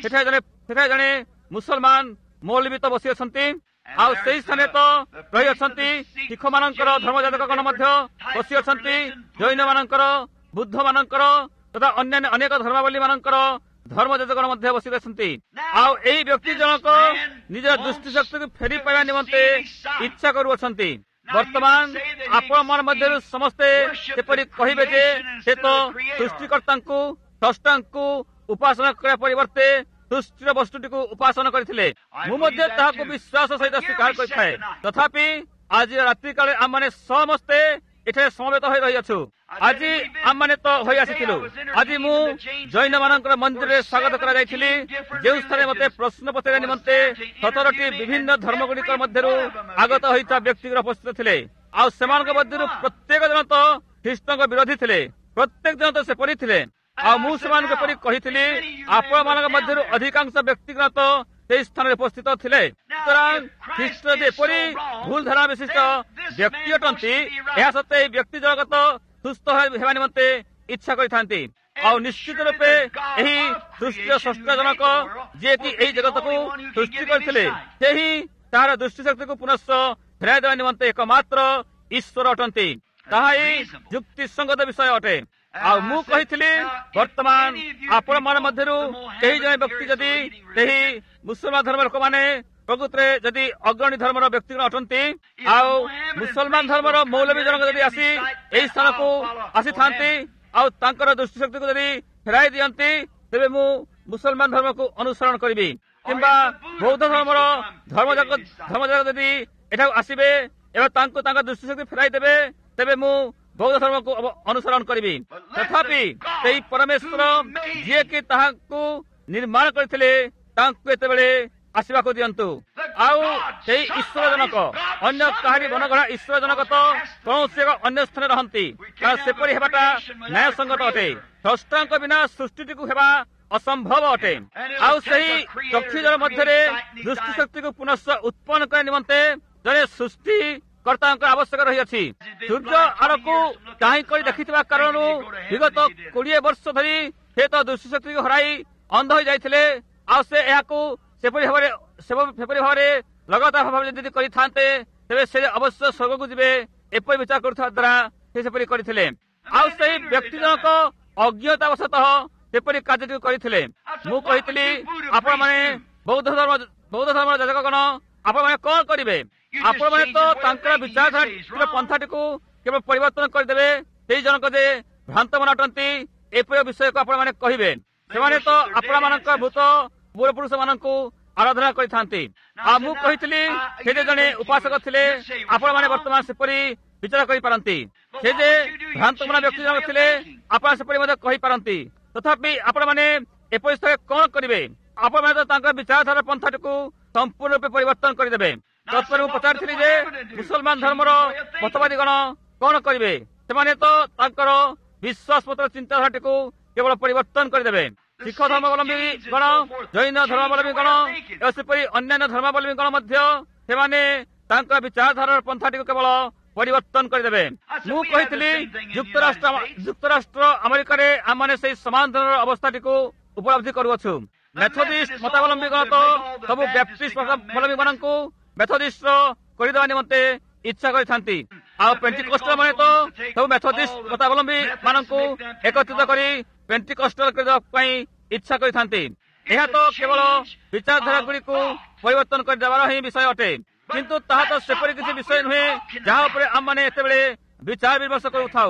ସେଠାରେ ଜଣେ ମୁସଲମାନ ମୌଲବୀ ତ ବସିଅଛନ୍ତି, ଆଉ ସେହି ସ୍ଥାନରେ ତ ରହିଅଛନ୍ତି ଶିଖମାନଙ୍କର ଧର୍ମଯାଜକଗଣ ମଧ୍ୟ ବସିଅଛନ୍ତି, ଜୈନ ମାନଙ୍କର, ବୁଦ୍ଧ ମାନଙ୍କର ତଥା ଅନ୍ୟାନ୍ୟ ଅନେକ ଧର୍ମାବଲୀ ମାନଙ୍କର ଧର୍ମଯାଜକଗଣ ମଧ୍ୟ ବସି ଅଛନ୍ତି। ଆଉ ଏହି ବ୍ୟକ୍ତି ଜଣକ ନିଜର ଦୃଷ୍ଟି ଶକ୍ତିକୁ ଫେରି ପାଇବା ନିମନ୍ତେ ଇଚ୍ଛା କରୁଅଛନ୍ତି। ବର୍ତ୍ତମାନ ଆପଣମାନ ମଧ୍ୟରୁ ସମସ୍ତେ ସେପରି କହିବେ ଯେ ସେ ତ ସୃଷ୍ଟିକର୍ତ୍ତାଙ୍କୁ, ସ୍ରଷ୍ଟାଙ୍କୁ ଉପାସନା କରିବା ପରିବର୍ତ୍ତେ ସୃଷ୍ଟିର ବସ୍ତୁଟିକୁ ଉପାସନା କରିଥିଲେ। ମୁଁ ମଧ୍ୟ ତାହାକୁ ବିଶ୍ୱାସ ସହିତ ସ୍ୱୀକାର କରିଥାଏ। ତଥାପି ଆଜି ରାତ୍ରିକାଳେ ଆମମାନେ ସମସ୍ତେ ଏଠାରେ ସମବେତ ହୋଇ ରହିଅଛୁ। ଆଜି ଆମମାନେ ତ ହୋଇ ଆସିଥିଲୁ। ଆଜି ମୁଁ ଜୈନ ମାନଙ୍କର ମନ୍ଦିରରେ ସ୍ୱାଗତ କରାଯାଇଥିଲି, ଯେଉଁ ସ୍ଥାନରେ ମୋତେ ପ୍ରଶ୍ନ ପଚାରିବା ନିମନ୍ତେ 17ଟି ବିଭିନ୍ନ ଧର୍ମଗୁଡ଼ିକ ମଧ୍ୟରୁ ଆଗତ ହୋଇଥିବା ବ୍ୟକ୍ତିଙ୍କର ଉପସ୍ଥିତ ଥିଲେ। ଆଉ ସେମାନଙ୍କ ମଧ୍ୟରୁ ପ୍ରତ୍ୟେକ ଜଣ ତ ଖ୍ରୀଷ୍ଟଙ୍କ ବିରୋଧୀ ଥିଲେ, ପ୍ରତ୍ୟେକ ଜଣ ତ ସେପରି ଥିଲେ। ଆଉ ମୁଁ ସେମାନଙ୍କୁ ଏପରି କହିଥିଲି, ଆପଣମାନଙ୍କ ମଧ୍ୟରୁ ଅଧିକାଂଶ ବ୍ୟକ୍ତିଗଣ ତ ସେହି ସ୍ଥାନରେ ଉପସ୍ଥିତ ଥିଲେ। ସୁତରାଂ ଖ୍ରୀଷ୍ଟ ଯଦି ଏପରି ଭୁଲ ଧାରଣା ବିଶିଷ୍ଟ ବ୍ୟକ୍ତି ଅଟନ୍ତି, ଏହା ସତ୍ତ୍ୱେ ଏହି ବ୍ୟକ୍ତି ଜଗତ ସୁସ୍ଥ ହେବା ନିମନ୍ତେ ଇଚ୍ଛା କରିଥାନ୍ତି। ଆଉ ନିଶ୍ଚିତ ରୂପେ ଏହି ସୃଷ୍ଟିର ସ୍ରଷ୍ଟା ଜଣକ ଯିଏକି ଏହି ଜଗତକୁ ସୃଷ୍ଟି କରିଥିଲେ, ସେହି ତାହାର ଦୃଷ୍ଟିଶକ୍ତିକୁ ପୁନଃ ଫେରାଇ ଦେବା ନିମନ୍ତେ एकमात्र ଈଶ୍ୱର ଅଟନ୍ତି। ତାହା ହିଁ ଯୁକ୍ତିସଙ୍ଗତ ବିଷୟ ଅଟେ। ଆଉ ମୁଁ କହିଥିଲି ବର୍ତ୍ତମାନ ଆପଣମାନ ମଧ୍ୟରୁ କେହି ଜଣେ ବ୍ୟକ୍ତି ଯଦି ସେହି ମୁସଲମାନ ଧର୍ମ ଲୋକମାନେ ପ୍ରକୃତରେ ଯଦି ଅଗ୍ରଣୀ ଧର୍ମର ବ୍ୟକ୍ତିଗଣ ଅଟନ୍ତି, ଆଉ ମୁସଲମାନ ଧର୍ମର ମୌଲବୀ ଜଣକ ଯଦି ଆସି ଏହି ସ୍ଥାନକୁ ଆସିଥାନ୍ତି ଆଉ ତାଙ୍କର ଦୃଷ୍ଟିଶକ୍ତିକୁ ଯଦି ଫେରାଇ ଦିଅନ୍ତି, ତେବେ ମୁଁ ମୁସଲମାନ ଧର୍ମକୁ ଅନୁସରଣ କରିବି। କିମ୍ବା ବୌଦ୍ଧ ଧର୍ମର ଧର୍ମଯାଜକ ଯଦି ଏଠାକୁ ଆସିବେ ଏବଂ ତାଙ୍କୁ ତାଙ୍କ ଦୃଷ୍ଟିଶକ୍ତି ଫେରାଇ ଦେବେ, ତେବେ ମୁଁ ବୌଦ୍ଧ ଧର୍ମକୁ ଅନୁସରଣ କରିବି। ତଥାପି ସେହି ପରମେଶ୍ୱର ଯିଏକି ତାହାକୁ ନିର୍ମାଣ କରିଥିଲେ ତାଙ୍କୁ ଏତେବେଳେ ଆସିବାକୁ ଦିଅନ୍ତୁ। ଆଉ ସେହି ଈଶ୍ୱର ଜନକ ଅନ୍ୟ କାହାରି ମନଗଢ଼ା ଈଶ୍ୱର ଜନକ ତ କୌଣସି ଏକ ଅନ୍ୟ ସ୍ଥାନରେ ରହନ୍ତି, କାରଣ ସେପରି ହେବାଟା ନ୍ୟାୟସଙ୍ଗତ ଅଟେ। ସ୍ରଷ୍ଟାଙ୍କ ବିନା ସୃଷ୍ଟିଟିକୁ ହେବା ଅସମ୍ଭବ ଅଟେ। ଆଉ ସେହି ଚକ୍ଷୁଜଳ ମଧ୍ୟରେ ଦୃଷ୍ଟିଶକ୍ତିକୁ ପୁନଃ ଉତ୍ପନ୍ନ କରିବା ନିମନ୍ତେ ଜଣେ ସୃଷ୍ଟିକର୍ତ୍ତାଙ୍କର ଆବଶ୍ୟକ ରହିଅଛି। ସୂର୍ଯ୍ୟ ଆଡ଼କୁ ଚାହିଁ କରି ଦେଖିଥିବା କାରଣରୁ ବିଗତ 20 ବର୍ଷ ଧରି ସେ ତ ଦୃଷ୍ଟିଶକ୍ତିକୁ ହରାଇ ଅନ୍ଧ ହୋଇଯାଇଥିଲେ। ଆଉ ସେ ଏହାକୁ ସେପରି ଭାବରେ ଲଗାତାର ଭାବରେ ଯଦି କରିଥାନ୍ତେ, ତେବେ ସେ ଅବଶ୍ୟ ସ୍ୱର୍ଗକୁ ଯିବେ, ଏପରି ବିଚାର କରୁଥିବା ଦ୍ୱାରା ସେ ସେପରି କରିଥିଲେ। ଆଉ ସେହି ବ୍ୟକ୍ତି ଜଣକ ଅଜ୍ଞତାବଶତଃ ସେପରି କାର୍ଯ୍ୟଟିକୁ କରିଥିଲେ। ମୁଁ କହିଥିଲି ଆପଣମାନେ ବୌଦ୍ଧ ଧର୍ମର ଯାଜକଗଣ ଆପଣମାନେ କଣ କରିବେ? ଆପଣମାନେ ତ ତାଙ୍କର ବିଚାରଧାରା ପନ୍ଥାଟିକୁ କେବଳ ପରିବର୍ତ୍ତନ କରିଦେବେ। ସେହି ଜଣକ ଯେ ଭ୍ରାନ୍ତ ମନ ଅଟନ୍ତି, ଏପରି ବିଷୟକୁ ଆପଣମାନେ କହିବେ। ସେମାନେ ତ ଆପଣମାନଙ୍କ ଭୂତ ପୂର୍ବପୁରୁଷ ମାନଙ୍କୁ ଆରାଧନା କରିଥାନ୍ତି। ଆଉ ମୁଁ କହିଥିଲି ସେ ଯେ ଜଣେ ଉପାସକ ଥିଲେ, ଆପଣମାନେ ବର୍ତ୍ତମାନ ସେପରି ବିଚାର କରିପାରନ୍ତି। ସେ ଯେ ଭ୍ରାନ୍ତମନା ବ୍ୟକ୍ତି ଜଣକ ଥିଲେ, ଆପଣ ସେପରି ମଧ୍ୟ କହିପାରନ୍ତି। ତଥାପି ଆପଣମାନେ ଏପରି ସ୍ଥଳେ କଣ କରିବେ? ଆପଣମାନେ ତ ତାଙ୍କର ବିଚାରଧାରା ପନ୍ଥାଟିକୁ ସମ୍ପୂର୍ଣ୍ଣ ରୂପେ ପରିବର୍ତ୍ତନ କରିଦେବେ। ତତ୍ପରେ ମୁଁ ପଚାରିଥିଲି ଯେ ମୁସଲମାନ ଧର୍ମର ମତବାଦୀଗଣ କଣ କରିବେ? ସେମାନେ ତ ତାଙ୍କର ବିଶ୍ୱାସ ପତ୍ର ଚିନ୍ତାଧାରାଟିକୁ କେବଳ ପରିବର୍ତ୍ତନ କରିଦେବେ। ଶିଖ ଧର୍ମାବଲମ୍ବୀ ଗଣ, ଜୈନ ଧର୍ମାବଲମ୍ବୀ ଗଣ ଓ ସେପରି ଅନ୍ୟାନ୍ୟ ଧର୍ମାବଲମ୍ବୀ ଗଣ ମଧ୍ୟ ସେମାନେ ତାଙ୍କ ବିଚାରଧାରାର ପନ୍ଥାଟିକୁ କେବଳ ପରିବର୍ତ୍ତନ କରିଦେବେ। ମୁଁ କହିଥିଲି ଯୁକ୍ତରାଷ୍ଟ୍ର ଆମେରିକାରେ ଆମମାନେ ସେହି ସମାନ ଧରଣର ଅବସ୍ଥାଟିକୁ ଉପଲବ୍ଧି କରୁଅଛୁ। ମେଥୋଡିଷ୍ଟ ମତାବଲମ୍ବୀ ଗଣ ତ ସବୁ ବ୍ୟାପ୍ଟିଷ୍ଟ ମତାବଲମ୍ବୀ ମାନଙ୍କୁ ମେଥୋଡିଷ୍ଟ କରିଦେବା ନିମନ୍ତେ ଇଚ୍ଛା କରିଥାନ୍ତି। ଆଉ ପେଣ୍ଟିକୋଷ୍ଟାଲ ମାନେ ତ ସବୁ ମେଥୋଡିଷ୍ଟ ମତାବଲମ୍ବୀ ମାନଙ୍କୁ ଏକତ୍ରିତ କରି ପେଣ୍ଟିକୋଷ୍ଟାଲ କରିଦେବା ପାଇଁ ଇଚ୍ଛା କରିଥାନ୍ତି। ଏହା ତ କେବଳ ବିଚାରଧାରା ଗୁଡ଼ିକୁ ପରିବର୍ତ୍ତନ କରିଦେବାର ହିଁ ବିଷୟ ଅଟେ। କିନ୍ତୁ ତାହା ତ ସେପରି କିଛି ବିଷୟ ନୁହେଁ ଯାହା ଉପରେ ଆମମାନେ ଏତେବେଳେ ବିଚାର ବିମର୍ଶ କରୁଥାଉ।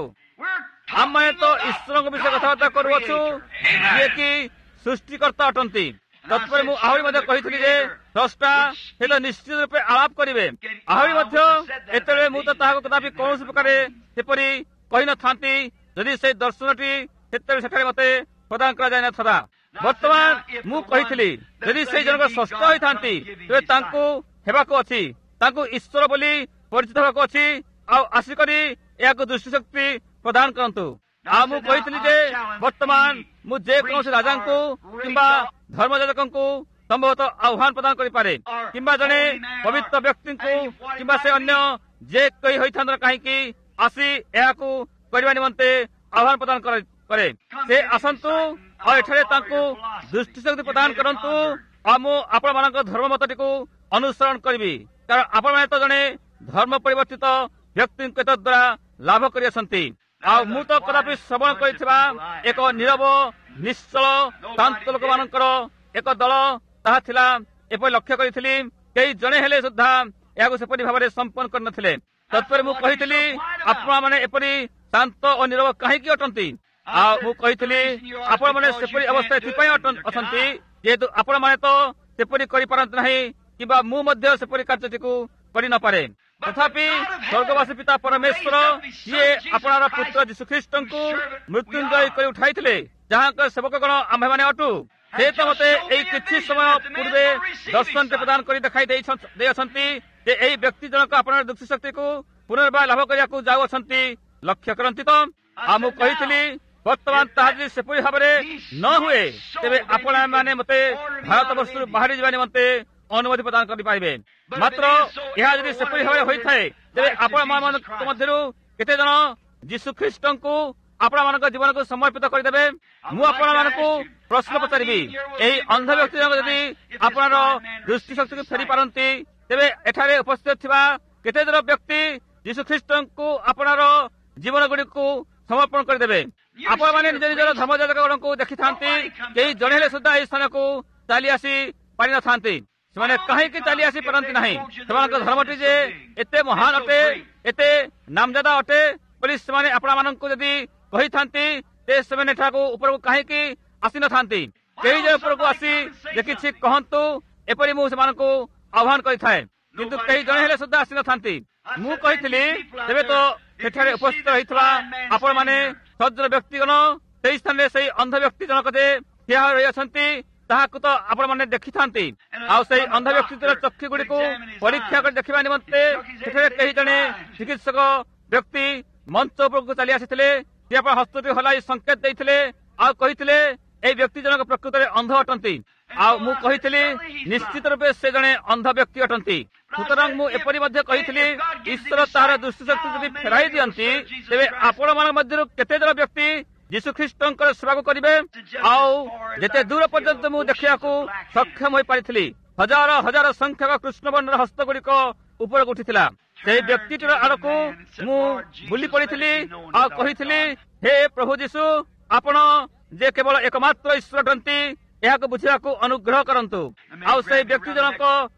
ଆମମାନେ ତ ଈଶ୍ୱରଙ୍କ ବିଷୟରେ କଥାବାର୍ତ୍ତା କରୁଅଛୁ, ଯିଏକି ସୃଷ୍ଟିକର୍ତ୍ତା ଅଟନ୍ତି। ତତ୍ପରେ ମୁଁ ଆହୁରି ମଧ୍ୟ କହିଥିଲି ଯେ ସ୍ରଷ୍ଟା ସେ ତ ନିଶ୍ଚିତ ରୂପେ ଆଳାପ କରିବେ। ଆହୁରି ମଧ୍ୟ ଏତେବେଳେ ମୁଁ ତ ତାହାକୁ କଦାପି କୌଣସି ପ୍ରକାର ସେପରି କହିନଥାନ୍ତି ଯଦି ସେଇ ଦର୍ଶନଟି ସେତେବେଳେ ସେଠାରେ ମତେ ପ୍ରଦାନ କରାଯାଇନଥିଲା। ବର୍ତ୍ତମାନ ମୁଁ କହିଥିଲି ଯଦି ସେଇ ଜଣକ ସ୍ରଷ୍ଟା ହୋଇଥାନ୍ତି ତେବେ ତାଙ୍କୁ ହେବାକୁ ଅଛି, ତାଙ୍କୁ ଈଶ୍ୱର ବୋଲି ପରିଚିତ ହେବାକୁ ଅଛି। ଆଉ ଆସିକରି ଏହାକୁ ଦୃଷ୍ଟିଶକ୍ତି ପ୍ରଦାନ କରନ୍ତୁ। ଆଉ ମୁଁ କହିଥିଲି ଯେ ବର୍ତ୍ତମାନ ମୁଁ ଯେକୌଣସି ରାଜାଙ୍କୁ କିମ୍ବା ଧର୍ମଯାଜକଙ୍କୁ ସମ୍ଭବତଃ ଆହ୍ୱାନ ପ୍ରଦାନ କରିପାରେ, କିମ୍ବା ଜଣେ ପବିତ୍ର ବ୍ୟକ୍ତିଙ୍କୁ କିମ୍ବା ସେ ଅନ୍ୟ ଯେ କେହି ହୋଇଥାନ୍ତି କାହିଁକି ଆସି ଏହାକୁ କରିବା ନିମନ୍ତେ ଆହ୍ୱାନ ପ୍ରଦାନ କରେ। ସେ ଆସନ୍ତୁ ଆଉ ଏଠାରେ ତାଙ୍କୁ ଦୃଷ୍ଟିଶକ୍ତି ପ୍ରଦାନ କରନ୍ତୁ। ଆଉ ମୁଁ ଆପଣମାନଙ୍କ ଧର୍ମ ମତଟିକୁ ଅନୁସରଣ କରିବି, କାରଣ ଆପଣମାନେ ତ ଜଣେ ଧର୍ମ ପରିବର୍ତ୍ତିତ ବ୍ୟକ୍ତିଙ୍କ ଦ୍ୱାରା ଲାଭ କରିଆସନ୍ତି। ଆଉ ମୁଁ ତ କଦାପି ଶ୍ରବଣ କରିଥିବା ଏକ ନୀରବ ନିଶ୍ଚଳ ଶାନ୍ତ ଲୋକମାନଙ୍କର ଏକ ଦଳ ତାହା ଥିଲା ଏପରି ଲକ୍ଷ୍ୟ କରିଥିଲି। କେହି ଜଣେ ହେଲେ ସୁଦ୍ଧା ଏହାକୁ ସେପରି ଭାବରେ ସମ୍ପନ୍ନ କରିନଥିଲେ। ତତ୍ପରେ ମୁଁ କହିଥିଲି ଆପଣମାନେ ଏପରି ଶାନ୍ତ ଓ ନୀରବ କାହିଁକି ଅଟନ୍ତି? ଆଉ ମୁଁ କହିଥିଲି ଆପଣମାନେ ସେପରି ଅବସ୍ଥା ଏଥିପାଇଁ ଅଛନ୍ତି ଯେହେତୁ ଆପଣମାନେ ତ ସେପରି କରିପାରନ୍ତି ନାହିଁ, କିମ୍ବା ମୁଁ ମଧ୍ୟ ସେପରି କାର୍ଯ୍ୟଟିକୁ କରିନପାରେ। ତଥାପି ସ୍ୱର୍ଗବାସୀ ପିତା ପରମେଶ୍ୱର ଯିଏ ଆପଣଙ୍କର ପୁତ୍ର ଯୀଶୁଖ୍ରୀଷ୍ଟଙ୍କୁ ମୃତ୍ୟୁଞ୍ଜୟ କରି ଉଠାଇଥିଲେ, ଯାହାଙ୍କ ସେବକଗଣ ଆମ୍ଭେମାନେ ଅଟୁ, ସେ ତ ମତେ ଏଇ କିଛି ସମୟ ପୂର୍ବେ ଦର୍ଶନଟେ ପ୍ରଦାନ କରି ଦେଖାଇ ଦେଇଅଛନ୍ତି ଯେ ଏଇ ବ୍ୟକ୍ତି ଜଣକ ଆପଣଙ୍କ ଦୃଷ୍ଟିଶକ୍ତିକୁ ପୁନର୍ବାର ଲାଭ କରିବାକୁ ଯାଉଅଛନ୍ତି। ଲକ୍ଷ୍ୟ କରନ୍ତି ତ। ଆଉ ମୁଁ କହିଥିଲି ବର୍ତ୍ତମାନ ତାହା ଯଦି ସେପରି ଭାବରେ ନ ହୁଏ ତେବେ ଆପଣମାନେ ମତେ ଭାରତ ବର୍ଷରୁ ବାହାରି ଯିବା ନିମନ୍ତେ ଅନୁମତି ପ୍ରଦାନ କରିପାରିବେ। ମାତ୍ର ଏହା ଯଦି ସେପରି ଭାବରେ ହୋଇଥାଏ ତେବେ ଆପଣମାନଙ୍କ ମଧ୍ୟରୁ କେତେ ଜଣ ଯୀଶୁଖ୍ରୀଷ୍ଟଙ୍କୁ ଆପଣମାନଙ୍କ ଜୀବନକୁ ସମର୍ପିତ କରିଦେବେ? ମୁଁ ଆପଣମାନଙ୍କୁ ପ୍ରଶ୍ନ ପଚାରିବି, ଏହି ଅନ୍ଧ ବ୍ୟକ୍ତି ଜଣକ ଯଦି ଆପଣର ଦୃଷ୍ଟିଶକ୍ତିକୁ ଫେରି ପାରନ୍ତି ତେବେ ଏଠାରେ ଉପସ୍ଥିତ ଥିବା କେତେ ଜଣ ବ୍ୟକ୍ତି ଯୀଶୁଖ୍ରୀଷ୍ଟଙ୍କୁ ଆପଣର ଜୀବନ ଗୁଡ଼ିକୁ ସମର୍ପଣ କରିଦେବେ? ଆପଣମାନେ ନିଜ ନିଜର ଧର୍ମଯାଜକଗଣଙ୍କୁ ଦେଖିଥାନ୍ତି, କେହି ଜଣେ ହେଲେ ସୁଦ୍ଧା ଏହି ସ୍ଥାନକୁ ଚାଲି ଆସି ପାରିନଥାନ୍ତି। ସେମାନେ କାହିଁକି ଚାଲି ଆସି ପାରନ୍ତି ନାହିଁ? ସେମାନଙ୍କ ଧର୍ମଟି ଯେ ଏତେ ମହାନ ଅଟେ, ଏତେ ନାମଜାଦା ଅଟେ ବୋଲି ସେମାନେ ଆପଣମାନଙ୍କୁ ଯଦି କହିଥାନ୍ତି ଯେ ସେମାନେ ଏଠାକୁ ଉପରକୁ କାହିଁକି ଆସିନଥାନ୍ତି? କେହି ଯେ ଉପରକୁ ଆସି ଦେଖିଛି କହନ୍ତୁ, ଏପରି ମୁଁ ସେମାନଙ୍କୁ ଆହ୍ୱାନ କରିଥାଏ। କିନ୍ତୁ କେହି ଜଣେ ହେଲେ ସୁଦ୍ଧା ଆସିନଥାନ୍ତି। ମୁଁ କହିଥିଲି ତେବେ ତ ସେଠାରେ ଉପସ୍ଥିତ ରହିଥିବା ଆପଣମାନେ ସଜ୍ଜନ ବ୍ୟକ୍ତିଗଣ ସେଇ ସ୍ଥାନରେ ସେଇ ଅନ୍ଧ ବ୍ୟକ୍ତି ଜଣକ ଯେ ଠିଆ ହୋଇ ରହିଅଛନ୍ତି ତାହାକୁ ତ ଆପଣମାନେ ଦେଖିଥାନ୍ତି। ଆଉ ସେଇ ଅନ୍ଧ ବ୍ୟକ୍ତିର ଚକ୍ଷୁ ଗୁଡ଼ିକୁ ପରୀକ୍ଷା କରି ଦେଖିବା ନିମନ୍ତେ ସେଠାରେ କେହି ଜଣେ ଚିକିତ୍ସକ ବ୍ୟକ୍ତି ମଞ୍ଚ ଉପରକୁ ଚାଲି ଆସିଥିଲେ। ସେ ଆପଣ ହସ୍ତଟି ହଲାଇ ସଂକେତ ଦେଇଥିଲେ ଆଉ କହିଥିଲେ ଏଇ ବ୍ୟକ୍ତି ଜଣକ ପ୍ରକୃତରେ ଅନ୍ଧ ଅଟନ୍ତି। ଆଉ ମୁଁ କହିଥିଲି ନିଶ୍ଚିତ ରୂପେ ସେ ଜଣେ ଅନ୍ଧ ବ୍ୟକ୍ତି ଅଟନ୍ତି। ସୁତରାଂ ମୁଁ ଏପରି ମଧ୍ୟ କହିଥିଲି ଈଶ୍ୱର ତାହାର ଦୃଷ୍ଟିଶକ୍ତି ଯଦି ଫେରାଇ ଦିଅନ୍ତି ତେବେ ଆପଣମାନଙ୍କ ମଧ୍ୟରୁ କେତେ ଜଣ ବ୍ୟକ୍ତି ଯୀଶୁଖ୍ରୀଷ୍ଟଙ୍କର ସେବାକୁ କରିବେ? ଆଉ ଯେତେ ଦୂର ପର୍ଯ୍ୟନ୍ତ ମୁଁ ଦେଖିବାକୁ ସକ୍ଷମ ହୋଇପାରିଥିଲି, ହଜାର ହଜାର ସଂଖ୍ୟକ କୃଷ୍ଣବର୍ଣ୍ଣର ହସ୍ତ ଗୁଡ଼ିକ ଉପରକୁ ଉଠିଥିଲା। ସେହି ବ୍ୟକ୍ତିଟିର ଆଡ଼କୁ ମୁଁ ବୁଲି ପଡ଼ିଥିଲି ଆଉ କହିଥିଲି, ହେ ପ୍ରଭୁ ଯୀଶୁ, ଆପଣ ଯେ କେବଳ ଏକମାତ୍ର ଈଶ୍ୱର ଅଟନ୍ତି ଏହାକୁ ବୁଝିବାକୁ ଅନୁଗ୍ରହ କରନ୍ତୁ। ଆଉ ସେହି ବ୍ୟକ୍ତି ଜଣକ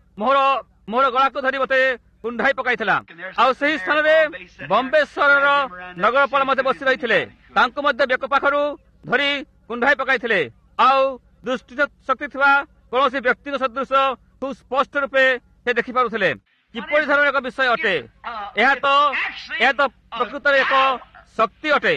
ମୋହର ଗଳାକୁ ଧରି ମତେ କୁଣ୍ଢାଇ ପକାଇଥିଲା। ଆଉ ସେହି ସ୍ଥାନରେ ବମ୍ବେ ସହରର ନଗରପାଳ ମଧ୍ୟ ବସି ରହିଥିଲେ, ତାଙ୍କୁ ମଧ୍ୟ ବେକ ପାଖରୁ ଧରି କୁଣ୍ଢାଇ ପକାଇଥିଲେ। ଆଉ ଦୃଷ୍ଟି ଶକ୍ତି ଥିବା କୌଣସି ବ୍ୟକ୍ତିଙ୍କ ସଦୃଶ ଖୁବ୍ ସ୍ପଷ୍ଟ ରୂପେ ସେ ଦେଖିପାରୁଥିଲେ। କିପରି ଧରଣର ଏକ ବିଷୟ ଅଟେ? ଏହା ତ ପ୍ରକୃତରେ ଏକ ଶକ୍ତି ଅଟେ।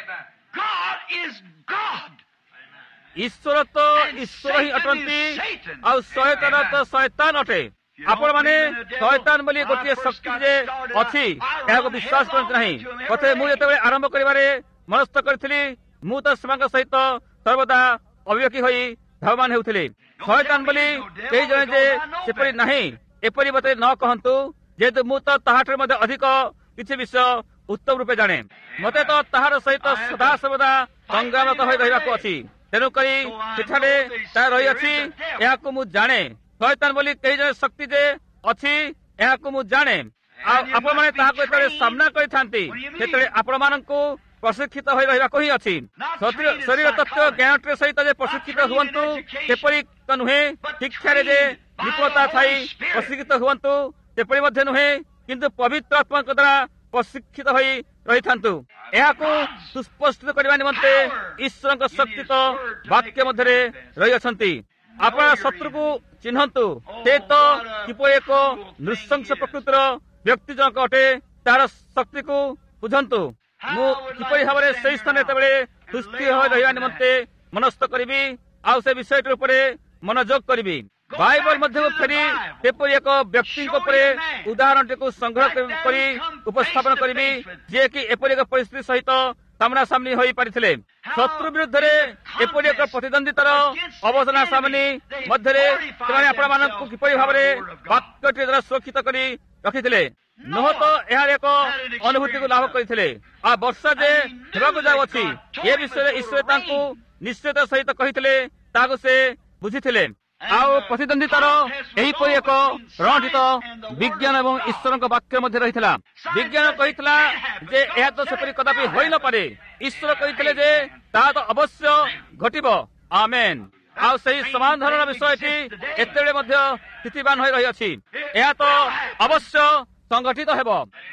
ଈଶ୍ୱର ତ ଈଶ୍ୱର ହିଁ ଅଟନ୍ତି, ଆଉ ଶୟତାନ ତ ଶୟତାନ ଅଟେ। ଆପଣମାନେ ଶୟତାନ ବୋଲି ଗୋଟିଏ ଶକ୍ତି ଯେ ଅଛି ଏହାକୁ ବିଶ୍ୱାସ କରନ୍ତି ନାହିଁ। କଥା ମୁଁ ଯେତେବେଳେ ଆରମ୍ଭ କରିବାରେ ମନସ୍ଥ କରିଥିଲି, ମୁଁ ତ ସେମାନଙ୍କ ସହିତ ସର୍ବଦା ଅବିବେକୀ ହୋଇ ଧାବମାନ ହେଉଥିଲି। ଶୟତାନ ବୋଲି କେହି ଜଣେ ଯେ ସେପରି ନାହିଁ ଏପରି ମତେ ନ କହନ୍ତୁ, ଯେହେତୁ ମୁଁ ତ ତାହାଠାରୁ ମଧ୍ୟ ଅଧିକ କିଛି ବିଷୟ ଉତ୍ତମ ରୂପେ ଜାଣେ। ମତେ ତ ତାହାର ସହିତ ସଦାସର୍ବଦା ସଂଗ୍ରାମରତ ହୋଇ ରହିବାକୁ ଅଛି। ତେଣୁକରି ସେଠାରେ ତାହା ରହିଅଛି, ଏହାକୁ ମୁଁ ଜାଣେ। ଶୟତାନ ବୋଲି କେହି ଜଣେ ଶକ୍ତି ଯେ ଅଛି ଏହାକୁ ମୁଁ ଜାଣେ। ଆଉ ଆପଣମାନେ ତାହାକୁ ଯେତେବେଳେ ସାମ୍ନା କରିଥାନ୍ତି, ସେତେବେଳେ ଆପଣମାନଙ୍କୁ ପ୍ରଶିକ୍ଷିତ ହୋଇ ରହିବାକୁ ହିଁ ଅଛି। ଶରୀର ତତ୍ତ୍ୱ ଜ୍ଞାନଟିର ସହିତ ଯେ ପ୍ରଶିକ୍ଷିତ ହୁଅନ୍ତୁ ସେପରି ତ ନୁହେଁ, ଶିକ୍ଷାରେ ଯେ ନିପୁଣତା ଥାଇ ପ୍ରଶିକ୍ଷିତ ହୁଅନ୍ତୁ ସେପରି ମଧ୍ୟ ନୁହେଁ, କିନ୍ତୁ ପବିତ୍ର ଆତ୍ମାଙ୍କ ଦ୍ୱାରା ପ୍ରଶିକ୍ଷିତ ହୋଇ ରହିଥାନ୍ତୁ। ଏହାକୁ ସୁସ୍ପଷ୍ଟ କରିବା ନିମନ୍ତେ ଈଶ୍ୱରଙ୍କ ଶକ୍ତି ତ ବାକ୍ୟ ମଧ୍ୟରେ ରହିଅଛନ୍ତି। ଆପଣ ଶତ୍ରୁକୁ ଚିହ୍ନନ୍ତୁ, ସେ ତ କିପରି ଏକ ନୃଶଂସ ପ୍ରକୃତିର ବ୍ୟକ୍ତି ଜଣକ ଅଟେ, ତାହାର ଶକ୍ତିକୁ ବୁଝନ୍ତୁ। ମୁଁ କିପରି ଭାବରେ ସେହି ସ୍ଥାନରେ ଯେତେବେଳେ ସୁସ୍ଥିର ହୋଇ ରହିବା ନିମନ୍ତେ ମନସ୍ଥ କରିବି ଆଉ ସେ ବିଷୟଟି ଉପରେ ମନୋଯୋଗ କରିବି। ବାଇବଲ ମଧ୍ୟକୁ ଫେରି ସେପରି ଏକ ବ୍ୟକ୍ତିଙ୍କ ଉପରେ ଉଦାହରଣଟିକୁ ସଂଗ୍ରହ କରି ଉପସ୍ଥାପନ କରିବି, ଯିଏକି ଏପରି ଏକ ପରିସ୍ଥିତି ସହିତ ସାମ୍ନାସାମ୍ନି ହୋଇପାରିଥିଲେ। ଶତ୍ରୁ ବିରୁଦ୍ଧରେ ଏପରି ଏକ ପ୍ରତିଦ୍ୱନ୍ଦିତାର ଅବସାନ ସାମନି ମଧ୍ୟରେ ସେମାନେ ଆପଣମାନଙ୍କୁ କିପରି ଭାବରେ ବାକ୍ୟଟି ଦ୍ୱାରା ସୁରକ୍ଷିତ କରି ରଖିଥିଲେ। ନୁହ ତ ଏହାର ଏକ ଅନୁଭୂତିକୁ ଲାଭ କରିଥିଲେ। ଆଉ ବର୍ଷା ଯେ ହେବାକୁ ଯାଉଅଛି ଏ ବିଷୟରେ ଈଶ୍ୱର ତାଙ୍କୁ ନିଶ୍ଚୟତା ସହିତ କହିଥିଲେ, ତାହାକୁ ସେ ବୁଝିଥିଲେ। ଆଉ ପ୍ରତିଦ୍ୱନ୍ଦିତାର ଏହିପରି ଏକ ରଣଠିତ ବିଜ୍ଞାନ ଏବଂ ଈଶ୍ୱରଙ୍କ ବାକ୍ୟ ମଧ୍ୟ ରହିଥିଲା। ବିଜ୍ଞାନ କହିଥିଲା ଯେ ଏହା ତ ସେପରି କଦାପି ହୋଇନପାରେ। ଈଶ୍ୱର କହିଥିଲେ ଯେ ତାହା ତ ଅବଶ୍ୟ ଘଟିବ। ଆମେନ୍। ଆଉ ସେହି ସମାନ ଧରଣର ବିଷୟଟି ଏତେବେଳେ ମଧ୍ୟ ସ୍ଥିତିବାନ ହୋଇ ରହିଅଛି। ଏହା ତ ଅବଶ୍ୟ ସଂଗଠିତ ହେବ।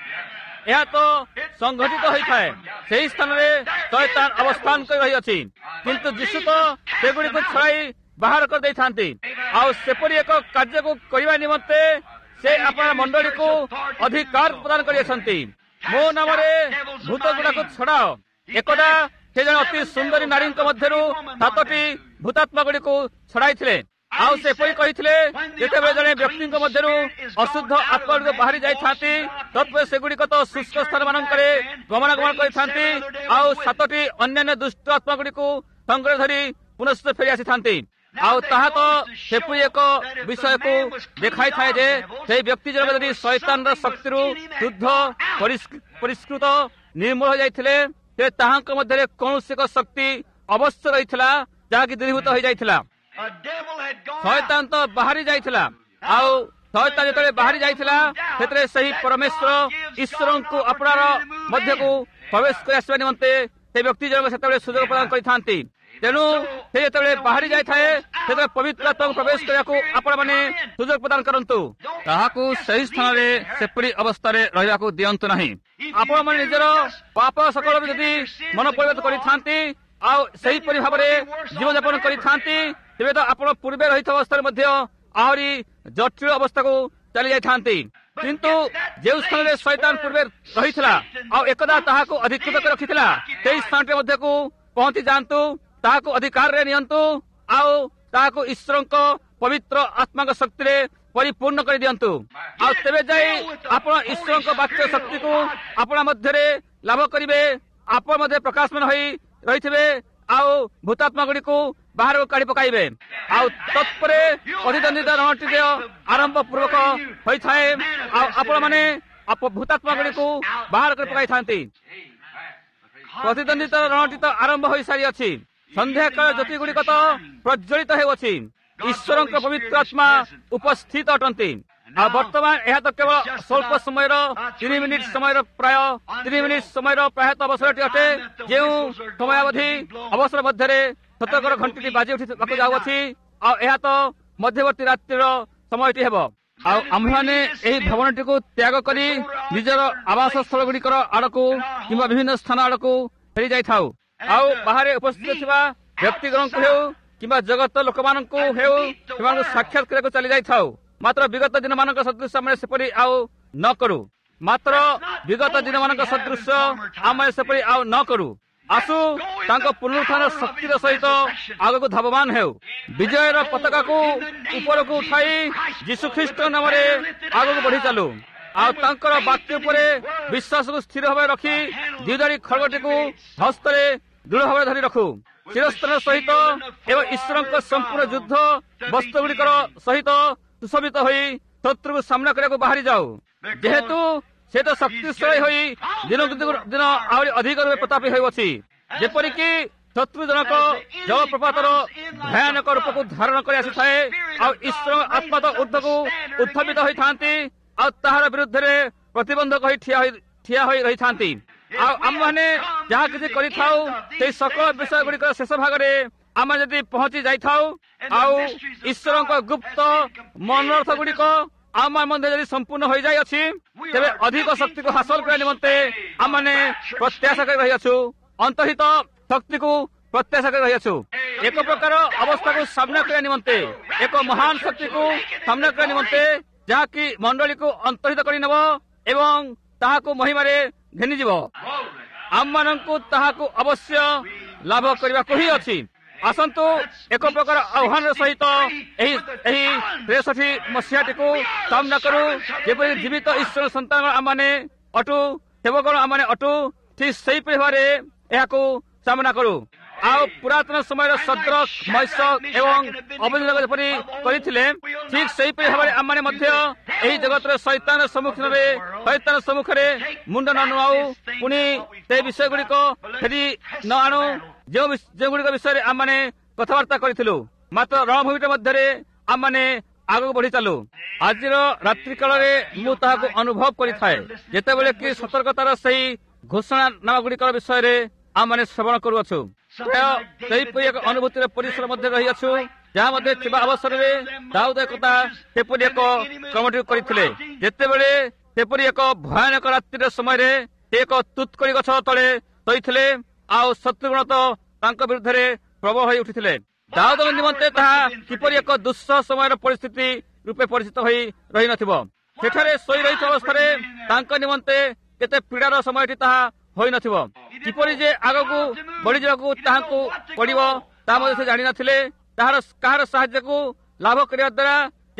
ଏହା ତ ସଂଗଠିତ ହୋଇଥାଏ। ସେହି ସ୍ଥାନରେ ଶୟତାନ ଅବସ୍ଥାନ କରି ରହିଅଛି, କିନ୍ତୁ ଯୀଶୁ ତ ସେଗୁଡ଼ିକୁ ଛଡ଼ାଇ ବାହାର କରିଦେଇଥାନ୍ତି। ଆଉ ସେପରି ଏକ କାର୍ଯ୍ୟକୁ କରିବା ନିମନ୍ତେ ସେ ଆପଣ ମଣ୍ଡଳୀକୁ ଅଧିକାର ପ୍ରଦାନ କରିଅଛନ୍ତି। ମୋ ନାମରେ ଭୂତ ଗୁଡ଼ାକୁ ଛଡ଼ାଅ। ଏକଦା ସେ ଜଣେ ଅତି ସୁନ୍ଦରୀ ନାରୀଙ୍କ ମଧ୍ୟରୁ 7ଟି ଭୂତାତ୍ମା ଗୁଡ଼ିକୁ ଛଡ଼ାଇଥିଲେ। ଆଉ ସେପରି କହିଥିଲେ, ଯେତେବେଳେ ଜଣେ ବ୍ୟକ୍ତିଙ୍କ ମଧ୍ୟରୁ ଅଶୁଦ୍ଧ ଆତ୍ମା ଗୁଡ଼ିକ ବାହାରି ଯାଇଥାନ୍ତି, ତତ୍ପରେ ସେଗୁଡ଼ିକ ତ ଶୁଷ୍କ ସ୍ଥାନ ମାନଙ୍କରେ ଗମନାଗମନ କରିଥାନ୍ତି। ଆଉ 7ଟି ଅନ୍ୟାନ୍ୟ ଦୁଷ୍ଟ ଆତ୍ମା ଗୁଡ଼ିକୁ ସଙ୍ଗରେ ଧରି ପୁନଶ୍ଚ ଫେରି ଆସିଥାନ୍ତି। ଆଉ ତାହା ତ ସେପରି ଏକ ବିଷୟକୁ ଦେଖାଇଥାଏ ଯେ ସେହି ବ୍ୟକ୍ତି ଜଣକ ଯଦି ଶୟତାନର ଶକ୍ତିରୁ ଶୁଦ୍ଧ ପରିଷ୍କୃତ ନିର୍ମୂଳ ହୋଇଯାଇଥିଲେ, ସେ ତାହାଙ୍କ ମଧ୍ୟରେ କୌଣସି ଏକ ଶକ୍ତି ଅବଶ୍ୟ ରହିଥିଲା ଯାହାକି ଦୂରୀଭୂତ ହୋଇଯାଇଥିଲା। ଶୟତାନ ତ ବାହାରି ଯାଇଥିଲା। ଆଉ ଶୟତାନ ଯେତେବେଳେ ବାହାରି ଯାଇଥିଲା, ସେଥିରେ ସେହି ପରମେଶ୍ୱର ଈଶ୍ୱରଙ୍କୁ ଆପଣାର ମଧ୍ୟକୁ ପ୍ରବେଶ କରି ଆସିବା ନିମନ୍ତେ ସେ ବ୍ୟକ୍ତି ଜଣକ ସେତେବେଳେ ସୁଯୋଗ ପ୍ରଦାନ କରିଥାନ୍ତି। ତେଣୁ ସେ ଯେତେବେଳେ ବାହାରି ଯାଇଥାଏ, ସେତେବେଳେ ପବିତ୍ର ଆତ୍ମାକୁ ପ୍ରବେଶ କରିବାକୁ ଆପଣମାନେ ସୁଯୋଗ ପ୍ରଦାନ କରନ୍ତୁ। ତାହାକୁ ସେହି ସ୍ଥାନରେ ସେପରି ଅବସ୍ଥାରେ ରହିବାକୁ ଦିଅନ୍ତୁ ନାହିଁ। ଆପଣମାନେ ନିଜର ପାପ ସକଳ ଯଦି ମନ ପରିବର୍ତ୍ତନ କରିଥାନ୍ତି ଆଉ ସେହିପରି ଭାବରେ ଜୀବନଯାପନ କରିଥାନ୍ତି, ତେବେ ତ ଆପଣ ପୂର୍ବେ ରହିଥିବା ଅବସ୍ଥାରେ ମଧ୍ୟ ଆହୁରି ଜଟିଳ ଅବସ୍ଥାକୁ ଚାଲି ଯାଇଥାନ୍ତି। କିନ୍ତୁ ଯେଉଁ ସ୍ଥାନରେ ଶୟତାନ ପୂର୍ବେ ରହିଥିଲା ଆଉ ଏକଦା ତାହାକୁ ଅଧିକୃତ କରି ରଖିଥିଲା, ସେହି ସ୍ଥାନଟି ମଧ୍ୟକୁ ପହଞ୍ଚି ଯାଆନ୍ତୁ, ତାହାକୁ ଅଧିକାରରେ ନିଅନ୍ତୁ ଆଉ ତାହାକୁ ଈଶ୍ୱରଙ୍କ ପବିତ୍ର ଆତ୍ମାଙ୍କ ଶକ୍ତିରେ ପରିପୂର୍ଣ୍ଣ କରିଦିଅନ୍ତୁ। ଆଉ ତେବେ ଯାଇ ଆପଣ ଈଶ୍ୱରଙ୍କ ବାକ୍ୟ ଶକ୍ତିକୁ ଆପଣ ମଧ୍ୟରେ ଲାଭ କରିବେ। ଆପଣ ମଧ୍ୟ ପ୍ରକାଶମାନ ହୋଇ ରହିଥିବେ ଆଉ ଭୂତାତ୍ମା ଗୁଡ଼ିକୁ ବାହାରକୁ କାଢି ପକାଇବେ। ଆଉ ତତ୍ପରେ ପ୍ରତିଦ୍ୱନ୍ଦିତା ରଣଟି ଆରମ୍ଭ ପୂର୍ବକ ହୋଇଥାଏ ଆଉ ଆପଣମାନେ ଭୂତାତ୍ମା ଗୁଡ଼ିକୁ ବାହାର କରି ପକାଇଥାନ୍ତି। ପ୍ରତିଦ୍ୱନ୍ଦିତାର ରଣଟି ତ ଆରମ୍ଭ ହୋଇସାରିଅଛି। ସନ୍ଧ୍ୟାକାଳ ଜ୍ୟୋତି ଗୁଡ଼ିକ ତ ପ୍ରଜ୍ୱଳିତ ହେଉଅଛି। ଈଶ୍ୱରଙ୍କ ପବିତ୍ର ଆତ୍ମା ଉପସ୍ଥିତ ଅଟନ୍ତି। ଆଉ ବର୍ତ୍ତମାନ ଏହା ତ କେବଳ ସ୍ୱଳ୍ପ ସମୟର 3 ମିନିଟ୍ ସମୟର ପ୍ରାୟ 3 ମିନିଟ୍ ସମୟର ପ୍ରାୟତଃ ଅବସରଟି ଅଟେ, ଯେଉଁ ସମୟାବଧି ଅବସର ମଧ୍ୟରେ ସତର୍କର ଘଣ୍ଟିଟି ବାଜି ଉଠିବାକୁ ଯାଉଅଛି। ଆଉ ଏହା ତ ମଧ୍ୟବର୍ତ୍ତୀ ରାତ୍ରିର ସମୟଟି ହେବ। ଆଉ ଆମ୍ଭେମାନେ ଏହି ଭବନଟିକୁ ତ୍ୟାଗ କରି ନିଜର ଆବାସ ସ୍ଥଳ ଗୁଡ଼ିକର ଆଡ଼କୁ କିମ୍ବା ବିଭିନ୍ନ ସ୍ଥାନ ଆଡ଼କୁ ଫେରି ଯାଇଥାଉ। ଆଉ ବାହାରେ ଉପସ୍ଥିତ ଥିବା ବ୍ୟକ୍ତିଗଣଙ୍କୁ ହେଉ କିମ୍ବା ଜଗତ ଲୋକମାନଙ୍କୁ ହେଉ ସେମାନଙ୍କୁ ସାକ୍ଷାତ କରିବାକୁ ଚାଲି ଯାଇଥାଉ। ମାତ୍ର ବିଗତ ଦିନମାନଙ୍କ ସଦୃଶ ଆମେ ସେପରି ଆଉ ନ କରୁ। ମାତ୍ର ବିଗତ ଦିନମାନଙ୍କ ସଦୃଶ ଆମେ ସେପରି ଆଉ ନ କରୁ। ଆସୁ ତାଙ୍କ ପୁନରୁତ୍ଥାନ ଶକ୍ତିର ସହିତ ଆଗକୁ ଧାବମାନ ହେଉ। ବିଜୟର ପତାକାକୁ ଉପରକୁ ଉଠାଇ ଯୀଶୁଖ୍ରୀଷ୍ଟ ନାମରେ ଆଗକୁ ବଢି ଚାଲୁ। ଆଉ ତାଙ୍କର ବାକ୍ୟ ଉପରେ ବିଶ୍ୱାସକୁ ସ୍ଥିର ଭାବରେ ରଖି ଦ୍ୱିଧାରୀ ଖଡ଼ଗଟିକୁ ହସ୍ତରେ ଦୃଢ଼ ଭାବରେ ଧରି ରଖୁ। ଚିରସ୍ଥାନ ସହିତ ଏବଂ ଈଶ୍ୱରଙ୍କ ସମ୍ପୂର୍ଣ୍ଣ ଯୁଦ୍ଧ ବସ୍ତୁଗୁଡ଼ିକର ସହିତ ସୁଶୋଭିତ ହୋଇ ଶତ୍ରୁକୁ ସାମ୍ନା କରିବାକୁ ବାହାରି ଯାଉ। ଯେହେତୁ ସେ ତ ଶକ୍ତିଶାଳୀ ହୋଇ ଦିନକୁ ଦିନ ଆହୁରି ଅଧିକ ରୂପେ ପ୍ରତାପୀ ହେଉଅଛି। ଯେପରିକି ଶତ୍ରୁ ଜଣକ ଜଳପ୍ରପାତର ଭୟାନକ ରୂପକୁ ଧାରଣ କରି ଆସିଥାଏ ଆଉ ଈଶ୍ୱର ଆତ୍ମା ତ ଉର୍ଦ୍ଧ୍ୱକୁ ଉତ୍ଥାପିତ ହୋଇଥାନ୍ତି ଆଉ ତାହାର ବିରୁଦ୍ଧରେ ପ୍ରତିବନ୍ଧକ ହୋଇ ଠିଆ ହୋଇ ରହିଥାନ୍ତି। ଆଉ ଆମମାନେ ଯାହା କିଛି କରିଥାଉ ସେଇ ସକଳ ବିଷୟ ଗୁଡ଼ିକର ଶେଷ ଭାଗରେ ଆମେ ଯଦି ପହଞ୍ଚି ଯାଇଥାଉ ଆଉ ଈଶ୍ୱରଙ୍କ ଗୁପ୍ତ ମନୋରଥ ଗୁଡ଼ିକ ଆମ ମଧ୍ୟରେ ଯଦି ସମ୍ପୂର୍ଣ୍ଣ ହୋଇଯାଇଅଛି ତେବେ ଅଧିକ ଶକ୍ତିକୁ ହାସଲ କରିବା ନିମନ୍ତେ ଆମମାନେ ପ୍ରତ୍ୟାଶା କରି ରହିଅଛୁ। ଅନ୍ତର୍ହିତ ଶକ୍ତିକୁ ପ୍ରତ୍ୟାଶା କରି ରହିଅଛୁ। ଏକ ପ୍ରକାର ଅବସ୍ଥାକୁ ସାମ୍ନା କରିବା ନିମନ୍ତେ, ଏକ ମହାନ ଶକ୍ତିକୁ ସାମ୍ନା କରିବା ନିମନ୍ତେ ଯାହାକି ମଣ୍ଡଳୀକୁ ଅନ୍ତର୍ହିତ କରିନେବ ଏବଂ ତାହାକୁ ମହିମାରେ ଘେନିଯିବ। ଆମମାନଙ୍କୁ ତାହାକୁ ଅବଶ୍ୟ ଲାଭ କରିବାକୁ ହିଁ ଅଛି। ଆସନ୍ତୁ ଏକ ପ୍ରକାର ଆହ୍ୱାନର ସହିତ ଏହି 63 ମସିହାଟିକୁ ସାମ୍ନା କରୁ। ଯେପରି ଜୀବିତ ଈଶ୍ୱର ସନ୍ତାନ ଆମମାନେ ଅଟୁ, ସେବକଗଣ ଆମମାନେ ଅଟୁ, ଠିକ୍ ସେହିପରି ଭାବରେ ଏହାକୁ ସାମ୍ନା କରୁ। ଆଉ ପୁରାତନ ସମୟର ସଦ୍ରକ, ମୈଶକ ଏବଂ ଅବେଦନେଗୋ ଯେପରି କରିଥିଲେ ଠିକ୍ ସେହିପରି ଭାବରେ ଆମମାନେ ମଧ୍ୟ ଏହି ଜଗତର ଶୈତାନ ସମ୍ମୁଖରେ ମୁଣ୍ଡ ନ ନୁଆଉ, ପୁଣି ସେ ବିଷୟ ଗୁଡ଼ିକ ଫେରି ନ ଆଣୁ ଯେଉଁଗୁଡ଼ିକ ବିଷୟରେ ଆମମାନେ କଥାବାର୍ତ୍ତା କରିଥିଲୁ। ମାତ୍ର ରଣଭୂମିଟା ମଧ୍ୟରେ ଆମମାନେ ଆଗକୁ ବଢି ଚାଲୁ। ଆଜିର ରାତ୍ରି କାଳରେ ମୁଁ ତାହାକୁ ଅନୁଭବ କରିଥାଏ ଯେତେବେଳେ କି ସତର୍କତାର ସେହି ଘୋଷଣାନାମା ଗୁଡ଼ିକର ବିଷୟରେ ଆମମାନେ ଶ୍ରବଣ କରୁଅଛୁ। ସେହିପରି ଏକ ଅନୁଭୂତିର ପରିସର ମଧ୍ୟରେ ରହିଅଛୁ ଯାହା ମଧ୍ୟ ଥିବା ଅବସରରେ ଦାଉଦ ଏକଥା ସେପରି ଏକ କର୍ମଟି କରିଥିଲେ। ଯେତେବେଳେ ସେପରି ଏକ ଭୟାନକ ରାତ୍ରିର ସମୟରେ ସେ ଏକ ତୁତ୍କଳି ଗଛ ତଳେ ଶୋଇଥିଲେ ଆଉ ଶତ୍ରୁଗଣ ତ ତାଙ୍କ ବିରୁଦ୍ଧରେ ପ୍ରବଳ ହୋଇ ଉଠିଥିଲେ। ଦାଉଦଙ୍କ ନିମନ୍ତେ ତାହା କିପରି ଏକ ଦୁଃସହ ସମୟର ପରିସ୍ଥିତି ରୂପେ ପରିଚିତ ହୋଇ ରହିନଥିବ। ସେଠାରେ ଶୋଇ ରହିଥିବା ଅବସ୍ଥାରେ ତାଙ୍କ ନିମନ୍ତେ କେତେ ପୀଡ଼ାର ସମୟଟି ତାହା ହୋଇନଥିବ। କିପରି ଯେ ଆଗକୁ ବଢିଯିବାକୁ ତାହାକୁ ପଡିବ ତାହା ମଧ୍ୟ ସେ ଜାଣିନଥିଲେ। କାହାର ସାହାଯ୍ୟକୁ ଲାଭ କରିବା ଦ୍ୱାରା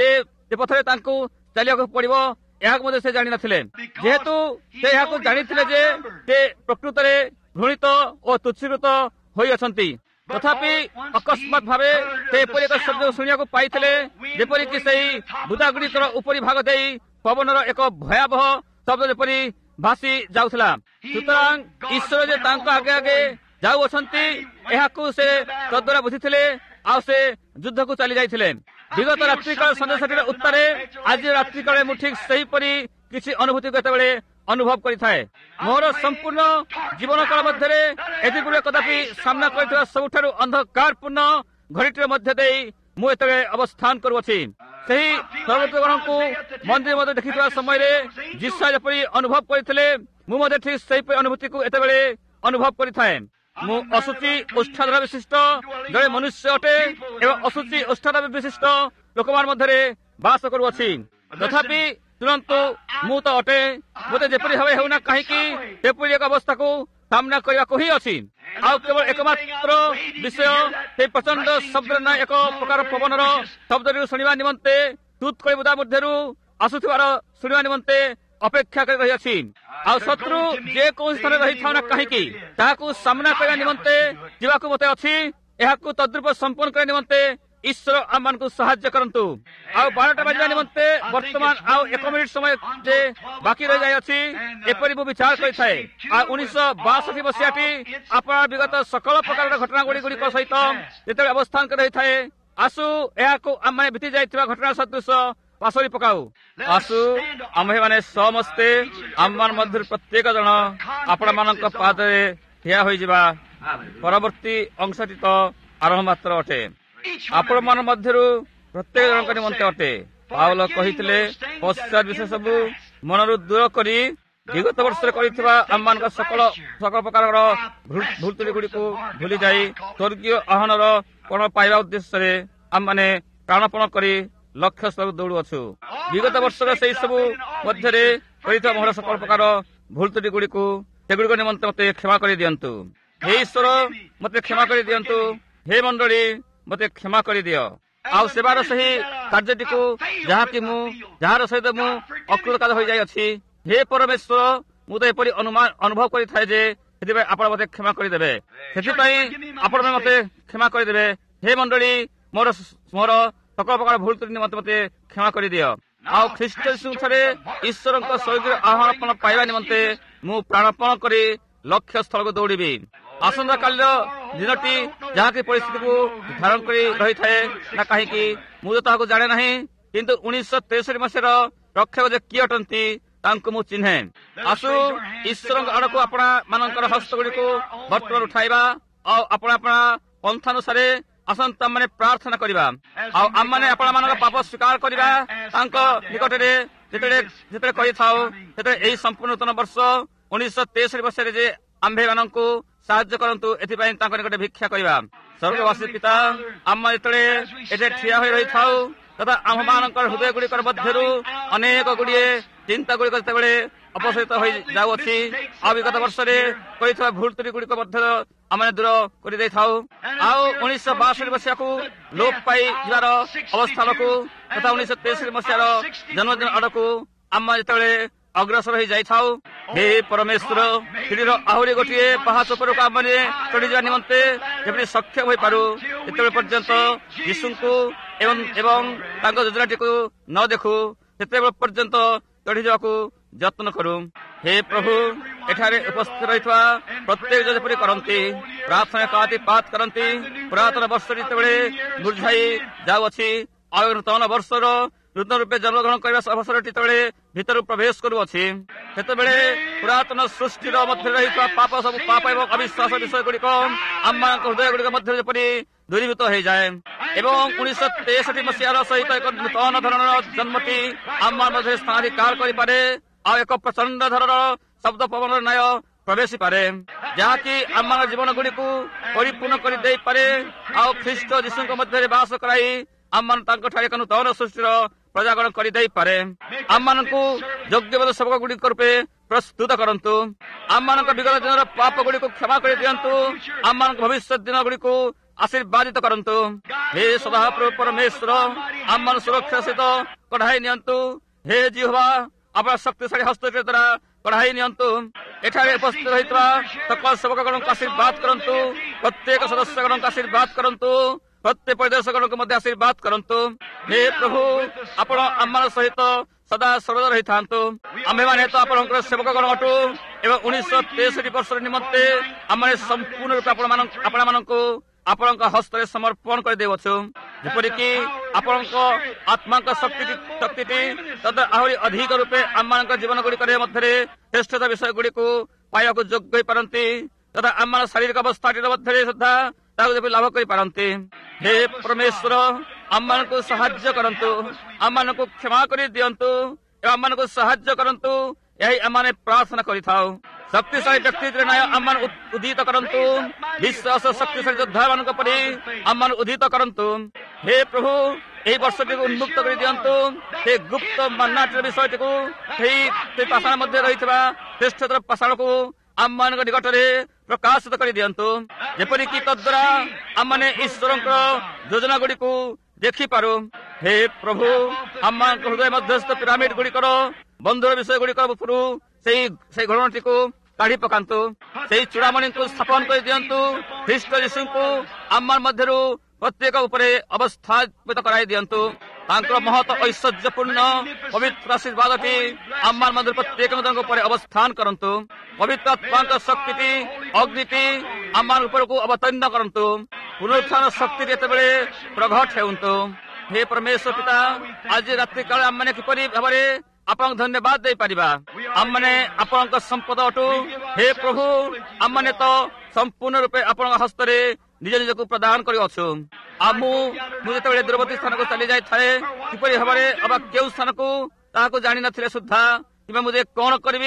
ଯେ ପଥରେ ତାଙ୍କୁ ଚାଲିବାକୁ ପଡିବ ଏହାକୁ ମଧ୍ୟ ସେ ଜାଣିନଥିଲେ। ଯେହେତୁ ସେ ଏହାକୁ ଜାଣିଥିଲେ ଯେ ସେ ପ୍ରକୃତରେ ଘୃଣିତ ଓ ତୁଚ୍ଛୀକୃତ ହୋଇଅଛନ୍ତି, ତଥାପି ଅକସ୍ମାତ୍ ଭାବେ ସେ ଏପରି ଏକ ଶବ୍ଦ ଶୁଣିବାକୁ ପାଇଥିଲେ ଯେପରିକି ସେହି ବୁଦା ଗୁଡ଼ିକର ଉପରି ଭାଗ ଦେଇ ପବନର ଏକ ଭୟାବହ ଶବ୍ଦ ଯେପରି ଭାସି ଯାଉଥିଲା। ସୁତରାଂ ଈଶ୍ୱର ଯେ ତାଙ୍କ ଆଗେ ଆଗେ ଯାଉଅଛନ୍ତି ଏହାକୁ ସେ ତଦ୍ୱାରା ବୁଝିଥିଲେ ଆଉ ସେ ଯୁଦ୍ଧକୁ ଚାଲି ଯାଇଥିଲେ। ବିଗତ ରାତ୍ରିକାଳ ସନ୍ଦେଶଟିର ଉତ୍ତାରେ ଆଜି ରାତ୍ରିକାଳରେ ମୁଁ ଠିକ୍ ସେହିପରି କିଛି ଅନୁଭୂତିକୁ କେତେବେଳେ ଅନୁଭବ କରିଥାଏ। ମୋର ସମ୍ପୂର୍ଣ୍ଣ ଜୀବନ କାଳ ମଧ୍ୟରେ ଏଥିଗୁଡିକ କଦାପି ସାମ୍ନା କରିଥିବା ସବୁଠାରୁ ଅନ୍ଧକାରପୂର୍ଣ୍ଣ ଘଡ଼ିଟିର ମଧ୍ୟ ଦେଇ ମୁଁ ଏତେବେଳେ ଅବସ୍ଥାନ କରୁଅଛି। ସେହି ସର୍ବୋତ୍ତମଙ୍କୁ ମନ୍ଦିର ମଧ୍ୟ ଦେଖିଥିବା ସମୟରେ ଯିଶା ଯେପରି ଅନୁଭବ କରିଥିଲେ ମୁଁ ମଧ୍ୟ ଠିକ୍ ସେହିପରି ଅନୁଭୂତିକୁ ଏତେବେଳେ ଅନୁଭବ କରିଥାଏ। ମୁଁ ଅଶୁଚି ଓଷ୍ଠାଧାର ବିଶିଷ୍ଟ ଜଣେ ମନୁଷ୍ୟ ଅଟେ ଏବଂ ଅଶୁଚି ଓଷ୍ଠାଧାର ବିଶିଷ୍ଟ ଲୋକମାନଙ୍କ ମଧ୍ୟରେ ବାସ କରୁଅଛି। ତଥାପି ଶୁଣନ୍ତୁ, ମୁଁ ତ ଅଟେ, ମୋତେ ଯେପରି ଭାବେ ହେଉନା କାହିଁକି ସେପରି ଏକ ଅବସ୍ଥାକୁ ସାମ୍ନା କରିବାକୁ ହିଁ ଅଛି। ଆଉ କେବଳ ଏକମାତ୍ର ବିଷୟ ସେହି ପ୍ରଚଣ୍ଡ ଶବ୍ଦର ନା ଏକ ପ୍ରକାର ପବନର ଶବ୍ଦଟିକୁ ଶୁଣିବା ନିମନ୍ତେ ତୁତ୍କଳି ବୁଦା ମଧ୍ୟରୁ ଆସୁଥିବାର ଶୁଣିବା ନିମନ୍ତେ ଅପେକ୍ଷା କରି ରହିଅଛି। ଆଉ ଶତ୍ରୁ ଯେକୌଣସି ସ୍ଥାନରେ ରହିଥାଉ ନା କାହିଁକି ତାହାକୁ ସାମ୍ନା କରିବା ନିମନ୍ତେ ଯିବାକୁ ମୋତେ ଅଛି। ଏହାକୁ ତଦ୍ରୂପ ସମ୍ପନ୍ନ କରିବା ନିମନ୍ତେ ଈଶ୍ୱର ଆମମାନଙ୍କୁ ସାହାଯ୍ୟ କରନ୍ତୁ। ଆଉ 12ଟା ବାଜିବା ନିମନ୍ତେ ବର୍ତ୍ତମାନ ଆଉ 1 ମିନିଟ୍ ସମୟ ଯେ ବାକି ରହିଯାଇଅଛି ଏପରି ମୁଁ ବିଚାର କରିଥାଏ। ଆଉ 1962 ମସିହାଟି ଆପଣ ବିଗତ ସକଳ ପ୍ରକାରର ଘଟଣା ଗୁଡ଼ିକ ସହିତ ଯେତେବେଳେ ଅବସ୍ଥାନ କରି ରହିଥାଏ, ଆସୁ ଏହାକୁ ଆମେ ବିତି ଯାଇଥିବା ଘଟଣା ସଦୃଶ ପାସୋରି ପକାଉ। ଆସୁ ଆମ୍ଭେମାନେ ସମସ୍ତେ ଆମମାନ ମଧ୍ୟରୁ ପ୍ରତ୍ୟେକ ଜଣ ଆପଣମାନଙ୍କ ପାଦରେ ଠିଆ ହୋଇଯିବା। ପରବର୍ତ୍ତୀ ଅଂଶଟି ତ ଆରମ୍ଭ ମାତ୍ର ଅଟେ, ଆପଣମାନଙ୍କ ମଧ୍ୟରୁ ପ୍ରତ୍ୟେକ ଜଣଙ୍କ ନିମନ୍ତେ ଅଟେ। ପାଉଲ କହିଥିଲେ, ପଶ୍ଚାତ୍ ବିଷୟ ସବୁ ମନରୁ ଦୂର କରି ବିଗତ ବର୍ଷରେ କରିଥିବା ଆମମାନଙ୍କ ସକଳ ପ୍ରକାରର ଭୁଲ ତ୍ରୁଟି ଗୁଡ଼ିକୁ ଭୁଲି ଯାଇ ସ୍ୱର୍ଗୀୟ ଆହ୍ୱାନର ପଣ ପାଇବା ଉଦ୍ଦେଶ୍ୟରେ ଆମମାନେ ପ୍ରାଣପଣ କରି ଲକ୍ଷ୍ୟ ସ୍ଥଳକୁ ଦୌଡୁଅଛୁ। ବିଗତ ବର୍ଷର ସେହି ସବୁ ମଧ୍ୟରେ କରିଥିବା ମୋର ସକଳ ପ୍ରକାର ଭୁଲ ତ୍ରୁଟି ଗୁଡ଼ିକୁ ସେଗୁଡ଼ିକ ନିମନ୍ତେ ମୋତେ କ୍ଷମା କରିଦିଅନ୍ତୁ। ହେ ଈଶ୍ୱର, ମୋତେ କ୍ଷମା କରିଦିଅନ୍ତୁ। ହେ ମଣ୍ଡଳୀ, ମୋତେ କ୍ଷମା କରିଦିଅ। ଆଉ ସେବାର ସେହି କାର୍ଯ୍ୟଟିକୁ ଯାହାର ସହିତ ମୁଁ ଅକୃତକାର୍ଯ୍ୟ ହୋଇଯାଇଅଛି, ହେ ପରମେଶ୍ୱର, ମୁଁ ତ ଏପରି ଅନୁଭବ କରିଥାଏ ଯେ ସେଥିପାଇଁ ଆପଣ ମୋତେ କ୍ଷମା କରିଦେବେ। ସେଥିପାଇଁ ଆପଣ ମୋତେ କ୍ଷମା କରିଦେବେ। ହେ ମଣ୍ଡଳୀ, ମୋର ସକଳ ପ୍ରକାର ଭୁଲ ତ୍ରୁଟି ନିମନ୍ତେ ମୋତେ କ୍ଷମା କରିଦିଅ। ଆଉ ଖ୍ରୀଷ୍ଟ ଯୀଶୁଠାରେ ଈଶ୍ୱରଙ୍କ ସ୍ୱର୍ଗୀୟ ଆହ୍ୱାନ ପାଇବା ନିମନ୍ତେ ମୁଁ ପ୍ରାଣପଣ କରି ଲକ୍ଷ୍ୟ ସ୍ଥଳକୁ ଦୌଡ଼ିବି। ଆସନ୍ତାକାଲିର ଦିନଟି ଯାହାକି ପରିସ୍ଥିତିକୁ ଧାରଣ କରି ରହିଥାଏ ନା କାହିଁକି ମୁଁ ତ ତାହାକୁ ଜାଣେ ନାହିଁ, କିନ୍ତୁ 1963 ମସିହାର ରକ୍ଷକ ଯେ କିଏ ଅଟନ୍ତି ତାଙ୍କୁ ମୁଁ ଚିହ୍ନେ। ଆସୁ ଈଶ୍ୱରଙ୍କ ଆଡ଼କୁ ଆପଣା ମାନଙ୍କର ହସ୍ତଗୁଡ଼ିକୁ ବର୍ତ୍ତମାନ ଉଠାଇବା ଆଉ ଆପଣା ପନ୍ଥାନୁସାରେ ଆସନ୍ତା ମାନେ ପ୍ରାର୍ଥନା କରିବା। ଆଉ ଆମମାନେ ଆପଣମାନଙ୍କ ପାପ ସ୍ୱୀକାର କରିବା ତାଙ୍କ ନିକଟରେ ଯେତେବେଳେ କରିଥାଉ, ସେତେବେଳେ ଏହି ସମ୍ପୂର୍ଣ୍ଣ ନୂତନ ବର୍ଷ 1963 ମସିହାରେ ଯେ ଆମ୍ଭେମାନଙ୍କୁ ସାହାଯ୍ୟ କରନ୍ତୁ, ଏଥିପାଇଁ ତାଙ୍କ ନିକଟରେ ଭିକ୍ଷା କରିବା। ସ୍ୱର୍ଗବାସୀ ପିତା, ଆମେ ଯେତେବେଳେ ଏଠି ଠିଆ ହୋଇ ରହିଥାଉ ତଥା ଆମ୍ଭମାନଙ୍କର ହୃଦୟ ଗୁଡ଼ିକର ମଧ୍ୟରୁ ଅନେକ ଗୁଡ଼ିଏ ଚିନ୍ତା ଗୁଡ଼ିକ ଯେତେବେଳେ ଅପସରିତ ହୋଇଯାଉଅଛି, ଆଉ ବିଗତ ବର୍ଷରେ କରିଥିବା ଭୁଲ ତ୍ରୁଟି ଗୁଡ଼ିକ ମଧ୍ୟ ଆମେ ଦୂର କରିଦେଇଥାଉ। ଆଉ 1962 ମସିହାକୁ ଲୋପ ପାଇଯିବାର ଅବସ୍ଥାନକୁ ତଥା 1963 ମସିହାର ଜନ୍ମଦିନ ଆଡ଼କୁ ଆମେ ଯେତେବେଳେ ଅଗ୍ରସର ହୋଇ ଯାଇଥାଉ, ହେ ପରମେଶ୍ୱର, ପିଢ଼ିର ଆହୁରି ଗୋଟିଏ ପାହାଚ ଉପରକୁ ଆମମାନେ ଚଢ଼ିଯିବା ନିମନ୍ତେ ଯେପରି ସକ୍ଷମ ହୋଇପାରୁ, ସେତେବେଳେ ପର୍ଯ୍ୟନ୍ତ ଯୀଶୁଙ୍କୁ ଏବଂ ତାଙ୍କ ଯୋଜନାଟିକୁ ନ ଦେଖୁ ସେତେବେଳେ ପର୍ଯ୍ୟନ୍ତ ଚଢ଼ିଯିବାକୁ ଯତ୍ନ କରୁ। ହେ ପ୍ରଭୁ, ଏଠାରେ ଉପସ୍ଥିତ ରହିଥିବା ପ୍ରତ୍ୟେକ ଯେପରି କରନ୍ତି, ପ୍ରାର୍ଥନା କାଳାତିପାତ କରନ୍ତି। ପୁରାତନ ବର୍ଷଟି ଯେତେବେଳେ ବୁଝାଇ ଯାଉଅଛି ଆଉ ନୂତନ ବର୍ଷର ନୂତନ ରୂପେ ଜନ୍ମଗ୍ରହଣ କରିବା ଅବସରଟି ଯେତେବେଳେ ଭିତରୁ ପ୍ରବେଶ କରୁଅଛି, ସେତେବେଳେ ପୁରାତନ ସୃଷ୍ଟିର ମଧ୍ୟରେ ରହିଥିବା ପାପ ଏବଂ ଅବିଶ୍ୱାସ ବିଷୟ ଗୁଡ଼ିକ ଆମମାନଙ୍କ ହୃଦୟ ଗୁଡ଼ିକ ମଧ୍ୟରେ ଯେପରି ଦୂରୀଭୂତ ହୋଇଯାଏ ଏବଂ 1963 ମସିହାର ସହିତ ଏକ ନୂତନ ଧରଣର ଜନ୍ମଟି ଆମ ମଧ୍ୟରେ ସ୍ଥାନାଧିକାର କରିପାରେ। ଆଉ ଏକ ପ୍ରଚଣ୍ଡ ଧରଣର ଶବ୍ଦ ପବନର ନ୍ୟାୟ ପ୍ରବେଶିପାରେ, ଯାହାକି ଆମ ଜୀବନ ଗୁଡ଼ିକୁ ପରିପୂର୍ଣ୍ଣ କରିଦେଇପାରେ। ଆଉ ଖ୍ରୀଷ୍ଟ ଯୀଶୁଙ୍କ ମଧ୍ୟରେ ବାସ କରାଇ ଆମ ତାଙ୍କଠାରେ ଏକ ନୂତନ ସୃଷ୍ଟିର ପ୍ରଜାଗରଣ କରିଦେଇପାରେ। ଆମମାନଙ୍କୁ ଯୋଗ୍ୟବୋଧ ସେବକ ଗୁଡ଼ିକ ରୂପେ ପ୍ରସ୍ତୁତ କରନ୍ତୁ। ଆମମାନଙ୍କ ବିଗତ ଦିନର ପାପ ଗୁଡ଼ିକୁ କ୍ଷମା କରିଦିଅନ୍ତୁ। ଆମମାନଙ୍କ ଭବିଷ୍ୟତ ଦିନ ଗୁଡ଼ିକୁ ଆଶୀର୍ବାଦିତ କରନ୍ତୁ। ହେ ସଦାପ୍ରଭୁ ପରମେଶ୍ୱର, ଆମ ସୁରକ୍ଷା ସହିତ କଢ଼ାଇ ନିଅନ୍ତୁ। ହେ ଜିହୋବା, ଆପଣ ଶକ୍ତିଶାଳୀ ହସ୍ତକ ଦ୍ୱାରା କଢ଼ାଇ ନିଅନ୍ତୁ। ଏଠାରେ ଉପସ୍ଥିତ ରହିଥିବା ସକଳ ସେବକଗଣଙ୍କୁ ଆଶୀର୍ବାଦ କରନ୍ତୁ। ପ୍ରତ୍ୟେକ ସଦସ୍ୟଗଣଙ୍କୁ ଆଶୀର୍ବାଦ କରନ୍ତୁ। ପ୍ରତ୍ୟେକ ପରିଦର୍ଶକଗଣଙ୍କୁ ମଧ୍ୟ ଆଶୀର୍ବାଦ କରନ୍ତୁ। ହେ ପ୍ରଭୁ, ଆପଣ ଆମ ସହିତ ସଦା ସର୍ବଦା ରହିଥାନ୍ତୁ। ଆମ୍ଭେମାନେ ତ ଆପଣଙ୍କର ସେବକଗଣ ଅଟୁ ଏବଂ 1963 ବର୍ଷର ନିମନ୍ତେ ଆମେ ସମ୍ପୂର୍ଣ୍ଣ ରୂପେ ଆପଣମାନଙ୍କୁ ଆପଣଙ୍କ ହସ୍ତରେ ସମର୍ପଣ କରିଦେଉଛୁ। ଯେପରିକି ଆପଣଙ୍କ ଆତ୍ମାଙ୍କ ଶକ୍ତିଟି ତଥା ଆହୁରି ଅଧିକ ରୂପେ ଆମମାନଙ୍କ ଜୀବନ ଗୁଡ଼ିକରେ ମଧ୍ୟରେ ଶ୍ରେଷ୍ଠତା ବିଷୟ ଗୁଡ଼ିକୁ ପାଇବାକୁ ଯୋଗ୍ୟ ହୋଇପାରନ୍ତି ତଥା ଆମ ଶାରୀରିକ ଅବସ୍ଥାଟିର ମଧ୍ୟରେ ସୁଦ୍ଧା ତାହାକୁ ଯେପରି ଲାଭ କରିପାରନ୍ତି। ହେ ପରମେଶ୍ୱର, ଆମମାନଙ୍କୁ ସାହାଯ୍ୟ କରନ୍ତୁ। ଆମମାନଙ୍କୁ କ୍ଷମା କରି ଦିଅନ୍ତୁ ଏବଂ ଆମମାନଙ୍କୁ ସାହାଯ୍ୟ କରନ୍ତୁ। ଏହି ଆମମାନେ ପ୍ରାର୍ଥନା କରିଥାଉ। ଶକ୍ତିଶାଳୀ ବ୍ୟକ୍ତିତ୍ୱରେ ନ୍ୟାୟ ଆମମାନ ଉଦ୍ଧିତ କରନ୍ତୁ। ବିଶ୍ୱାସ ଶକ୍ତିଶାଳୀ ଯୋଦ୍ଧାମାନଙ୍କ ପରି ଆମମାନ ଉଦ୍ଧିତ କରନ୍ତୁ। ହେ ପ୍ରଭୁ, ଏହି ବର୍ଷଟିକୁ ଉନ୍ମୁକ୍ତ କରି ଦିଅନ୍ତୁ। ସେ ଗୁପ୍ତ ମାନ୍ନାଟିର ବିଷୟଟିକୁ ସେହି ପାଷାଣ ମଧ୍ୟରେ ରହିଥିବା ଶ୍ରେଷ୍ଠତର ପାଷାଣକୁ ଆମମାନଙ୍କ ନିକଟରେ ପ୍ରକାଶିତ କରି ଦିଅନ୍ତୁ, ଯେପରିକି ତଦ୍ୱାରା ଆମମାନେ ଈଶ୍ୱରଙ୍କର ଯୋଜନା ଗୁଡ଼ିକୁ ଦେଖିପାରୁ। ହେ ପ୍ରଭୁ, ଆମମାନଙ୍କ ହୃଦୟ ମଧ୍ୟସ୍ଥ ପିରାମିଡ ଗୁଡ଼ିକର ବନ୍ଧୁର ବିଷୟ ଗୁଡ଼ିକର ଉପରୁ ସେହି ଘଟଣାଟିକୁ କାଢି ପକାନ୍ତୁ। ସେହି ଚୂଡ଼ାମଣିଙ୍କୁ ସ୍ଥାପନ କରି ଦିଅନ୍ତୁ। ଖ୍ରୀଷ୍ଟ ଯୀଶୁଙ୍କୁ ଆମ ମଧ୍ୟରୁ ପ୍ରତ୍ୟେକ ଉପରେ ଅବସ୍ଥାପିତ କରାଇ ଦିଅନ୍ତୁ। ତାଙ୍କର ମହତ ଐଶ୍ୱର୍ଯ୍ୟପୂର୍ଣ୍ଣ ପବିତ୍ର ଆଶୀର୍ବାଦଟି ଆମ ମଧ୍ୟରେ ପ୍ରତ୍ୟେକଙ୍କ ଉପରେ ଅବସ୍ଥାନ କରନ୍ତୁ। ପବିତ୍ର ଆତ୍ମାଙ୍କ ଶକ୍ତିଟି ଅଗ୍ନିଟି ଆମ ଉପରକୁ ଅବତୀର୍ଣ୍ଣ କରନ୍ତୁ। ପୁନରୁତ୍ଥାନ ଶକ୍ତି ଯେତେବେଳେ ପ୍ରଘଟ ହେଉନ୍ତୁ। ହେ ପରମେଶ୍ୱର ପିତା, ଆଜି ରାତ୍ରି କାଳେ ଆମମାନେ କିପରି ଭାବରେ ଆପଣଙ୍କୁ ଧନ୍ୟବାଦ ଦେଇପାରିବା। ଆମମାନେ ଆପଣଙ୍କ ସମ୍ପଦ ଅଟୁ। ହେ ପ୍ରଭୁ, ଆମମାନେ ତ ସମ୍ପୂର୍ଣ୍ଣ ରୂପେ ଆପଣଙ୍କ ହସ୍ତରେ ନିଜ ନିଜକୁ ପ୍ରଦାନ କରିଅଛୁ। ଆଉ ମୁଁ ଯେତେବେଳେ ଦୂରବର୍ତ୍ତୀ ସ୍ଥାନକୁ ଚାଲି ଯାଇଥାଏ, କିପରି ଭାବରେ ଅବା କେଉଁ ସ୍ଥାନକୁ ତାହାକୁ ଜାଣିନଥିଲେ ସୁଦ୍ଧା କିମ୍ବା ମୁଁ ଯେ କଣ କରିବି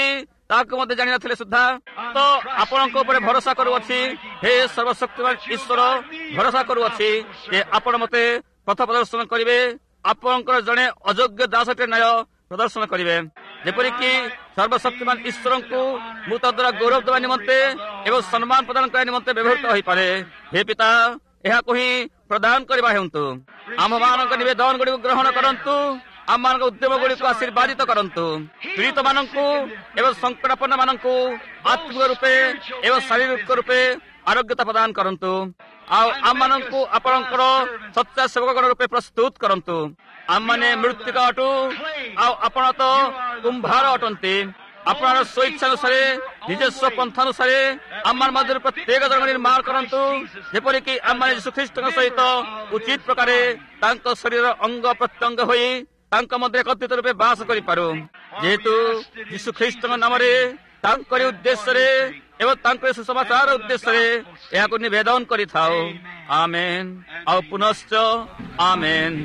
ତାହାକୁ ମଧ୍ୟ ଜାଣିନଥିଲେ ସୁଦ୍ଧା। ତ ଆପଣଙ୍କ ଉପରେ ଭରସା କରୁଅଛି, ହେ ସର୍ବଶକ୍ତିମାନ ଈଶ୍ୱର, ଭରସା କରୁଅଛି ଯେ ଆପଣ ମତେ ପଥ ପ୍ରଦର୍ଶନ କରିବେ, ଆପଣଙ୍କର ଜଣେ ଅଯୋଗ୍ୟ ଦାସଟେ ନ୍ୟାୟ ପ୍ରଦର୍ଶନ କରିବେ, ଯେପରିକି ସର୍ବଶକ୍ତିମାନ ଈଶ୍ୱରଙ୍କୁ ମୁଁ ତଦ୍ୱାରା ଗୌରବ ଦେବା ନିମନ୍ତେ ଏବଂ ସମ୍ମାନ ପ୍ରଦାନ କରିବା ନିମନ୍ତେ ବ୍ୟବହୃତ ହୋଇପାରେ। ହେ ପିତା, ଏହାକୁ ହିଁ ପ୍ରଦାନ କରିବା ହେଉନ୍ତୁ। ଆମମାନଙ୍କ ନିବେଦନ ଗୁଡ଼ିକୁ ଗ୍ରହଣ କରନ୍ତୁ, ଆମମାନଙ୍କ ଉଦ୍ୟମ ଗୁଡ଼ିକୁ ଆଶୀର୍ବାଦିତ କରନ୍ତୁ। ପୀଡ଼ିତ ମାନଙ୍କୁ ଏବଂ ସଂକଟାପନ୍ନ ମାନଙ୍କୁ ଆତ୍ମିକ ରୂପେ ଏବଂ ଶାରୀରିକ ରୂପେ ଆରୋଗ୍ୟତା ପ୍ରଦାନ କରନ୍ତୁ। ଆଉ ଆମମାନଙ୍କୁ ଆପଣଙ୍କର ସତ୍ୟ ସେବକଗଣ ରୂପେ ପ୍ରସ୍ତୁତ କରନ୍ତୁ। ଆମମାନେ ମୃତ୍ତିକା ଅଟୁ, ଆଉ ଆପଣ ତ କୁମ୍ଭାର ଅଟନ୍ତି। আপনার স্বইচ্ছানুସାରେ ନିଜସ୍ୱ ପନ୍ଥାନୁସାରେ ଆମ ମଧ୍ୟରେ ପ୍ରତ୍ୟେକ ଧର୍ମ ନିର୍ମାଣ କରନ୍ତୁ, ଯେପରିକି ଆମମାନେ ଯୀଶୁଖ୍ରୀଷ୍ଟଙ୍କ ସହିତ ଉଚିତ ପ୍ରକାରେ ତାଙ୍କ ଶରୀରର ଅଙ୍ଗ ପ୍ରତ୍ୟଙ୍ଗ ହୋଇ ତାଙ୍କ ମଧ୍ୟରେ ଏକତ୍ରିତ ରୂପେ ବାସ କରିପାରୁ। ଯେହେତୁ ଯୀଶୁଖ୍ରୀଷ୍ଟଙ୍କ ନାମରେ, ତାଙ୍କରି ଉଦ୍ଦେଶ୍ୟରେ ଏବଂ ତାଙ୍କର ସୁସମାଚାର ଉଦ୍ଦେଶ୍ୟରେ ଏହାକୁ ନିବେଦନ କରିଥାଉ। ଆମେନ୍ ଆଉ ପୁନଶ୍ଚ ଆମେନ୍।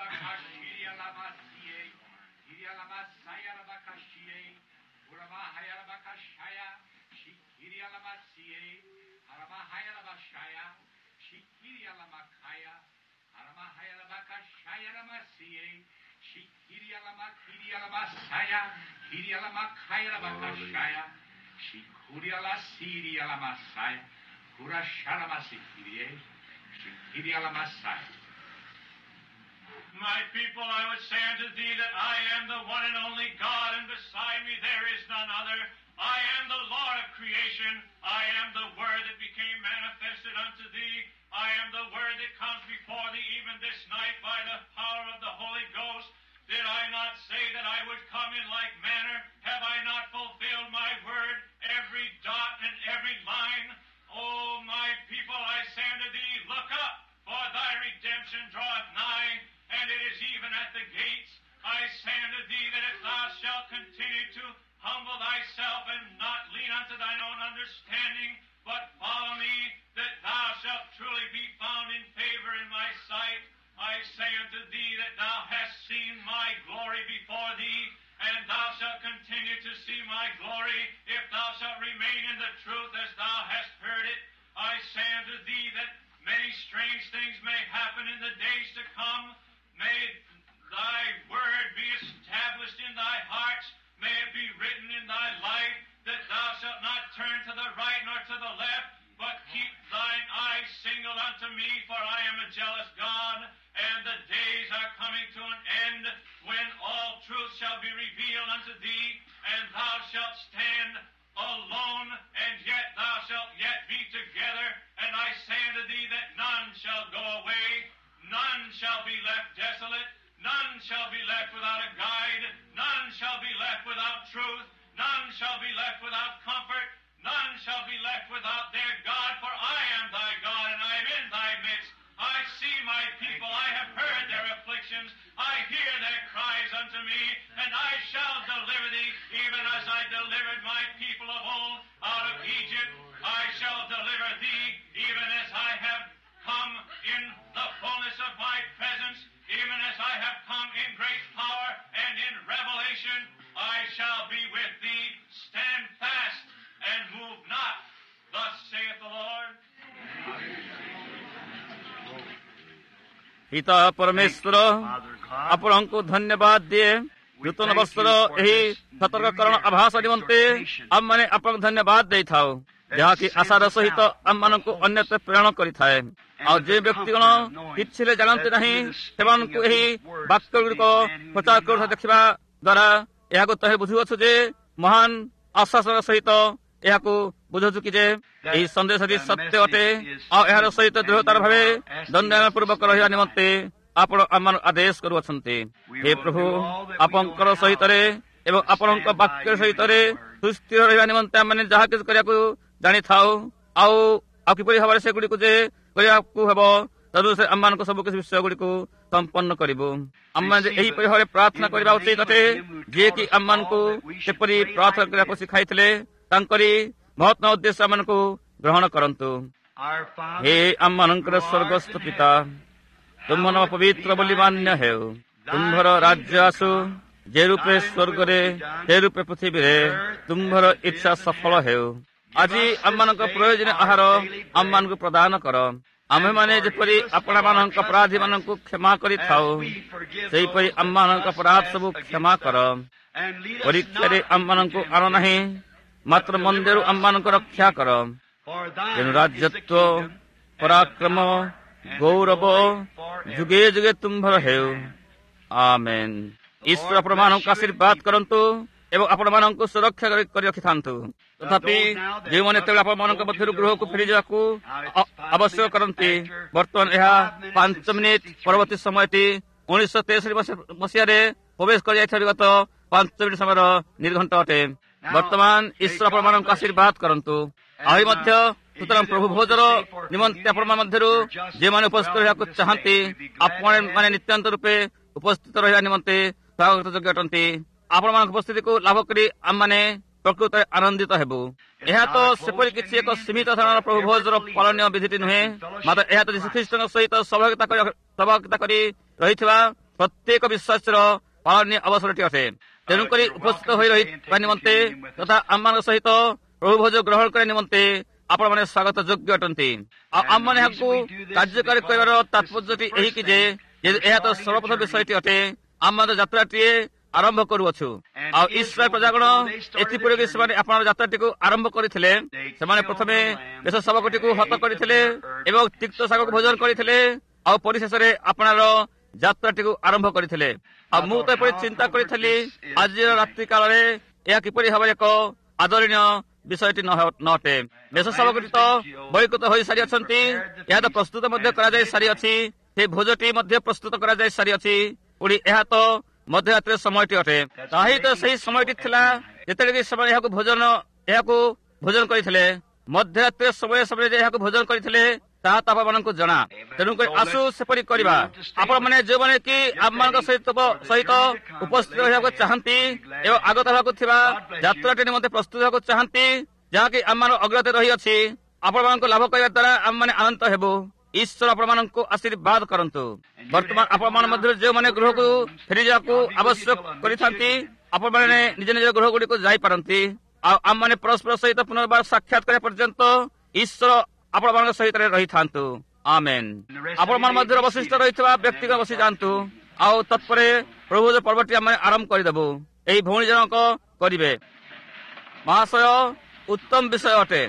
My people, I would say unto thee that I am the one and only God, and beside me there is none other. I am the Lord of creation. I am the Word that became manifested unto thee. I am the Word that comes before thee even this night by the power of the Holy Ghost. Did I not say that I would come in like manner? Have I not fulfilled my word, every dot and every line? O my people, I say unto thee, look up, for thy redemption draweth nigh, and it is even at the gates. I say unto thee that if thou shalt continue to humble thyself and not lean unto thine own understanding, but follow me, that thou shalt truly be found in favor in my sight. I say unto thee that thou hast seen my glory before thee, and thou shalt continue to see my glory, if thou shalt remain in the truth as thou hast heard it. I say unto thee that many strange things may happen in the days to come. May thy word be established in thy hearts. May it be written in thy life, that thou shalt not turn to the right nor to the left, but keep thine eyes single unto me, for I am a jealous God, and the days are coming to an end when all truth shall be revealed unto thee, and thou shalt stand alone, and yet thou shalt yet be together. And I say unto thee that none shall go away, none shall be left desolate, none shall be left without a guide, none shall be left without truth, none shall be left without comfort, none shall be left without their God, for I am thy God, and I am in thy midst. I see my people, I have heard their afflictions, I hear their cries unto me, and I shall deliver thee, even as I delivered my people of old out of Egypt. I shall deliver thee, even as I have come in the fullness of my presence, even as I have come in great power and in revelation. I shall be with thee. Stand fast and move not. Thus saith the Lord. ପିତା ପରମେଶ୍ୱର ଆପଣଙ୍କୁ ଧନ୍ୟବାଦ ଦିଏ। ନୂତନ ବର୍ଷର ଏହି ସତର୍କକରଣ ଆଭାସ ନିମନ୍ତେ ଆମମାନେ ଆପଣଙ୍କୁ ଧନ୍ୟବାଦ ଦେଇଥାଉ, ଯାହାକି ଆଶାର ସହିତ ଆମମାନଙ୍କୁ ଅନ୍ୟତ୍ର ପ୍ରେରଣ କରିଥାଏ। ଆଉ ଯେ ବ୍ୟକ୍ତିଗଣ କିଛି ହେଲେ ଜାଣନ୍ତି ନାହିଁ, ସେମାନଙ୍କୁ ଏହି ବାକ୍ୟ ଗୁଡ଼ିକ ପ୍ରଚାର କରୁଥିବା ଦେଖିବା ଦ୍ୱାରା ଏହାକୁ ତହେ ବୁଝୁଅଛୁ ଯେ ମହାନ ଆଶ୍ୱାସର ସହିତ ଏହାକୁ ବୁଝୁଛୁ କି ଯେ ଏହି ସନ୍ଦେଶଟି ସତ୍ୟ ଅଟେ, ଆଉ ଏହାର ସହିତ ଦୃଢ଼ତାର ଭାବେ ଦଣ୍ଡାୟନ ପୂର୍ବକ ରହିବା ନିମନ୍ତେ ଆପଣ ଆମମାନଙ୍କୁ ଆଦେଶ କରୁଅଛନ୍ତି। ହେ ପ୍ରଭୁ, ଆପଣଙ୍କର ସହିତରେ ଏବଂ ଆପଣଙ୍କ ବାକ୍ୟ ସହିତରେ ସୁସ୍ଥିର ରହିବା ନିମନ୍ତେ ଆମମାନେ ଯାହା କିଛି କରିବାକୁ ଜାଣିଥାଉ, ଆଉ କିପରି ଭାବରେ ସେଗୁଡ଼ିକୁ ଯେ କରିବାକୁ ହେବ ତଦୁସାରେ ଆମମାନଙ୍କ ସବୁ କିଛି ବିଷୟ ଗୁଡ଼ିକୁ ସମ୍ପନ୍ନ କରିବୁ। ଆମମାନେ ଏହିପରି ଭାବରେ ପ୍ରାର୍ଥନା କରିବା ଉଚିତ ଅଟେ, ଯିଏକି ଆମମାନଙ୍କୁ ସେପରି ପ୍ରାର୍ଥନା କରିବାକୁ ଶିଖାଇଥିଲେ। ତାଙ୍କରି ମହତ୍ମ ଉଦ୍ଦେଶ୍ୟ ଆମମାନଙ୍କୁ ଗ୍ରହଣ କରନ୍ତୁ। ହେ ଆମମାନଙ୍କର ସ୍ୱର୍ଗସ୍ଥ ପିତା, ତୁମ ନାମ ପବିତ୍ର ବୋଲି ମାନ୍ୟ ହେଉ। ତୁମ୍ଭର ରାଜ୍ୟ ଆସୁ, ଯେ ରୂପେ ସ୍ୱର୍ଗରେ ସେ ରୂପେ ପୃଥିବୀରେ ତୁମ୍ଭର ଇଚ୍ଛା ସଫଳ ହେଉ। ଆଜି ଆମମାନଙ୍କ ପ୍ରୟୋଜନ ଆହାର ଆମମାନଙ୍କୁ ପ୍ରଦାନ କର। ଆମ୍ଭେମାନେ ଯେପରି ଆପଣମାନଙ୍କ ଅପରାଧୀମାନଙ୍କୁ କ୍ଷମା କରିଥାଉ, ସେହିପରି ଆମମାନଙ୍କ ଅପରାଧ ସବୁ କ୍ଷମା କର। ପରୀକ୍ଷାରେ ଆମମାନଙ୍କୁ ଆଣ ନାହିଁ, ମାତ୍ର ମନ୍ଦିରରୁ ଆମମାନଙ୍କୁ ରକ୍ଷା କର। ତେଣୁ ରାଜ୍ୟତ୍ୱ, ପରାକ୍ରମ, ଗୌରବ ଯୁଗେ ଯୁଗେ ତୁମ୍ଭର ହେଉ। ଆମେନ୍। ଈଶ୍ୱର ଆପଣମାନଙ୍କୁ ଆଶୀର୍ବାଦ କରନ୍ତୁ ଏବଂ ଆପଣମାନଙ୍କୁ ସୁରକ୍ଷା କରି ରଖିଥାନ୍ତୁ। ତଥାପି ଯେଉଁମାନେ ଯେତେବେଳେ ଆପଣମାନଙ୍କ ମଧ୍ୟରୁ ଗୃହକୁ ଫେରିଯିବାକୁ ଆବଶ୍ୟକ କରନ୍ତି, ବର୍ତ୍ତମାନ ଏହା 5 ମିନିଟ୍ ପରବର୍ତ୍ତୀ ସମୟଟି 1963 ମସିହାରେ ପ୍ରବେଶ କରିଯାଇଥିବା ବିଗତ 5 ମିନିଟ୍ ସମୟର ନିର୍ଘଣ୍ଟ ଅଟେ। ବର୍ତ୍ତମାନ ଈଶ୍ୱର ଆପଣମାନଙ୍କୁ ଆଶୀର୍ବାଦ କରନ୍ତୁ। ଆହୁରି ମଧ୍ୟ ସୁତରାଂ ପ୍ରଭୁ ଭୋଜର ନିମନ୍ତେ ଆପଣମାନଙ୍କ ମଧ୍ୟରୁ ଯେଉଁମାନେ ଉପସ୍ଥିତ ରହିବାକୁ ଚାହାନ୍ତି, ଆପଣମାନେ ନିତ୍ୟାନ୍ତ ରୂପେ ଉପସ୍ଥିତ ରହିବା ନିମନ୍ତେ ସ୍ୱାଗତ ଯୋଗ୍ୟ ଅଟନ୍ତି। ଆପଣମାନଙ୍କ ଉପସ୍ଥିତିକୁ ଲାଭ କରି ଆମମାନେ ପ୍ରକୃତରେ ଆନନ୍ଦିତ ହେବୁ। ଏହା ତ ସେପରି କିଛି ଏକ ସୀମିତ ଧରଣର ପ୍ରଭୁ ଭୋଜର ପାଳନୀୟ ବିଧିଟି ନୁହେଁ, ମାତ୍ର ଏହା ତ ଯୀଶୁଖ୍ରୀଷ୍ଟଙ୍କ ସହିତ ସହଭାଗିତା କରି ରହିଥିବା ପ୍ରତ୍ୟେକ ବିଶ୍ୱାସର ପାଳନୀୟ ଅବସରଟି ଅଟେ। ତେଣୁକରି ଉପସ୍ଥିତ ହୋଇ ରହିବା ନିମନ୍ତେ ତଥା ଆମମାନଙ୍କ ସହିତ ପ୍ରଭୁ ଭୋଜ ଗ୍ରହଣ କରିବା ନିମନ୍ତେ ଆପଣମାନେ ସ୍ୱାଗତ ଯୋଗ୍ୟ ଅଟନ୍ତି। ଆଉ ଆମମାନେ ଏହାକୁ କାର୍ଯ୍ୟକାରୀ କରିବାର ତାତ୍ପର୍ଯ୍ୟଟି ଏହିକି ଯେ ଏହା ତ ସର୍ବପ୍ରଥମ ବିଷୟଟି ଅଟେ। ଆମର ଯାତ୍ରାଟିଏ ଆରମ୍ଭ କରୁଅଛୁ। ଆଉ ଇସ୍ରାଏଲ ପ୍ରଜାଗଣ ଏଥିପୂର୍ବରୁ ସେମାନେ ଆପଣଙ୍କ ଯାତ୍ରାଟିକୁ ଆରମ୍ଭ କରିଥିଲେ। ସେମାନେ ପ୍ରଥମେ ବେଶ ଶାବକଟିକୁ ହତ କରିଥିଲେ ଏବଂ ତିକ୍ତ ଶାଗକୁ ଭୋଜନ କରିଥିଲେ, ଆଉ ପରିଶେଷରେ ଆପଣର ଯାତ୍ରାଟିକୁ ଆରମ୍ଭ କରିଥିଲେ। ଆଉ ମୁଁ ତ ଏପରି ଚିନ୍ତା କରିଥିଲି, ଆଜିର ରାତ୍ରି କାଳରେ ଏହା କିପରି ଭାବରେ ଏକ ଆଦରଣୀୟ ବିଷୟଟି ନ ଅଟେ। ବେଶ ଶାବକଟି ତ ବୈକୃତ ହୋଇ ସାରିଅଛନ୍ତି, ଏହା ତ ପ୍ରସ୍ତୁତ ମଧ୍ୟ କରାଯାଇ ସାରିଅଛି। ସେ ଭୋଜଟି ମଧ୍ୟ ପ୍ରସ୍ତୁତ କରାଯାଇ ସାରିଅଛି। ପୁଣି ଏହା ତ ମଧ୍ୟରାତ୍ରିର ସମୟଟି ଅଟେ। ତାହି ତ ସେହି ସମୟଟି ଥିଲା ଯେତେବେଳେ ସେମାନେ ଏହାକୁ ଭୋଜନ କରିଥିଲେ। ମଧ୍ୟରାତ୍ରିର ସମୟରେ ଯେ ଏହାକୁ ଭୋଜନ କରିଥିଲେ ତାହା ତ ଆପଣମାନଙ୍କୁ ଜଣା। ତେଣୁକରି ଆସୁ ସେପରି କରିବା। ଆପଣମାନେ ଯେଉଁମାନେ କି ଆମମାନଙ୍କ ସହିତ ଉପସ୍ଥିତ ରହିବାକୁ ଚାହାନ୍ତି ଏବଂ ଆଗତ ହେବାକୁ ଥିବା ଯାତ୍ରାଟି ନିମନ୍ତେ ପ୍ରସ୍ତୁତ ହେବାକୁ ଚାହାନ୍ତି, ଯାହାକି ଆମର ଅଗ୍ରଗତି ରହିଅଛି, ଆପଣମାନଙ୍କୁ ଲାଭ କରିବା ଦ୍ୱାରା ଆମମାନେ ଆନନ୍ଦ ହେବୁ। ଈଶ୍ୱର ଆପଣମାନଙ୍କୁ ଆଶୀର୍ବାଦ କରନ୍ତୁ। ବର୍ତ୍ତମାନ ଆପଣମାନଙ୍କ ମଧ୍ୟରୁ ଯେଉଁମାନେ ଗୃହକୁ ଫେରିଯିବାକୁ ଆବଶ୍ୟକ କରିଥାନ୍ତି, ଆପଣମାନେ ନିଜ ନିଜ ଗୃହଗୁଡ଼ିକୁ ଯାଇପାରନ୍ତି। ଆଉ ଆମମାନେ ପରସ୍ପର ସହିତ ପୁନର୍ବାର ସାକ୍ଷାତ କରିବା ପର୍ଯ୍ୟନ୍ତ ଈଶ୍ୱର ଆପଣମାନଙ୍କ ସହିତ ରହିଥାନ୍ତୁ। ଆମେନ୍। ଆପଣମାନଙ୍କ ମଧ୍ୟରେ ଅବଶିଷ୍ଟ ରହିଥିବା ବ୍ୟକ୍ତିଗତ ବସି ଯାଆନ୍ତୁ। ଆଉ ତତ୍ପରେ ପ୍ରଭୁ ପର୍ବଟି ଆମେ ଆରମ୍ଭ କରିଦେବୁ। ଏହି ଭଉଣୀ ଜଣକ କରିବେ। ମହାଶୟ, ଉତ୍ତମ ବିଷୟ ଅଟେ।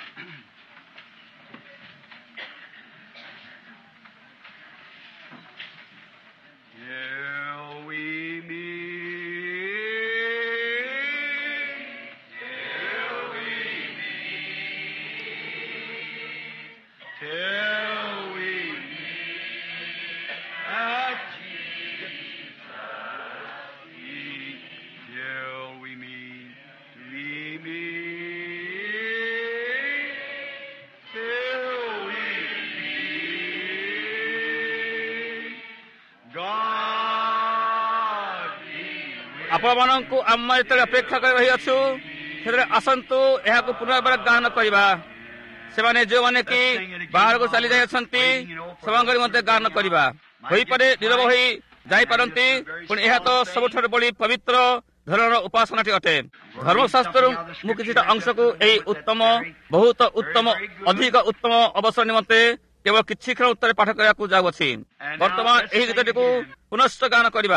ଆପଣମାନଙ୍କୁ ଆମେ ଯେତେବେଳେ ଅପେକ୍ଷା କରି ରହିଅଛୁ, ସେତେବେଳେ ଆସନ୍ତୁ ଏହାକୁ ପୁନର୍ବାର ଗାନ କରିବା। ସେମାନେ ଯେଉଁମାନେ କି ବାହାରକୁ ଚାଲି ଯାଇଅଛନ୍ତି, ସେମାନଙ୍କ ନିମନ୍ତେ ଗାନ କରିବା। ହୋଇପାରେ ନୀରବ ହୋଇ ଯାଇପାରନ୍ତି, ପୁଣି ଏହା ତ ସବୁଠାରୁ ବଳି ପବିତ୍ର ଧରଣର ଉପାସନାଟି ଅଟେ। ଧର୍ମଶାସ୍ତ୍ରରୁ ମୁଁ କିଛିଟା ଅଂଶକୁ ଏହି ବହୁତ ଉତ୍ତମ ଅଧିକ ଉତ୍ତମ ଅବସର ନିମନ୍ତେ କେବଳ କିଛି କ୍ଷଣ ଉତ୍ତରେ ପାଠ କରିବାକୁ ଯାଉଅଛି। ବର୍ତ୍ତମାନ ଏହି ଗୀତଟିକୁ ପୁନଶ୍ଚ ଗାନ କରିବା।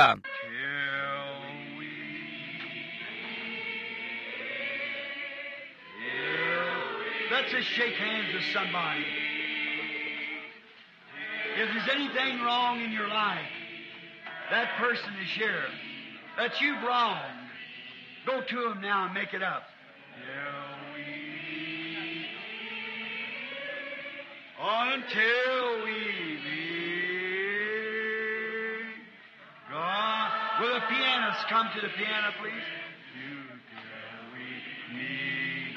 Let's just shake hands with somebody. If there's anything wrong in your life, that person is here that you've wronged, go to him now and make it up. Until we meet. God, will the pianist come to the piano, please? Until we meet.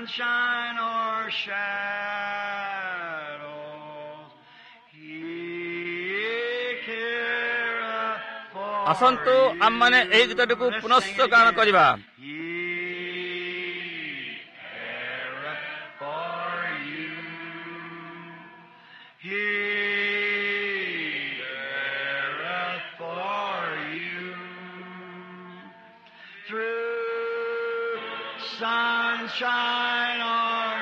sunshine or shadows, He careth for ଆସନ୍ତୁ ଆମମାନେ ଏହି ଗୀତଟିକୁ ପୁନଶ୍ଚ ଗାନ କରିବା। He careth for you. He careth for you. Through sunshine or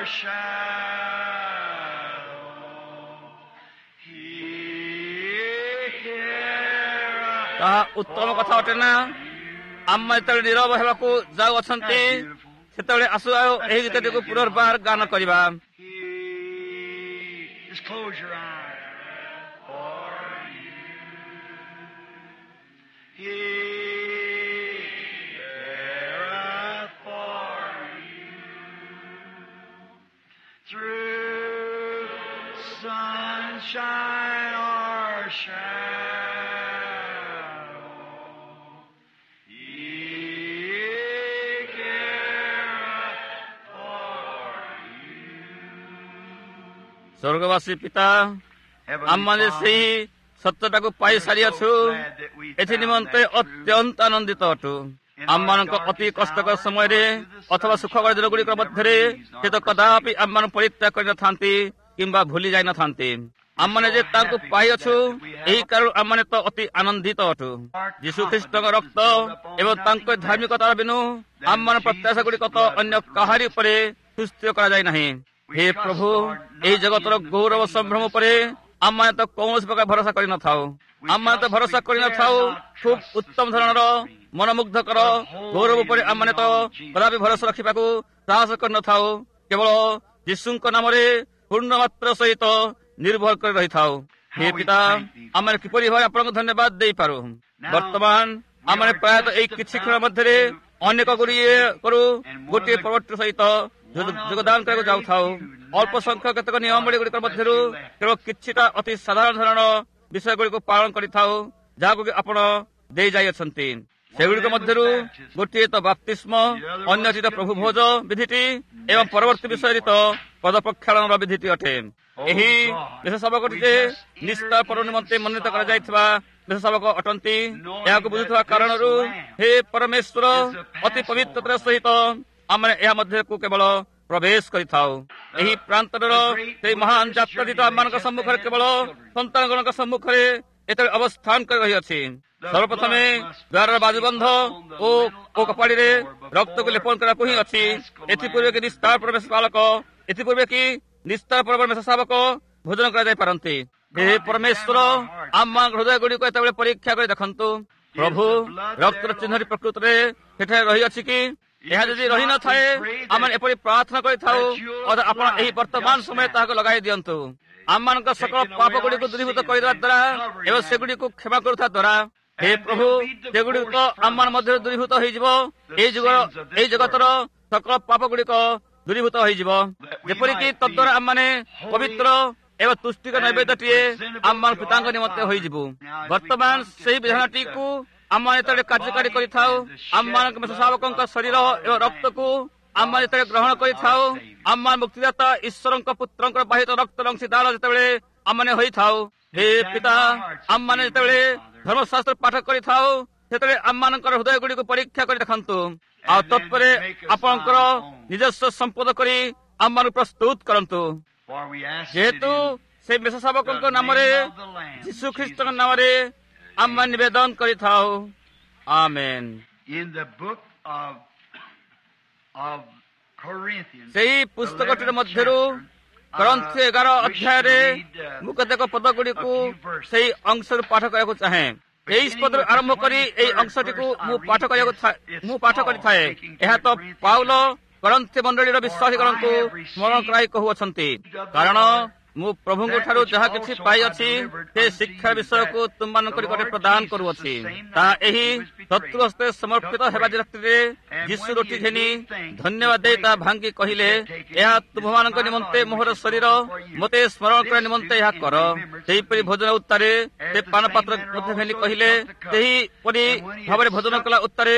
shadow, He careth. ତାହା ଉତ୍ତମ କଥା ଅଟେ ନା? ଆମେ ଯେତେବେଳେ ନୀରବ ହେବାକୁ ଯାଉଅଛନ୍ତି ସେତେବେଳେ ଆସୁ ଆଉ ଏହି ଗୀତଟିକୁ ପୁନର୍ବାର ଗାନ କରିବା। Just close your eyes. For you. He careth for you. Through sunshine or shadow, He careth for you. ସ୍ୱର୍ଗବାସୀ ପିତା, ଆମମାନେ ସେହି ସତ୍ୟଟାକୁ ପାଇ ସାରିଅଛୁ। ଏଥି ନିମନ୍ତେ ଅତ୍ୟନ୍ତ ଆନନ୍ଦିତ ଅଟୁ। ଆମମାନଙ୍କ ଅତି କଷ୍ଟକର ସମୟରେ ଅଥବା ସୁଖକର ଦିନଗୁଡ଼ିକ ମଧ୍ୟରେ ସେ ତ କଦାପି ଆମମାନଙ୍କୁ ପରିତ୍ୟାଗ କରିନଥାନ୍ତି କିମ୍ବା ଭୁଲି ଯାଇନଥାନ୍ତି। ଆମମାନେ ଯେ ତାଙ୍କୁ ପାଇଅଛୁ ଏହି କାରଣରୁ ଆମମାନେ ତ ଅତି ଆନନ୍ଦିତ ଅଟୁ। ଯୀଶୁ ଖ୍ରୀଷ୍ଟଙ୍କ ରକ୍ତ ଏବଂ ତାଙ୍କ ଧାର୍ମିକତାର ବିନୁ ଆମମାନ ପ୍ରତ୍ୟାଶା ଗୁଡ଼ିକ ତ ଅନ୍ୟ କାହାରି ଉପରେ ସୁସ୍ଥିର କରାଯାଇ ନାହିଁ। ହେ ପ୍ରଭୁ, ଏହି ଜଗତର ଗୌରବ ସମ୍ଭ୍ରମ ଉପରେ ଆମମାନେ ତ କୌଣସି ପ୍ରକାର ଭରସା କରିନଥାଉ। ଆମମାନେ ତ ଭରସା କରିନଥାଉ ଖୁବ୍ ଉତ୍ତମ ଧରଣର ମନମୁଗ୍ଧକର ଗୌରବ ଉପରେ ଆମମାନେ ତ କଦାପି ଭରସା ରଖିବାକୁ ସାହସ କରିନଥାଉ। କେବଳ ଯୀଶୁଙ୍କ ନାମରେ ପୂର୍ଣ୍ଣ ମାତ୍ର ସହିତ ନିର୍ଭର କରି ରହିଥାଉ। ହେ ପିତା, ଆମେ କିପରି ଭାବେ ଆପଣଙ୍କୁ ଧନ୍ୟବାଦ ଦେଇପାରୁ। ବର୍ତ୍ତମାନ ଆମେ ପ୍ରାୟତଃ ଏଇ କିଛି କ୍ଷଣ ମଧ୍ୟରେ ଅନେକ ଗୁଡ଼ିଏ କରୁ ଗୋଟିଏ ପର୍ବତ ସହିତ ଯୋଗଦାନ କରିବାକୁ ଯାଉଥାଉ। ଅଳ୍ପ ସଂଖ୍ୟକ କେତେକ ନିୟମାବଳୀ ଗୁଡ଼ିକ ମଧ୍ୟରୁ କେବଳ କିଛିଟା ଅତି ସାଧାରଣ ଧରଣ ବିଷୟ ଗୁଡ଼ିକୁ ପାଳନ କରିଥାଉ ଯାହାକୁ କି ଆପଣ ଦେଇ ଯାଇଅଛନ୍ତି। ସେଗୁଡ଼ିକ ମଧ୍ୟରୁ ଗୋଟିଏ ତ ବାପ୍ତିସ୍ମ, ଅନ୍ୟଟି ତ ପ୍ରଭୁ ଭୋଜ ବିଧିଟି ଏବଂ ପରବର୍ତ୍ତୀ ବିଷୟରେ ତ ପଦ ପ୍ରକ୍ଷାଳନର ବିଧିଟି ଅଟେ। ଏହି ବିଶେଷବକଟି ଯେ ନିସ୍ତାର ପର୍ବ ନିମନ୍ତେ ମନୋନୀତ କରାଯାଇଥିବା ବିଶେଷବକ ଅଟନ୍ତି। ଏହାକୁ ବୁଝୁଥିବା କାରଣରୁ ହେ ପରମେଶ୍ୱର ଅତି ପବିତ୍ରତାର ସହିତ ଆମେ ଏହା ମଧ୍ୟକୁ କେବଳ ପ୍ରବେଶ କରିଥାଉ। ଏହି ପ୍ରାନ୍ତରର ସେହି ମହାନ ଯାତ୍ରାତୀତ ଆମମାନଙ୍କ ସମ୍ମୁଖରେ କେବଳ ସନ୍ତାନଗଣଙ୍କ ସମ୍ମୁଖରେ ଏତେବେଳେ ଅବସ୍ଥାନ କରି ରହିଅଛି। ସର୍ବପ୍ରଥମେ ଦ୍ୱାରର ବାଜୁବନ୍ଧ ଓ କପାଡ଼ିରେ ରକ୍ତକୁ ଲେପନ କରିବାକୁ ହିଁ ଅଛି। ଏଥିପୂର୍ବେ କି ନିସ୍ତାର ପ୍ରବେଶ ପାଳକ, ଏଥିପୂର୍ବେ କି ନିସ୍ତାର ପ୍ରବେଶ ଶାବକ ଭୋଜନ କରାଯାଇ ପାରନ୍ତି। ହେ ପରମେଶ୍ୱର, ଆମ ହୃଦୟ ଗୁଡ଼ିକୁ ଏତେବେଳେ ପରୀକ୍ଷା କରି ଦେଖନ୍ତୁ। ପ୍ରଭୁ, ରକ୍ତର ଚିହ୍ନଟି ପ୍ରକୃତରେ ସେଠାରେ ରହିଅଛି କି? ଏହା ଯଦି ରହିନଥାଏ ଆମେ ଏପରି ପ୍ରାର୍ଥନା କରିଥାଉ, ଆପଣ ଏହି ବର୍ତ୍ତମାନ ସମୟରେ ତାହାକୁ ଲଗାଇ ଦିଅନ୍ତୁ। ଆମମାନଙ୍କ ସକଳ ପାପ ଗୁଡ଼ିକୁ ଦୂରୀଭୂତ କରିବା ଦ୍ୱାରା ଏବଂ ସେଗୁଡ଼ିକୁ କ୍ଷମା କରୁଥିବା ଦ୍ୱାରା ହେ ପ୍ରଭୁ, ସେଗୁଡ଼ିକ ଆମ ମଧ୍ୟରେ ଦୂରୀଭୂତ ହୋଇଯିବ। ଏହି ଜଗତର ସକଳ ପାପ ଗୁଡ଼ିକ ଦୂରୀଭୂତ ହୋଇଯିବ। ଯେପରିକି ତଦ୍ୱାରା ଆମମାନେ ପବିତ୍ର ଏବଂ ତୁଷ୍ଟିକ ନୈବେଦ୍ୟଟିଏ ଆମ ପିତାଙ୍କ ନିମନ୍ତେ ହୋଇଯିବୁ। ବର୍ତ୍ତମାନ ସେହି ବିଧାନଟିକୁ ଆମେ ଯେତେବେଳେ କାର୍ଯ୍ୟକାରୀ କରିଥାଉ, ଆମମାନଙ୍କ ଶାବକଙ୍କ ଶରୀର ଏବଂ ରକ୍ତକୁ ଆମେ ଯେତେବେଳେ ଗ୍ରହଣ କରିଥାଉ, ଆମ ମୁକ୍ତିଦାତା ଈଶ୍ୱରଙ୍କ ପୁତ୍ରଙ୍କର ବାହିତ ରକ୍ତର ଅଂଶୀଦାର ଯେତେବେଳେ ଆମେ ହୋଇଥାଉ। ହେ ପିତା, ଆମମାନେ ଯେତେବେଳେ ଧର୍ମଶାସ୍ତ୍ର ପାଠ କରିଥାଉ ସେତେବେଳେ ଆମମାନଙ୍କର ହୃଦୟ ଗୁଡ଼ିକୁ ପରୀକ୍ଷା କରି ଦେଖନ୍ତୁ ଆଉ ତତ୍ପରେ ଆପଣଙ୍କର ନିଜସ୍ୱ ସମ୍ପଦ କରି ଆମମାନଙ୍କୁ ପ୍ରସ୍ତୁତ କରନ୍ତୁ। ଯେହେତୁ ସେ ମେଷଶାବକଙ୍କ ନାମରେ ଯୀଶୁ ଖ୍ରୀଷ୍ଟଙ୍କ ନାମରେ ଆମେ ନିବେଦନ କରିଥାଉ। ଆମେନ୍। ସେହି ପୁସ୍ତକଟିର ମଧ୍ୟରୁ କରନ୍ଥୀ 11 ଅଧ୍ୟାୟରେ ମୁଁ କେତେକ ପଦ ଗୁଡ଼ିକୁ ସେହି ଅଂଶରୁ ପାଠ କରିବାକୁ ଚାହେଁ। 23 ପଦରୁ ଆରମ୍ଭ କରି ଏହି ଅଂଶଟିକୁ ମୁଁ ପାଠ କରିଥାଏ। ଏହା ତ ପାଉଲ କରନ୍ଥୀ ମଣ୍ଡଳୀର ବିଶ୍ୱାସୀଗଣଙ୍କୁ ସ୍ମରଣ କରାଇ କହୁଅଛନ୍ତି, କାରଣ ମୁଁ ପ୍ରଭୁଙ୍କ ଠାରୁ ଯାହା କିଛି ପାଇଅଛି ସେ ଶିକ୍ଷା ବିଷୟକୁ ତୁମମାନଙ୍କ ନିକଟରେ ପ୍ରଦାନ କରୁଅଛି। ତାହା ଏହି ଶତ୍ରୁ ହସ୍ତରେ ସମର୍ପିତ ହେବା ରାତ୍ରିରେ ଯୀଶୁ ରୋଟି ଘେନି ଧନ୍ୟବାଦ ଦେଇ ତାହା ଭାଙ୍ଗି କହିଲେ, ଏହା ତୁମମାନଙ୍କ ନିମନ୍ତେ ମୋହର ଶରୀର, ମୋତେ ସ୍ମରଣ କରିବା ନିମନ୍ତେ ଏହା କର। ସେହିପରି ଭୋଜନ ଉତ୍ତାରେ ସେ ପାନପାତ୍ର ମଧ୍ୟ ଘେନି କହିଲେ, ସେହିପରି ଭାବରେ ଭୋଜନ କଲା ଉତ୍ତାରେ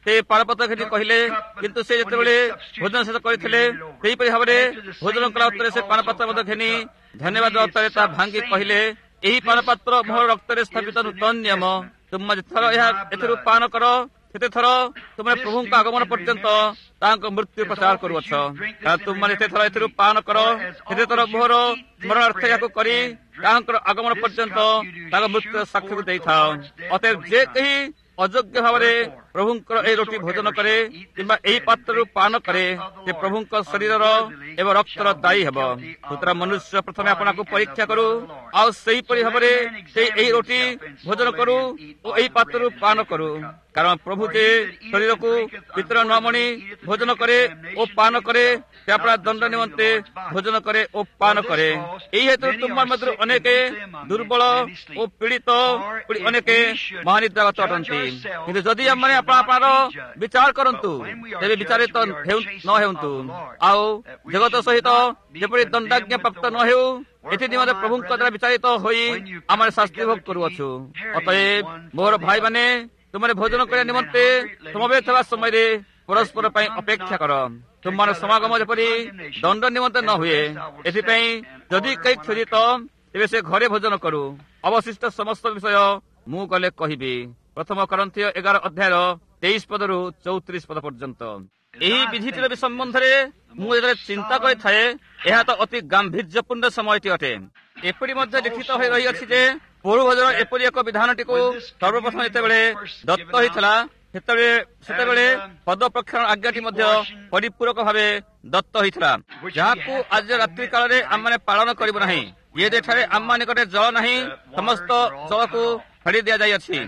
ସେ ପାଳପତ୍ର ଘେନି କହିଲେ, କିନ୍ତୁ ସେ ଯେତେବେଳେ ଭୋଜନ ଶେଷ କରିଥିଲେ ସେହିପରି ଭାବରେ ଭୋଜନ କଲା ଉତ୍ତରେ ସେ ପାନପାତ୍ର ମଧ୍ୟ ଘେନି ଧନ୍ୟବାଦ ଉତ୍ତରେ ତାହା ଭାଙ୍ଗି କହିଲେ, ଏହି ପାନପାତ୍ର ମୋର ରକ୍ତରେ ସ୍ଥାପିତ ନୂତନ ନିୟମ। ତୁମେ ଯେତେଥର ଏଥିରୁ ପାନ କର ସେତେ ଥର ତୁମେ ପ୍ରଭୁଙ୍କ ଆଗମନ ପର୍ଯ୍ୟନ୍ତ ତାଙ୍କ ମୃତ୍ୟୁ ପ୍ରଚାର କରୁଅଛ। ତୁମମାନେ ଯେତେ ଥର ଏଥିରୁ ପାନ କର ସେତେ ଥର ମୋର ସ୍ମରଣାର୍ଥ ଏହାକୁ କରି ତାହାଙ୍କର ଆଗମନ ପର୍ଯ୍ୟନ୍ତ ତାଙ୍କ ମୃତ୍ୟୁର ସାକ୍ଷ୍ୟକୁ ଦେଇଥାଅ। ଅତଏବ ଯେ କେହି ଅଯୋଗ୍ୟ ଭାବରେ ପ୍ରଭୁଙ୍କର ଏହି ରୋଟି ଭୋଜନ କରେ କିମ୍ବା ଏହି ପାତ୍ରରୁ ପାନ କରେ ସେ ପ୍ରଭୁଙ୍କ ଶରୀରର ଏବଂ ରକ୍ତର ଦାୟୀ ହେବ। ସୁତରାଂ ମନୁଷ୍ୟ ପ୍ରଥମେ ଆପଣଙ୍କୁ ପରୀକ୍ଷା କରୁ ଆଉ ସେହିପରି ଭାବରେ ସେ ଏହି ରୋଟି ଭୋଜନ କରୁ ଓ ଏହି ପାତ୍ରରୁ ପାନ କରୁ। କାରଣ ପ୍ରଭୁ ଯେ ଶରୀରକୁ ପିତର ନମଣି ଭୋଜନ କରେ ଓ ପାନ କରେ ସେ ଆପଣା ଦଣ୍ଡ ନିମନ୍ତେ ଭୋଜନ କରେ ଓ ପାନ କରେ। ଏହି ହେତୁ ତୁମ ମଧ୍ୟରୁ ଅନେକ ଦୁର୍ବଳ ଓ ପୀଡ଼ିତ ଅନେକ ମହାନିଦ୍ରାଗତ ଅଟନ୍ତି। କିନ୍ତୁ ଯଦି ଆମମାନେ ଆପଣଙ୍କର ବିଚାର କରନ୍ତୁ ତେବେ ବିଚାରିତ ନ ହେଉନ୍ତୁ ଆଉ ଜଗତ ସହିତ ଯେପରି ଦଣ୍ଡାଜ୍ଞା ପ୍ରାପ୍ତ ନ ହେଉ ଏଥି ନିମନ୍ତେ ପ୍ରଭୁଙ୍କ ଦ୍ୱାରା ବିଚାରିତ ହୋଇ ଆମେ ଶାସ୍ତି ଭୋଗ କରୁଅଛୁ। ଅତଏବ ମୋର ଭାଇମାନେ ତୁମମାନେ ଭୋଜନ କରିବା ନିମନ୍ତେ ସମବେତ ହେବା ସମୟରେ ପରସ୍ପର ପାଇଁ ଅପେକ୍ଷା କର। ତୁମର ସମାଗମ ଯେପରି ଦଣ୍ଡ ନିମନ୍ତେ ନ ହୁଏ ଏଥିପାଇଁ ଯଦି କେହି କ୍ଷୁଧିତ ତେବେ ସେ ଘରେ ଭୋଜନ କରୁ। ଅବଶିଷ୍ଟ ସମସ୍ତ ବିଷୟ ମୁଁ ଗଲେ କହିବି। ପ୍ରଥମ କରନ୍ଥୀୟ 11 ଅଧ୍ୟାୟର 23 ପଦରୁ 34 ପଦ ପର୍ଯ୍ୟନ୍ତ। ଏହି ବିଧିଟିର ସମ୍ବନ୍ଧରେ ମୁଁ ଯେତେବେଳେ ଚିନ୍ତା କରିଥାଏ ଏହା ତ ଅତି ଗାମ୍ଭୀର୍ଯ୍ୟପୂର୍ଣ୍ଣ ସମୟଟି ଅଟେ। ଏପରି ମଧ୍ୟ ଲିଖିତ ହୋଇ ରହିଅଛି ଯେ ପୌର ଭୋଜନ ଏପରି ଏକ ବିଧାନଟିକୁ ସର୍ବପ୍ରଥମ ଯେତେବେଳେ ଦତ୍ତ ହୋଇଥିଲା ସେତେବେଳେ ପଦ ପ୍ରକ୍ଷାଳନ ଆଜ୍ଞାଟି ମଧ୍ୟ ପରିପୂରକ ଭାବେ ଦତ୍ତ ହୋଇଥିଲା, ଯାହାକୁ ଆଜି ରାତ୍ରି କାଳରେ ଆମମାନେ ପାଳନ କରିବୁ ନାହିଁ। ଇଏ ଯେଠାରେ ଆମ ନିକଟରେ ଜଳ ନାହିଁ ସମସ୍ତ ଜଳକୁ ଛାଡ଼ି ଦିଆଯାଇଅଛି।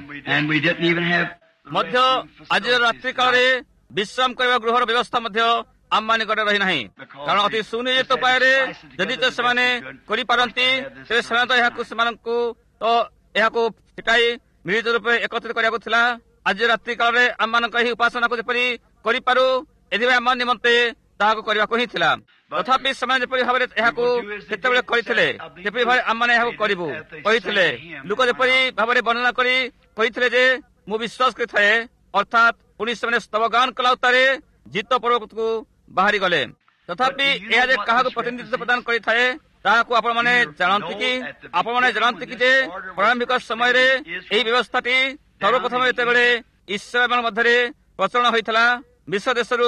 ମଧ୍ୟ ଆଜିର ରାତ୍ରି କାଳରେ ବିଶ୍ରାମ କରିବା ଗୃହର ବ୍ୟବସ୍ଥା ମଧ୍ୟ ଆମ ନିକଟରେ ରହିନାହିଁ। କାରଣ ଅତି ସୁନିୟୋଜିତ ଉପାୟରେ ଯଦି ସେମାନେ କରିପାରନ୍ତି ତେବେ ସେମାନେ ତ ଏହାକୁ ଫିଟାଇ ମିଳିତ ରୂପେ ଏକତ୍ରିତ କରିବାକୁ ଥିଲା। ଆଜି ରାତ୍ରି କାଳରେ ଆମମାନଙ୍କ ଏହି ଉପାସନାକୁ ଯେପରି କରିପାରୁ ଏଥିପାଇଁ ଆମ ନିମନ୍ତେ ତାହାକୁ କରିବାକୁ ହିଁ ଥିଲା। ତଥାପି ସେମାନେ ଯେପରି ଭାବରେ ଏହାକୁ ସେତେବେଳେ କରିଥିଲେ ଯେପରି ଭାବରେ ଆମମାନେ ଏହାକୁ କରିବୁ କହିଥିଲେ। ଲୋକ ଯେପରି ଭାବରେ ବର୍ଣ୍ଣନା କରି କହିଥିଲେ ଯେ ମୁଁ ବିଶ୍ୱାସ କରିଥାଏ, ଅର୍ଥାତ୍ ପୁଣି ସେମାନେ ସ୍ତବଗାନ କଲା ଉତ୍ତାରେ ଜିତ ପର୍ବତକୁ ବାହାରି ଗଲେ। ତଥାପି ଏହା ଯେ କାହାକୁ ପ୍ରତିନିଧିତ୍ୱ ପ୍ରଦାନ କରିଥାଏ ତାହାକୁ ଆପଣମାନେ ଜାଣନ୍ତି କି? ଆପଣମାନେ ଜାଣନ୍ତି କି ଯେ ପ୍ରାରମ୍ଭିକ ସମୟରେ ଏହି ବ୍ୟବସ୍ଥାଟି ସର୍ବପ୍ରଥମେ ଯେତେବେଳେ ଇସ୍ରାଏଲ ମଧ୍ୟରେ ପ୍ରଚଳନ ହୋଇଥିଲା, ମିଶ୍ର ଦେଶରୁ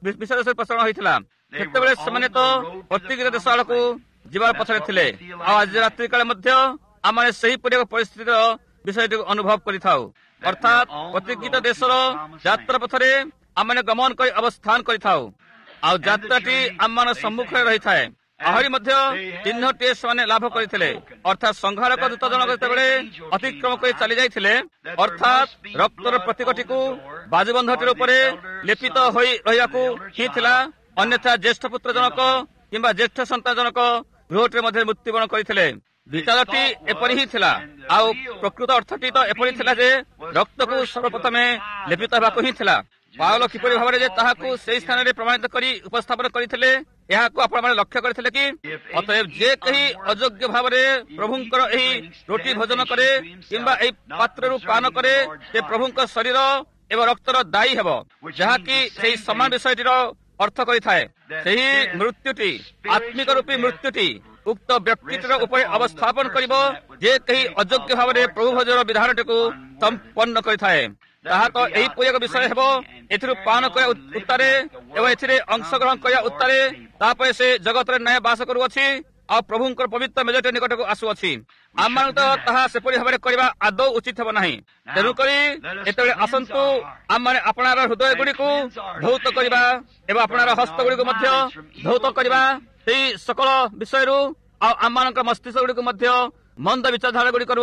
ପ୍ରଚଳନ ହୋଇଥିଲା, ସେତେବେଳେ ସେମାନେ ତ ପ୍ରତିଗିତ ଦେଶ ଆଡ଼କୁ ଯିବାର ପଛରେ ଥିଲେ। ଆଉ ଆଜି ରାତ୍ରି କାଳେ ମଧ୍ୟ ଆମେ ସେହିପରି ଏକ ପରିସ୍ଥିତିର ବିଷୟଟିକୁ ଅନୁଭବ କରିଥାଉ। ଅର୍ଥାତ୍ ପ୍ରତିଗିତ ଦେଶର ଯାତ୍ରା ପଥରେ ଆମେ ଗମନ କରି ଅବସ୍ଥାନ କରିଥାଉ ଆଉ ଯାତ୍ରାଟି ଆମ ସମ୍ମୁଖରେ ରହିଥାଏ। ଆହୁରି ମଧ୍ୟ ଚିହ୍ନଟିଏ ସେମାନେ ଲାଭ କରିଥିଲେ, ଅର୍ଥାତ୍ ସଂହାରକ ଦୂତ ଜଣକ ଯେତେବେଳେ ଅତିକ୍ରମ କରି ଚାଲି ଯାଇଥିଲେ, ଅର୍ଥାତ୍ ରକ୍ତର ପ୍ରତୀକଟିକୁ ବାଜୁବନ୍ଧଟିର ଉପରେ ଲେପିତ ହୋଇ ରହିବାକୁ ହିଁ ଥିଲା। ଅନ୍ୟଥା ଜ୍ୟେଷ୍ଠ ପୁତ୍ର ଜଣକ କିମ୍ବା ଜ୍ୟେଷ୍ଠ ସନ୍ତାନ ଜଣକ ଗୃହଟିରେ ମଧ୍ୟ ମୃତ୍ୟୁବରଣ କରିଥିଲେ। ବିଚାରଟି ଏପରି ହିଁ ଥିଲା ଆଉ ପ୍ରକୃତ ଅର୍ଥଟି ତ ଏପରି ଥିଲା ଯେ ରକ୍ତକୁ ସର୍ବପ୍ରଥମେ ଲେପିତ ହେବାକୁ ହିଁ ଥିଲା। ପାଉଲ କିପରି ଭାବରେ ଯେ ତାହାକୁ ସେହି ସ୍ଥାନରେ ପ୍ରମାଣିତ କରି ଉପସ୍ଥାପନ କରିଥିଲେ ଏହାକୁ ଆପଣମାନେ ଲକ୍ଷ୍ୟ କରିଥିଲେ କି? ଅତଏବ ଯେ କେହି ଅଯୋଗ୍ୟ ଭାବରେ ପ୍ରଭୁଙ୍କର ଏହି ରୋଟି ଭୋଜନ କରେ କିମ୍ବା ଏହି ପାତ୍ରରୁ ପାନ କରେ ସେ ପ୍ରଭୁଙ୍କ ଶରୀର ଏବଂ ରକ୍ତର ଦାୟୀ ହେବ, ଯାହାକି ସେହି ସମାନ ବିଷୟଟିର ଅର୍ଥ କରିଥାଏ। ସେହି ମୃତ୍ୟୁଟି ଆତ୍ମିକ ରୂପୀ ମୃତ୍ୟୁଟି ଉକ୍ତ ବ୍ୟକ୍ତିଟିର ଉପରେ ଅବସ୍ଥାପନ କରିବ ଯେ କେହି ଅଯୋଗ୍ୟ ଭାବରେ ପ୍ରଭୁ ଭୋଜନର ବିଧାନଟିକୁ ସମ୍ପନ୍ନ କରିଥାଏ। ତାହା ତ ଏହିପରି ଏକ ବିଷୟ ହେବ, ଏଥିରୁ ପାନ କରିବା ଉତ୍ତାରେ ଏବଂ ଏଥିରେ ଅଂଶଗ୍ରହଣ କରିବା ଉତ୍ତାରେ ତାପରେ ସେ ଜଗତରେ ନ୍ୟାୟ ବାସ କରୁଅଛି ଆଉ ପ୍ରଭୁଙ୍କର ପବିତ୍ର ମେଜଟି ନିକଟକୁ ଆସୁଅଛି। ଆମମାନଙ୍କୁ ତ ତାହା ସେପରି ଭାବରେ କରିବା ଆଦୌ ଉଚିତ ହେବ ନାହିଁ। ତେଣୁକରି ଯେତେବେଳେ ଆସନ୍ତୁ ଆମମାନେ ଆପଣାର ହୃଦୟ ଗୁଡ଼ିକୁ ଧୌତ କରିବା ଏବଂ ଆପଣାର ହସ୍ତ ଗୁଡ଼ିକୁ ମଧ୍ୟ ଧୌତ କରିବା ସେହି ସକଳ ବିଷୟରୁ ଆଉ ଆମମାନଙ୍କ ମସ୍ତିଷ୍କ ଗୁଡ଼ିକୁ ମଧ୍ୟ ମନ୍ଦ ବିଚାରଧାରା ଗୁଡ଼ିକରୁ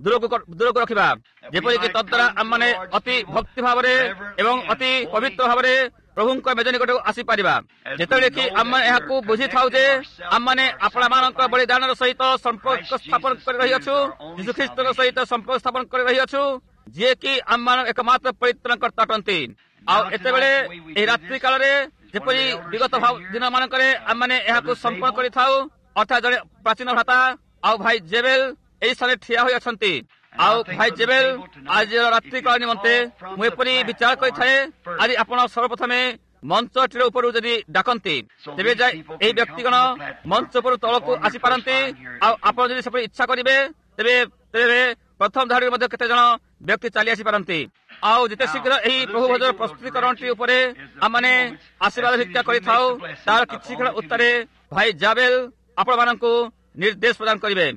ଦୂରକୁ ରଖିବା, ଯେପରିକି ତଦ୍ୱାରା ଆମମାନେ ଅତି ଭକ୍ତି ଭାବରେ ଏବଂ ଅତି ପବିତ୍ର ଭାବରେ ପ୍ରଭୁଙ୍କ ମେଜ ନିକଟକୁ ଆସିପାରିବା। ଯେତେବେଳେ କି ଆମେ ଏହାକୁ ବୁଝିଥାଉ ଯେ ଆମମାନେ ଆପଣମାନଙ୍କ ବଳିଦାନର ସହିତ ସମ୍ପର୍କ ସ୍ଥାପନ କରି ରହିଅଛୁ, ଯୀଶୁଖ୍ରୀଷ୍ଟଙ୍କ ସହିତ ସମ୍ପର୍କ ସ୍ଥାପନ କରି ରହିଅଛୁ, ଯିଏକି ଆମମାନ ଏକମାତ୍ର ପରିତ୍ରାଣକର୍ତ୍ତା ଅଟନ୍ତି। ଆଉ ଏତେବେଳେ ଏହି ରାତ୍ରି କାଳରେ ଯେପରି ବିଗତ ଦିନ ମାନଙ୍କରେ ଆମମାନେ ଏହାକୁ ସମ୍ପନ୍ନ କରିଥାଉ, ଅର୍ଥାତ୍ ଜଣେ ପ୍ରାଚୀନ ଭ୍ରାତା ଆଉ ଭାଇ ଜେବେଲ ଏହି ସ୍ଥାନରେ ଠିଆ ହୋଇ ଅଛନ୍ତି ଆଉ ଭାଇ ଜେବେଲ ଆଜିର ରାତ୍ରିକାଳ ନିମନ୍ତେ ମୁଁ ଏପରି ବିଚାର କରିଥାଏ, ଆଜି ଆପଣ ସର୍ବପ୍ରଥମେ ମଞ୍ଚଟିର ଉପରୁ ଯଦି ଡାକନ୍ତି ତେବେ ଯାଇ ଏହି ବ୍ୟକ୍ତିଗଣ ମଞ୍ଚ ଉପରୁ ତଳକୁ ଆସିପାରନ୍ତି। ଆଉ ଆପଣ ଯଦି ସେପରି ଇଚ୍ଛା କରିବେ ତେବେ ତେବେ ପ୍ରଥମ ଧାଡ଼ିରେ ମଧ୍ୟ କେତେ ଜଣ ବ୍ୟକ୍ତି ଚାଲି ଆସିପାରନ୍ତି। ଆଉ ଯେତେ ଶୀଘ୍ର ଏହି ପ୍ରଭୁ ଭୋଜର ପ୍ରସ୍ତୁତିକରଣଟି ଉପରେ ଆମମାନେ ଆଶୀର୍ବାଦ ଭିକ୍ଷା କରିଥାଉ, ତାର କିଛି କ୍ଷଣ ଉତ୍ତରେ ଭାଇ ଜାବେଲ ଆପଣମାନଙ୍କୁ ନିର୍ଦ୍ଦେଶ ପ୍ରଦାନ କରିବେ।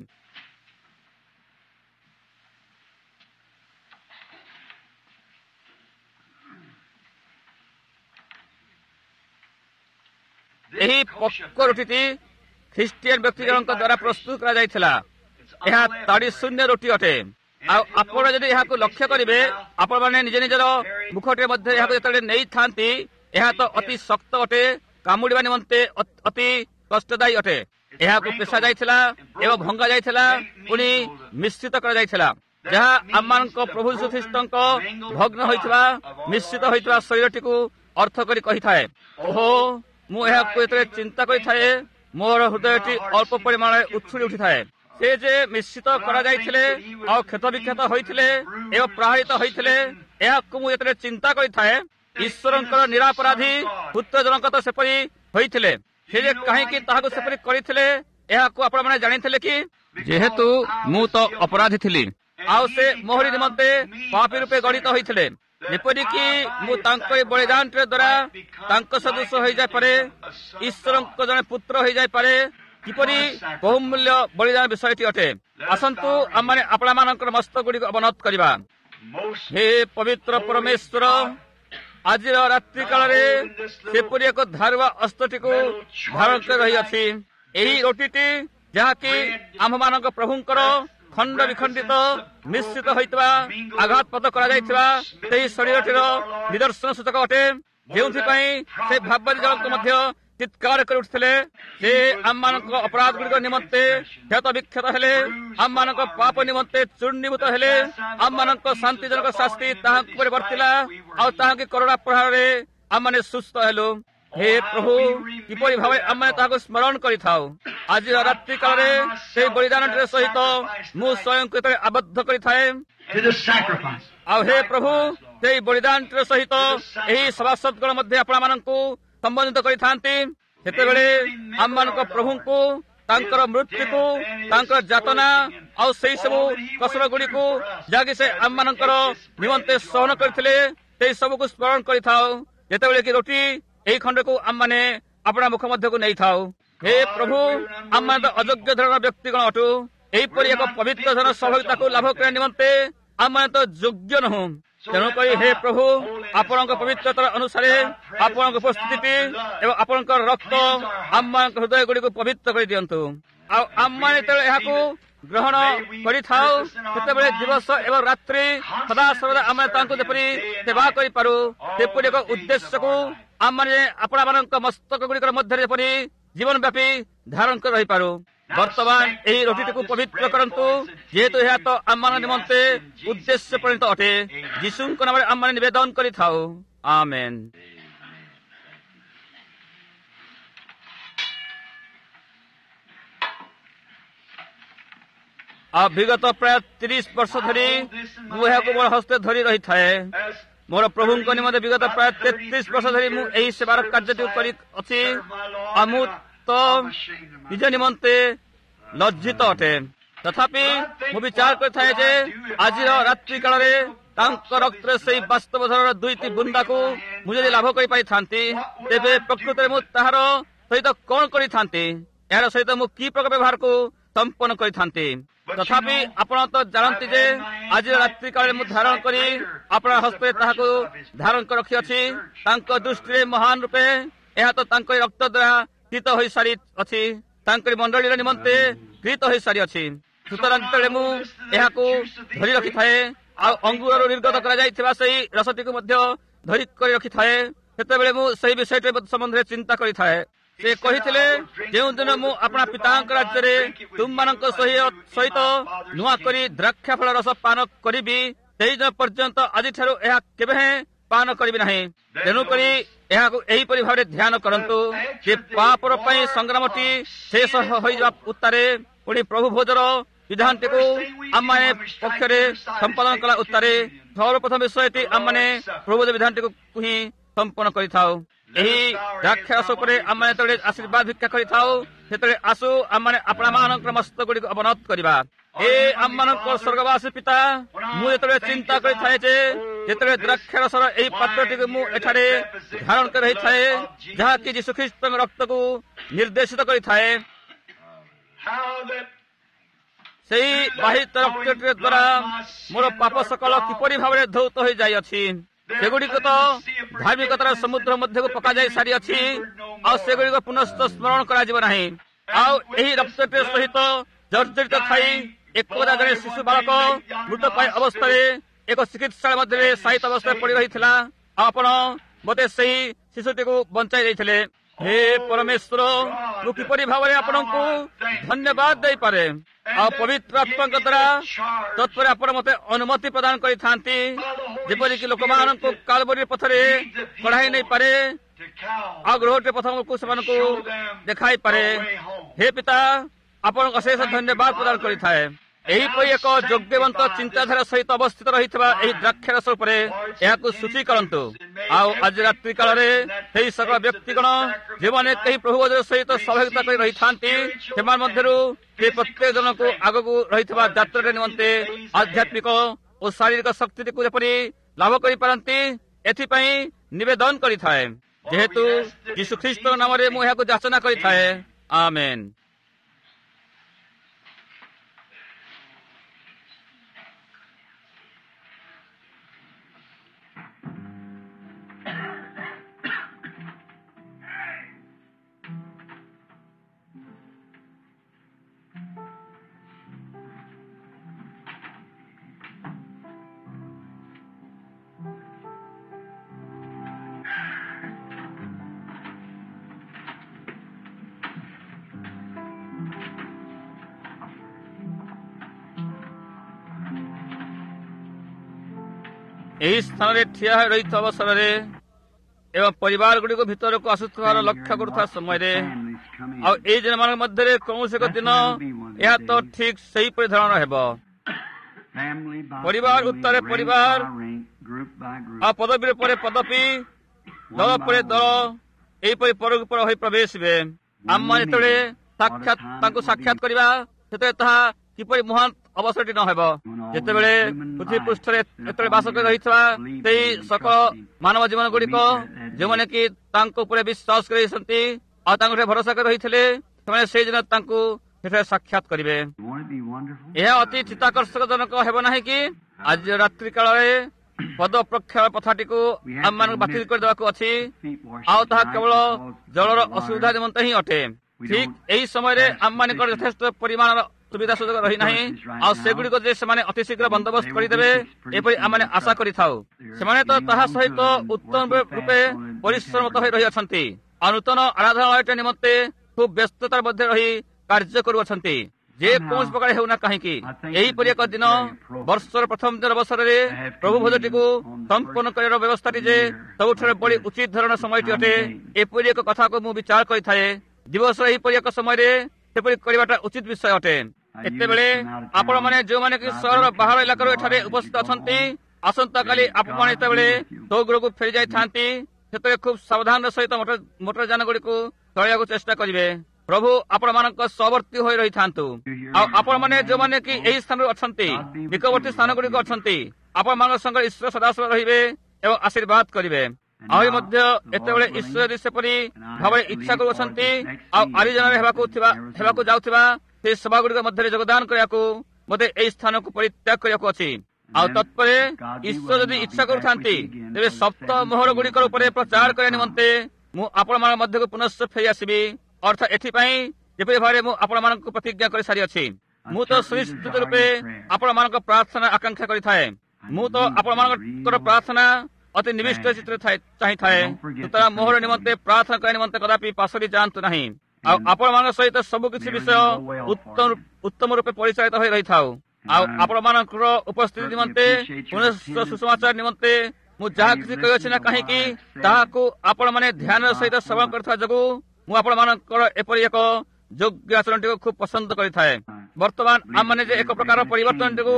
ଏହି ପକ୍କ ରୁଟିଟି ଖ୍ରୀଷ୍ଟିଆନ ବ୍ୟକ୍ତିମାନଙ୍କ ଦ୍ୱାରା ପ୍ରସ୍ତୁତ କରାଯାଇଥିଲା। ଏହା ତାଡ଼ି ଶୂନ୍ୟ ରୁଟି ଅଟେ। ଆଉ ଆପଣ ଯଦି ଏହାକୁ ଲକ୍ଷ୍ୟ କରିବେ, ଆପଣମାନେ ନିଜ ନିଜର ମୁଖଟିରେ ମଧ୍ୟ ଏହାକୁ ଯେତେବେଳେ ନେଇଥାନ୍ତି, ଏହା ତ ଅତି ଶକ୍ତ ଅଟେ, କାମୁଡ଼ିବା ନିମନ୍ତେ ଅତି କଷ୍ଟଦାୟୀ ଅଟେ। ଏହାକୁ ପେଶା ଯାଇଥିଲା ଏବଂ ଭଙ୍ଗା ଯାଇଥିଲା, ପୁଣି ମିଶ୍ରିତ କରାଯାଇଥିଲା, ଯାହା ଆମମାନଙ୍କ ପ୍ରଭୁ ଯୀଶୁ ଖ୍ରୀଷ୍ଟଙ୍କ ଭଗ୍ନ ହୋଇଥିବା ମିଶ୍ରିତ ହୋଇଥିବା ଶରୀରଟିକୁ ଅର୍ଥ କରି କହିଥାଏ। ଓହୋ, ମୁଁ ଏହାକୁ ଯେତେବେଳେ ଚିନ୍ତା କରିଥାଏ ମୋର ହୃଦୟଟି ଅଳ୍ପ ପରିମାଣରେ ଉଛୁଳି ଉଠିଥାଏ। ସେ ଯେ ମିଶ୍ରିତ କରାଯାଇଥିଲେ ଆଉ କ୍ଷତ ବିକ୍ଷତ ହୋଇଥିଲେ ଏବଂ ପ୍ରହାରିତ ହୋଇଥିଲେ, ଏହାକୁ ମୁଁ ଯେତେବେଳେ ଚିନ୍ତା କରିଥାଏ, ଈଶ୍ୱରଙ୍କର ନିରାପରାଧୀ ପୁତ୍ର ଜଣକ ତ ସେପରି ହୋଇଥିଲେ। ସେ ଯେ କାହିଁକି ତାହାକୁ ସେପରି କରିଥିଲେ ଏହାକୁ ଆପଣମାନେ ଜାଣିଥିଲେ କି? ଯେହେତୁ ମୁଁ ତ ଅପରାଧୀ ଥିଲି, ଆଉ ସେ ମୋହରି ନିମନ୍ତେ ପାପୀ ରୂପେ ଗଣିତ ହୋଇଥିଲେ। ଯେପରିକି ମୁଁ ତାଙ୍କ ବଳିଦାନଟିର ଦ୍ୱାରା ତାଙ୍କ ସଦୃଶ ହୋଇଯାଇପାରେ, ଈଶ୍ୱରଙ୍କ ଜଣେ ପୁତ୍ର ହୋଇଯାଇପାରେ। କିପରି ବହୁମୂଲ୍ୟ ବଳିଦାନ ବିଷୟଟି ଅଟେ। ଆସନ୍ତୁ ଆମମାନେ ଆପଣମାନଙ୍କର ମସ୍ତ ଗୁଡ଼ିକୁ ଅବନତ କରିବା। ହେ ପବିତ୍ର ପରମେଶ୍ୱର, ଆଜିର ରାତ୍ରି କାଳରେ ସେପରି ଏକ ଧାରୁଆ ଅସ୍ତ୍ରଟିକୁ ଧାରଣ କରି ରହିଅଛି। ଏହି ରୁଟିଟି ଯାହାକି ଆମ୍ଭମାନଙ୍କ ପ୍ରଭୁଙ୍କର ଖଣ୍ଡ ବିଖଣ୍ଡିତ ମିଶ୍ରିତ ହୋଇଥିବା ଆଘାତପ୍ରାପ୍ତ କରାଯାଇଥିବା ସେହି ଶରୀରଟିର ନିଦର୍ଶନ ସୂଚକ ଅଟେ, ଯେଉଁଥିପାଇଁ ସେ ଭାବବାଦୀ ଜଣକ ମଧ୍ୟ ଚିତ୍କାର କରି ଉଠିଥିଲେ। ସେ ଆମମାନଙ୍କ ଅପରାଧ ଗୁଡ଼ିକ ନିମନ୍ତେ କ୍ଷତ ବିକ୍ଷତ ହେଲେ, ଆମମାନଙ୍କ ପାପ ନିମନ୍ତେ ଚୂର୍ଣ୍ଣୀଭୂତ ହେଲେ, ଆମମାନଙ୍କ ଶାନ୍ତିଜନକ ଶାସ୍ତି ତାହାଙ୍କ ଉପରେ ବର୍ତ୍ତିଲା, ଆଉ ତାହାଙ୍କ କରୁଣା ପ୍ରହାରରେ ଆମମାନେ ସୁସ୍ଥ ହେଲୁ। ହେ ପ୍ରଭୁ, କିପରି ଭାବେ ଆମେ ତାହାକୁ ସ୍ମରଣ କରିଥାଉ। ଆଜିର ରାତ୍ରି କାଳରେ ସେହି ବଳିଦାନଟିର ସହିତ ମୁଁ ସ୍ୱୟଂକୁ ଯେତେବେଳେ ଆବଦ୍ଧ କରିଥାଏ, ଆଉ ହେ ପ୍ରଭୁ, ସେହି ବଳିଦାନଟିର ସହିତ ଏହି ସଭାସଦଗଣ ମଧ୍ୟ ଆପଣମାନଙ୍କୁ ସମ୍ବନ୍ଧିତ କରିଥାନ୍ତି, ସେତେବେଳେ ଆମମାନଙ୍କ ପ୍ରଭୁଙ୍କୁ ତାଙ୍କର ମୃତ୍ୟୁକୁ, ତାଙ୍କର ଯାତନା ଆଉ ସେହି ସବୁ କଷ୍ଟ ଗୁଡ଼ିକୁ ଯାହାକି ସେ ଆମମାନଙ୍କର ନିମନ୍ତେ ସହନ କରିଥିଲେ, ସେହି ସବୁକୁ ସ୍ମରଣ କରିଥାଉ। ଯେତେବେଳେ କି ରୁଟି ଏହି ଖଣ୍ଡକୁ ଆମମାନେ ଆପଣା ମୁଖ ମଧ୍ୟକୁ ନେଇଥାଉ। ହେ ପ୍ରଭୁ, ଆମେ ତ ଅଯୋଗ୍ୟ ଧରଣର ବ୍ୟକ୍ତିଗଣ ଅଟୁ। ଏହିପରି ଏକ ପବିତ୍ର ଧରଣ ସହଭାଗିତାକୁ ଲାଭ କରିବା ନିମନ୍ତେ ଆମେ ତ ଯୋଗ୍ୟ ନୁହଁ। ତେଣୁକରି ହେ ପ୍ରଭୁ, ଆପଣଙ୍କ ପବିତ୍ରତା ଅନୁସାରେ ଆପଣଙ୍କ ଉପସ୍ଥିତି ଏବଂ ଆପଣଙ୍କର ରକ୍ତ ଆମମାନଙ୍କ ହୃଦୟ ଗୁଡ଼ିକୁ ପବିତ୍ର କରିଦିଅନ୍ତୁ। ଆଉ ଆମେ ଯେତେବେଳେ ଏହାକୁ ଗ୍ରହଣ କରିଥାଉ, ସେତେବେଳେ ଦିବସ ଏବଂ ରାତ୍ରି ସଦା ସର୍ବଦା ଆମେ ତାଙ୍କୁ ଯେପରି ସେବା କରିପାରୁ, ସେପରି ଏକ ଉଦ୍ଦେଶ୍ୟକୁ ଆମେ ଆପଣମାନଙ୍କ ମସ୍ତକ ଗୁଡ଼ିକର ମଧ୍ୟରେ ଯେପରି ଜୀବନ ବ୍ୟାପୀ ଧାରଣ କରି ରହିପାରୁ। ବର୍ତ୍ତମାନ ଏହି ରୁଟିଟିକୁ ପବିତ୍ର କରନ୍ତୁ, ଯେହେତୁ ଏହା ତ ଆମମାନଙ୍କ ନିମନ୍ତେ ଉଦ୍ଦେଶ୍ୟ ପରିଣତ ଅଟେ। ଯୀଶୁଙ୍କ ନାମରେ ଆମେ ନିବେଦନ କରିଥାଉ, ଆମେନ୍। ଆଉ ବିଗତ ପ୍ରାୟ 30 ବର୍ଷ ଧରି ମୁଁ ଏହାକୁ ମୋର ହସ୍ତରେ ଧରି ରହିଥାଏ। ମୋର ପ୍ରଭୁଙ୍କ ନିମନ୍ତେ ବିଗତ ପ୍ରାୟ 33 ବର୍ଷ ଧରି ମୁଁ ଏହି ସେବାର କାର୍ଯ୍ୟଟି କରିଅଛି। ଆଉ ମୁଁ ତ ନିଜ ନିମନ୍ତେ ଲଜ୍ଜିତ ଅଟେ। ତଥାପି ମୁଁ ବିଚାର କରିଥାଏ ଯେ ଆଜିର ରାତ୍ରି କାଳରେ ତାଙ୍କ ରକ୍ତରେ ସେହି ବାସ୍ତବ ଧରଣର 2ଟି ବୁନ୍ଦାକୁ ମୁଁ ଯଦି ଲାଭ କରିପାରିଥାନ୍ତି, ତେବେ ପ୍ରକୃତରେ ମୁଁ ତାହାର ସହିତ କଣ କରିଥାନ୍ତି, ଏହାର ସହିତ ମୁଁ କି ପ୍ରକାର ବ୍ୟବହାରକୁ ସମ୍ପନ୍ନ କରିଥାନ୍ତି। ତଥାପି ଆପଣ ତ ଜାଣନ୍ତି ଯେ ଆଜିର ରାତ୍ରି କାଳରେ ମୁଁ ଧାରଣ କରି ଆପଣଙ୍କ ହସ୍ତରେ ତାହାକୁ ଧାରଣ କରି ରଖିଅଛି। ତାଙ୍କ ଦୃଷ୍ଟିରେ ମହାନ ରୂପେ ଏହା ତ ତାଙ୍କ ରକ୍ତ ଦ୍ୱାରା କ୍ରୀତ ହୋଇସାରିଅଛି, ତାଙ୍କରି ମଣ୍ଡଳୀର ନିମନ୍ତେ କ୍ରୀତ ହୋଇସାରିଅଛି। ସୁତରାଂ ଯେତେବେଳେ ମୁଁ ଏହାକୁ ଧରି ରଖିଥାଏ ଆଉ ଅଙ୍ଗୁରରୁ ନିର୍ଗତ କରାଯାଇଥିବା ସେହି ରସଟିକୁ ମଧ୍ୟ ଧରି କରି ରଖିଥାଏ, ସେତେବେଳେ ମୁଁ ସେହି ବିଷୟଟି ସମ୍ବନ୍ଧରେ ଚିନ୍ତା କରିଥାଏ। ସେ କହିଥିଲେ, ଯେଉଁଦିନ ମୁଁ ଆପଣା ପିତାଙ୍କ ରାଜ୍ୟରେ ତୁମମାନଙ୍କ ସହିତ ନୂଆ କରି ଦ୍ରାକ୍ଷା ଫଳ ରସ ପାନ କରିବି, ସେହିଦିନ ପର୍ଯ୍ୟନ୍ତ ଆଜିଠାରୁ ଏହା କେବେ ହେଁ ପାନ କରିବି ନାହିଁ। ତେଣୁକରି ଏହାକୁ ଏହିପରି ଭାବରେ ଧ୍ୟାନ କରନ୍ତୁ ଯେ ପାପର ପାଇଁ ସଂଗ୍ରାମଟି ଶେଷ ହୋଇଯିବା ଉତ୍ତାରେ ପୁଣି ପ୍ରଭୁ ଭୋଜର ବିଧାନଟିକୁ ଆମମାନେ ପକ୍ଷରେ ସମ୍ପାଦନ କଲା ଉତ୍ତାରେ ସର୍ବପ୍ରଥମ ବିଷୟଟି ଆମମାନେ ପ୍ରଭୁଜ ବିଧାନଟିକୁ ହିଁ ସମ୍ପନ୍ନ କରିଥାଉ। ଏହି ଦ୍ରାକ୍ଷାରସ ଉପରେ ଆମମାନେ ଯେତେବେଳେ ଆଶୀର୍ବାଦ ଭିକ୍ଷା କରିଥାଉ ସେତେବେଳେ ଆସୁ ଆମମାନେ ଆପଣମାନଙ୍କର ମସ୍ତକ ଗୁଡ଼ିକୁ ଅବନତ କରିବା। ଏ ଆମମାନଙ୍କ ସ୍ୱର୍ଗବାସୀ ପିତା, ମୁଁ ଯେତେବେଳେ ଚିନ୍ତା କରିଥାଏ ଯେ ଯେତେବେଳେ ଦ୍ରାକ୍ଷାରସର ଏହି ପାତ୍ରଟିକୁ ମୁଁ ଏଠାରେ ଧାରଣ କରି ରହିଥାଏ ଯାହାକି ଯୀଶୁଖ୍ରୀଷ୍ଟଙ୍କ ରକ୍ତକୁ ନିର୍ଦ୍ଦେଶିତ କରିଥାଏ, ସେହି ବାହିତ ରକ୍ତଟି ଦ୍ୱାରା ମୋର ପାପ ସକଳ କିପରି ଭାବରେ ଧୌତ ହୋଇଯାଇଅଛି। ସେଗୁଡ଼ିକ ତ ଧାର୍ମିକତାର ସମୁଦ୍ର ମଧ୍ୟକୁ ପକାଯାଇ ସାରିଅଛି, ଆଉ ସେଗୁଡ଼ିକ ପୁନଃ ସ୍ମରଣ କରାଯିବ ନାହିଁ। ଆଉ ଏହି ରକ୍ତଟି ସହିତ ଜର୍ଜରିତ ଥାଇ ଏକଦା ଜଣେ ଶିଶୁ ବାଳକ ମୃତପ୍ରାୟ ଅବସ୍ଥାରେ ଏକ ଚିକିତ୍ସାଳୟ ମଧ୍ୟରେ ସାହିତ୍ୟ ଅବସ୍ଥାରେ ପଡ଼ି ରହିଥିଲା। ଆପଣ ମୋତେ ସେହି ଶିଶୁଟିକୁ ବଞ୍ଚାଇ ଦେଇଥିଲେ। ହେ ପରମେଶ୍ୱର, ମୁଁ କିପରି ଭାବରେ ଆପଣଙ୍କୁ ଧନ୍ୟବାଦ ଦେଇପାରେ। ଆଉ ପବିତ୍ର ଆତ୍ମାଙ୍କ ଦ୍ୱାରା ତତ୍ପରେ ଆପଣ ମୋତେ ଅନୁମତି ପ୍ରଦାନ କରିଥାନ୍ତି ଯେପରିକି ଲୋକମାନଙ୍କୁ କାଲବରୀ ପଥରେ କଢ଼ାଇ ନେଇପାରେ ଆଉ ଗ୍ରହଟିର ପଥକୁ ସେମାନଙ୍କୁ ଦେଖାଇପାରେ। ହେ ପିତା, ଆପଣଙ୍କ ଅଶେଷ ଧନ୍ୟବାଦ ପ୍ରଦାନ କରିଥାଏ। ଏହିପରି ଏକ ଯୋଗ୍ୟବନ୍ତ ଚିନ୍ତାଧାରା ସହିତ ଅବସ୍ଥିତ ରହିଥିବା ଏହି ଦ୍ରାକ୍ଷାରସ ଉପରେ ଏହାକୁ ସୂଚୀ କରନ୍ତୁ। ଆଉ ଆଜି ରାତ୍ରି କାଳରେ ସେହି ସକଳ ବ୍ୟକ୍ତିଗଣ ଯେଉଁମାନେ କେହି ପ୍ରଭୁ ସହିତ ସହଭାଗିତା କରି ରହିଥାନ୍ତି ସେମାନେ ମଧ୍ୟରୁ ସେ ପ୍ରତ୍ୟେକ ଜଣଙ୍କୁ ଆଗକୁ ରହିଥିବା ଯାତ୍ରାରେ ନିମନ୍ତେ ଆଧ୍ୟାତ୍ମିକ ଓ ଶାରୀରିକ ଶକ୍ତିଟିକୁ ଯେପରି ଲାଭ କରିପାରନ୍ତି ଏଥିପାଇଁ ନିବେଦନ କରିଥାଏ। ଯେହେତୁ ଯୀଶୁଖ୍ରୀଷ୍ଟଙ୍କ ନାମରେ ମୁଁ ଏହାକୁ ଯାଚନା କରିଥାଏ। ଆମେନ୍। ଏହି ସ୍ଥାନରେ ଠିଆ ହୋଇ ରହିଥିବା ଅବସରରେ ଏବଂ ପରିବାର ଗୁଡ଼ିକ ଭିତରକୁ ଆସୁଥିବାର ଲକ୍ଷ୍ୟ କରୁଥିବା ସମୟରେ ଆଉ ଏହି ଦିନମାନଙ୍କ ମଧ୍ୟରେ କୌଣସି ଏକ ଦିନ ଏହା ତ ଠିକ୍ ସେହିପରି ଧରଣର ହେବ। ପରିବାର ଉତ୍ତାରେ ପରିବାର ଆଉ ପଦବୀର ପରେ ପଦବୀ, ଦଳ ପରେ ଦଳ ଏହିପରି ପରକୁ ପର ହୋଇ ପ୍ରବେଶିବେ। ଆମମାନେ ଯେତେବେଳେ ତାଙ୍କୁ ସାକ୍ଷାତ କରିବା ସେତେବେଳେ ତାହା କିପରି ମହାନ ଅବସରଟି ନ ହେବ। ଯେତେବେଳେ ପୃଥିବୀ ପୃଷ୍ଠରେ ଯେତେବେଳେ ବାସ କରି ରହିଥିବା ସେଇ ସକଳ ମାନବ ଜୀବନ ଗୁଡ଼ିକ ଯେଉଁମାନେ କି ତାଙ୍କ ଉପରେ ବିଶ୍ୱାସ କରିଛନ୍ତି ଆଉ ତାଙ୍କଠାରେ ଭରସା କରି ରହିଥିଲେ ସେମାନେ ସେଇଦିନ ତାଙ୍କୁ ସେଠାରେ ସାକ୍ଷାତ କରିବେ। ଏହା ଅତି ଚିତ୍ତାକର୍ଷକ ଜନକ ହେବ ନାହିଁ କି? ଆଜି ରାତ୍ରି କାଳରେ ପଦ ପ୍ରକ୍ଷାଳ କଥାଟିକୁ ଆମମାନଙ୍କୁ ବାତିଲ କରିଦେବାକୁ ଅଛି ଆଉ ତାହା କେବଳ ଜଳର ଅସୁବିଧା ନିମନ୍ତେ ହିଁ ଅଟେ। ଠିକ୍ ଏହି ସମୟରେ ଆମମାନଙ୍କର ଯଥେଷ୍ଟ ପରିମାଣର ସୁବିଧା ସୁଯୋଗ ରହିନାହିଁ ଆଉ ସେଗୁଡ଼ିକ ଯେ ସେମାନେ ଅତି ଶୀଘ୍ର ବନ୍ଦୋବସ୍ତ କରିଦେବେ ଏପରି ଆମେ ଆଶା କରିଥାଉ। ସେମାନେ ତ ତାହା ସହିତ ଉତ୍ତମ ରୂପେ ପରିଶ୍ରମତ ହୋଇ ରହିଅଛନ୍ତି ଆଉ ନୂତନ ଆରାଧନାଳୟଟି ନିମନ୍ତେ ଖୁବ୍ ବ୍ୟସ୍ତତାର ମଧ୍ୟରେ ରହି କାର୍ଯ୍ୟ କରୁଅଛନ୍ତି। ଯେକୌଣସି ପ୍ରକାର ହେଉନା କାହିଁକି ଏହିପରି ଏକ ଦିନ ବର୍ଷର ପ୍ରଥମ ଦିନ ଅବସରରେ ପ୍ରଭୁ ଭୋଜଟିକୁ ସମ୍ପନ୍ନ କରିବାର ବ୍ୟବସ୍ଥାଟି ଯେ ସବୁଠାରୁ ବଳି ଉଚିତ ଧରଣ ସମୟଟି ଅଟେ ଏପରି ଏକ କଥାକୁ ମୁଁ ବିଚାର କରିଥାଏ। ଦିବସର ଏହିପରି ଏକ ସମୟରେ ସେପରି କରିବାଟା ଉଚିତ ବିଷୟ ଅଟେ। ଏତେବେଳେ ଆପଣମାନେ ଯେଉଁମାନେ କି ସହରର ବାହାର ଇଲାକାରୁ ଏଠାରେ ଉପସ୍ଥିତ ଅଛନ୍ତି ଆସନ୍ତାକାଲି ଆପଣମାନେ ଯେତେବେଳେ ସୌଗୃହକୁ ଫେରି ଯାଇଥାନ୍ତି ସେତେବେଳେ ଖୁବ୍ ସାବଧାନର ସହିତ ମୋଟର ଯାନ ଗୁଡ଼ିକୁ ଚଳାଇବାକୁ ଚେଷ୍ଟା କରିବେ। ପ୍ରଭୁ ଆପଣମାନଙ୍କ ସହବର୍ତ୍ତୀ ହୋଇ ରହିଥାନ୍ତୁ। ଆଉ ଆପଣମାନେ ଯେଉଁମାନେ କି ଏହି ସ୍ଥାନରେ ଅଛନ୍ତି ନିକଟବର୍ତ୍ତୀ ସ୍ଥାନ ଗୁଡ଼ିକ ଅଛନ୍ତି ଆପଣମାନଙ୍କ ସଙ୍ଗରେ ଈଶ୍ୱର ସଦାସର୍ବଦା ରହିବେ ଏବଂ ଆଶୀର୍ବାଦ କରିବେ। ଆହୁରି ମଧ୍ୟ ଏତେବେଳେ ଈଶ୍ୱର ଯଦି ସେପରି ଭାବରେ ଇଚ୍ଛା କରୁଅଛନ୍ତି ଆଉ ଆରିଜୋନାରେ ହେବାକୁ ଯାଉଥିବା ସେହି ସଭାଗୁଡ଼ିକ ମଧ୍ୟରେ ଯୋଗଦାନ କରିବାକୁ ମୋତେ ଏହି ସ୍ଥାନକୁ ପରିତ୍ୟାଗ କରିବାକୁ ଅଛି। ଆଉ ତତ୍ପରେ ଈଶ୍ୱର ଯଦି ଇଚ୍ଛା କରୁଥାନ୍ତି ତେବେ ସପ୍ତ ମୋହର ଗୁଡ଼ିକର ଉପରେ ପ୍ରଚାର କରିବା ନିମନ୍ତେ ମୁଁ ଆପଣମାନଙ୍କ ମଧ୍ୟକୁ ପୁନଃ ଫେରି ଆସିବି। ଅର୍ଥାତ୍ ଏଥିପାଇଁ ଯେପରି ଭାବରେ ମୁଁ ଆପଣମାନଙ୍କୁ ପ୍ରତିଜ୍ଞା କରି ସାରିଅଛି। ମୁଁ ତ ସୁନିଶ୍ଚିତ ରୂପେ ଆପଣମାନଙ୍କ ପ୍ରାର୍ଥନା ଆକାଂକ୍ଷା କରିଥାଏ। ମୁଁ ତ ଆପଣମାନଙ୍କର ପ୍ରାର୍ଥନା ଅତି ନିବିଷ୍ଟ ଚିତ୍ରରେ ଚାହିଁଥାଏ। ସୁତରାଂ ମୋହର ନିମନ୍ତେ ପ୍ରାର୍ଥନା କରିବା ନିମନ୍ତେ କଦାପି ପାସୋରି ଯାଆନ୍ତୁ ନାହିଁ। ଆଉ ଆପଣମାନଙ୍କ ସହିତ ସବୁ କିଛି ବିଷୟ ଉତ୍ତମ ରୂପେ ପରିଚାଳିତ ହୋଇ ରହିଥାଉ। ଆଉ ଆପଣମାନଙ୍କର ଉପସ୍ଥିତି ନିମନ୍ତେ ସୁସମାଚାର ନିମନ୍ତେ ମୁଁ ଯାହା କିଛି କହିଅଛି ନା କାହିଁକି ତାହାକୁ ଆପଣମାନେ ଧ୍ୟାନର ସହିତ ଶ୍ରବଣ କରିଥିବା ଯୋଗୁଁ ମୁଁ ଆପଣମାନଙ୍କର ଏପରି ଏକ ଯୋଗ୍ୟ ଆଚରଣଟିକୁ ଖୁବ୍ ପସନ୍ଦ କରିଥାଏ। ବର୍ତ୍ତମାନ ଆମମାନେ ଯେ ଏକ ପ୍ରକାର ପରିବର୍ତ୍ତନଟିକୁ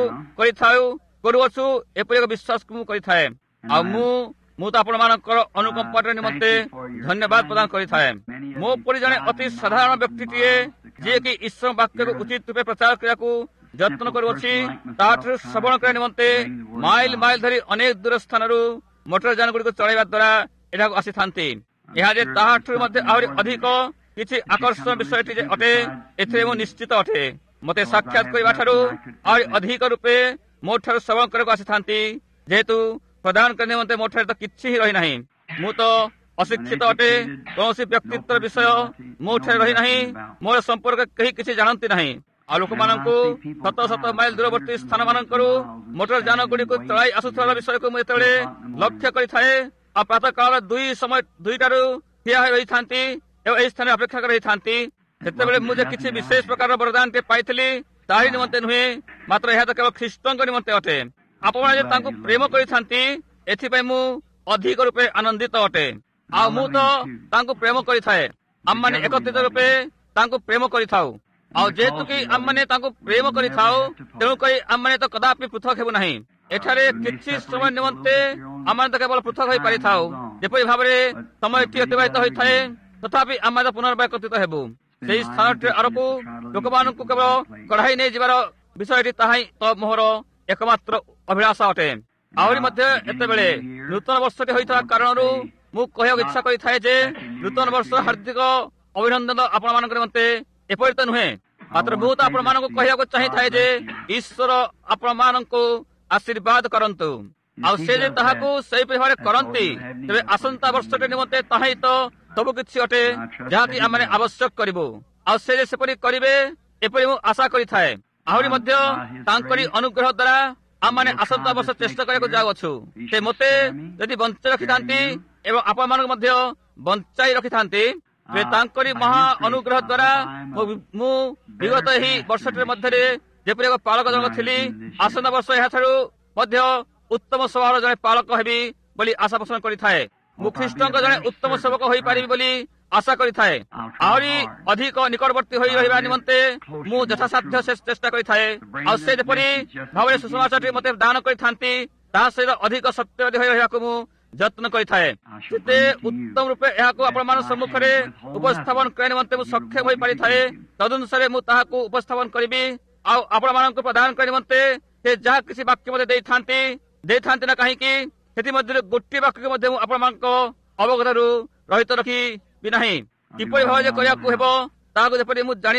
କରୁଅଛୁ ଏପରି ଏକ ବିଶ୍ୱାସକୁ ମୁଁ କରିଥାଏ। ଆଉ ମୁଁ ତ ଆପଣମାନଙ୍କର ଅନୁକମ୍ପାର ନିମନ୍ତେ ଧନ୍ୟବାଦ ପ୍ରଦାନ କରିଥାଏ। ମୋ ପରି ଜଣେ ଅତି ସାଧାରଣ ବ୍ୟକ୍ତିଟିଏ ଯିଏକି ଈଶ୍ୱର ବାକ୍ୟକୁ ଉଚିତ ରୂପେ ପ୍ରଚାର କରିବାକୁ ଯତ୍ନ କରୁଅଛି, ତାଠାରୁ ଶ୍ରବଣ କରିବା ନିମନ୍ତେ ମାଇଲ ମାଇଲ ଧରି ଅନେକ ଦୂର ସ୍ଥାନରୁ ମୋଟର ଯାନ ଗୁଡ଼ିକୁ ଚଳାଇବା ଦ୍ୱାରା ଏଠାକୁ ଆସିଥାନ୍ତି। ଏହା ଯେ ତାହାଠାରୁ ମଧ୍ୟ ଆହୁରି ଅଧିକ କିଛି ଆକର୍ଷଣ ବିଷୟଟି ଯେ ଅଟେ, ଏଥିରେ ମୁଁ ନିଶ୍ଚିତ ଅଟେ। ମୋତେ ସାକ୍ଷାତ କରିବା ଠାରୁ ଆହୁରି ଅଧିକ ରୂପେ ମୋ ଠାରୁ ଶ୍ରବଣ କରିବାକୁ ଆସିଥାନ୍ତି, ଯେହେତୁ ପ୍ରଦାନ କରିବା ନିମନ୍ତେ ମୋ ଠାରେ ତ କିଛି ହିଁ ରହିନାହିଁ। ମୁଁ ତ ଅଶିକ୍ଷିତ ଅଟେ, କୌଣସି ବ୍ୟକ୍ତିତ୍ୱର ବିଷୟ ମୋ ଠାରେ ରହିନାହିଁ, ମୋର ସମ୍ପର୍କ କେହି କିଛି ଜାଣନ୍ତି ନାହିଁ। ଆଉ ଲୋକମାନଙ୍କୁ ଶତ ଶତ ମାଇଲ ଦୂରବର୍ତ୍ତୀ ସ୍ଥାନ ମାନଙ୍କରୁ ମୋଟର ଯାନ ଗୁଡ଼ିକୁ ଚଳାଇ ଆସୁଥିବା ବିଷୟକୁ ମୁଁ ଯେତେବେଳେ ଲକ୍ଷ୍ୟ କରିଥାଏ, ଆଉ ପ୍ରାତଃ କାଳର 2ଟାରୁ ଠିଆ ହୋଇ ରହିଥାନ୍ତି ଏବଂ ଏହି ସ୍ଥାନରେ ଅପେକ୍ଷା କରି ରହିଥାନ୍ତି, ସେତେବେଳେ ମୁଁ ଯେ କିଛି ବିଶେଷ ପ୍ରକାରର ବରଦାନଟେ ପାଇଥିଲି ତାହାରି ନିମନ୍ତେ ନୁହେଁ, ମାତ୍ର ଏହା ତ କେବଳ ଖ୍ରୀଷ୍ଟଙ୍କ ନିମନ୍ତେ ଅଟେ। ଆପଣମାନେ ଯେ ତାଙ୍କୁ ପ୍ରେମ କରିଥାନ୍ତି, ଏଥିପାଇଁ ମୁଁ ଅଧିକ ରୂପେ ଆନନ୍ଦିତ ଅଟେ। ଆଉ ମୁଁ ତ ତାଙ୍କୁ ପ୍ରେମ କରିଥାଏ। ଆମମାନେ ଏକତ୍ରିତ ରୂପେ ତାଙ୍କୁ ପ୍ରେମ କରିଥାଉ। ଆଉ ଯେହେତୁ କି ଆମମାନେ ତାଙ୍କୁ ପ୍ରେମ କରିଥାଉ, ତେଣୁକରି ଆମମାନେ ତ କଦାପି ପୃଥକ ହେବୁ ନାହିଁ। ଏଠାରେ କିଛି ସମୟ ନିମନ୍ତେ ଆମମାନେ ତ କେବଳ ପୃଥକ ହୋଇପାରିଥାଉ। ଯେପରି ଭାବରେ ସମୟଟି ଅତିବାହିତ ହୋଇଥାଏ, ତଥାପି ଆମେ ତ ପୁନର୍ବାର ଏକତ୍ରିତ ହେବୁ। ସେହି ସ୍ଥାନଟି ଆଡ଼କୁ ଲୋକମାନଙ୍କୁ କେବଳ କଢ଼ାଇ ନେଇଯିବାର ବିଷୟଟି ତାହା ହିଁ ତ ମୋହର ଏକମାତ୍ର ଅଭିଳାଷା ଅଟେ। ଆହୁରି ମଧ୍ୟ ଏତେବେଳେ ନୂତନ ବର୍ଷଟି ହୋଇଥିବା କାରଣରୁ ମୁଁ କହିବାକୁ ଇଚ୍ଛା କରିଥାଏ ଯେ ନୂତନ ବର୍ଷର ହାର୍ଦ୍ଦିକ ଅଭିନନ୍ଦନ ଆପଣମାନଙ୍କ ନିମନ୍ତେ ଏପରି ତ ନୁହେଁ, ମାତ୍ର ମୁଁ ତ ଆପଣମାନଙ୍କୁ କହିବାକୁ ଚାହିଁଥାଏ ଯେ ଈଶ୍ୱର ଆପଣମାନଙ୍କୁ ଆଶୀର୍ବାଦ କରନ୍ତୁ। ଆଉ ସେ ଯେ ତାହାକୁ ସେହିପରି ଭାବରେ କରନ୍ତି, ତେବେ ଆସନ୍ତା ବର୍ଷଟି ନିମନ୍ତେ ତାହା ହିଁ ତ ସବୁ କିଛି ଅଟେ ଯାହାକି ଆମେ ଆବଶ୍ୟକ କରିବୁ। ଆଉ ସେ ଯେ ସେପରି କରିବେ ଏପରି ମୁଁ ଆଶା କରିଥାଏ। ଆହୁରି ମଧ୍ୟ ତାଙ୍କରି ଅନୁଗ୍ରହ ଦ୍ୱାରା ଆମମାନେ ଆସନ୍ତା ବର୍ଷ ଚେଷ୍ଟା କରିବାକୁ ଯାଉଅଛୁ। ସେ ମୋତେ ଯଦି ବଞ୍ଚାଇ ରଖିଥାନ୍ତି ଏବଂ ଆପଣମାନଙ୍କୁ ମଧ୍ୟ ବଞ୍ଚାଇ ରଖିଥାନ୍ତି, ତେବେ ତାଙ୍କରି ମହା ଅନୁଗ୍ରହ ଦ୍ୱାରା ମୁଁ ବିଗତ ଏହି ବର୍ଷଟି ମଧ୍ୟରେ ଯେପରି ଏକ ପାଳକ ଜଣକ ଥିଲି, ଆସନ୍ତା ବର୍ଷ ଏହାଠାରୁ ମଧ୍ୟ ଉତ୍ତମ ସ୍ୱଭାବର ଜଣେ ପାଳକ ହେବି ବୋଲି ଆଶା ପୋଷଣ କରିଥାଏ। ମୁଁ ଖ୍ରୀଷ୍ଟଙ୍କ ଜଣେ ଉତ୍ତମ ସେବକ ହୋଇପାରିବି ବୋଲି ଆଶା କରିଥାଏ। ଆହୁରି ଅଧିକ ନିକଟବର୍ତ୍ତୀ ହୋଇ ରହିବା ନିମନ୍ତେ ମୁଁ ଯଥାସାଧ୍ୟ ଚେଷ୍ଟା କରିଥାଏ। ଆଉ ସେ ଯେପରି ଭାବରେ ସୁସମାଚାରଟି ମୋତେ ଦାନ କରିଥାନ୍ତି, ତାହା ସହିତ ଅଧିକ ସତ୍ୟବାଦୀ ହୋଇ ରହିବାକୁ ମୁଁ ଯତ୍ନ କରିଥାଏ। ଯେତେ ଉତ୍ତମ ରୂପେ ଏହାକୁ ଆପଣମାନଙ୍କ ସମ୍ମୁଖରେ ଉପସ୍ଥାପନ କରିବା ନିମନ୍ତେ ମୁଁ ସକ୍ଷମ ହୋଇପାରିଥାଏ, ତଦନୁସାରେ ମୁଁ ତାହାକୁ ଉପସ୍ଥାପନ କରିବି। ଆଉ ଆପଣମାନଙ୍କୁ ପ୍ରଦାନ କରିବା ନିମନ୍ତେ ସେ ଯାହା କିଛି ବାକ୍ୟ ମୋତେ ଦେଇଥାନ୍ତି ନା କାହିଁକି, ସେଥିମଧ୍ୟରୁ ଗୋଟିଏ ବାକ୍ୟକୁ ମଧ୍ୟ ମୁଁ ଆପଣମାନଙ୍କ ଅବଗତରୁ ରହିତ ରଖିବି ନାହିଁ। କିପରି ଭାବରେ କରିବାକୁ ହେବ ତାହାକୁ ଯେପରି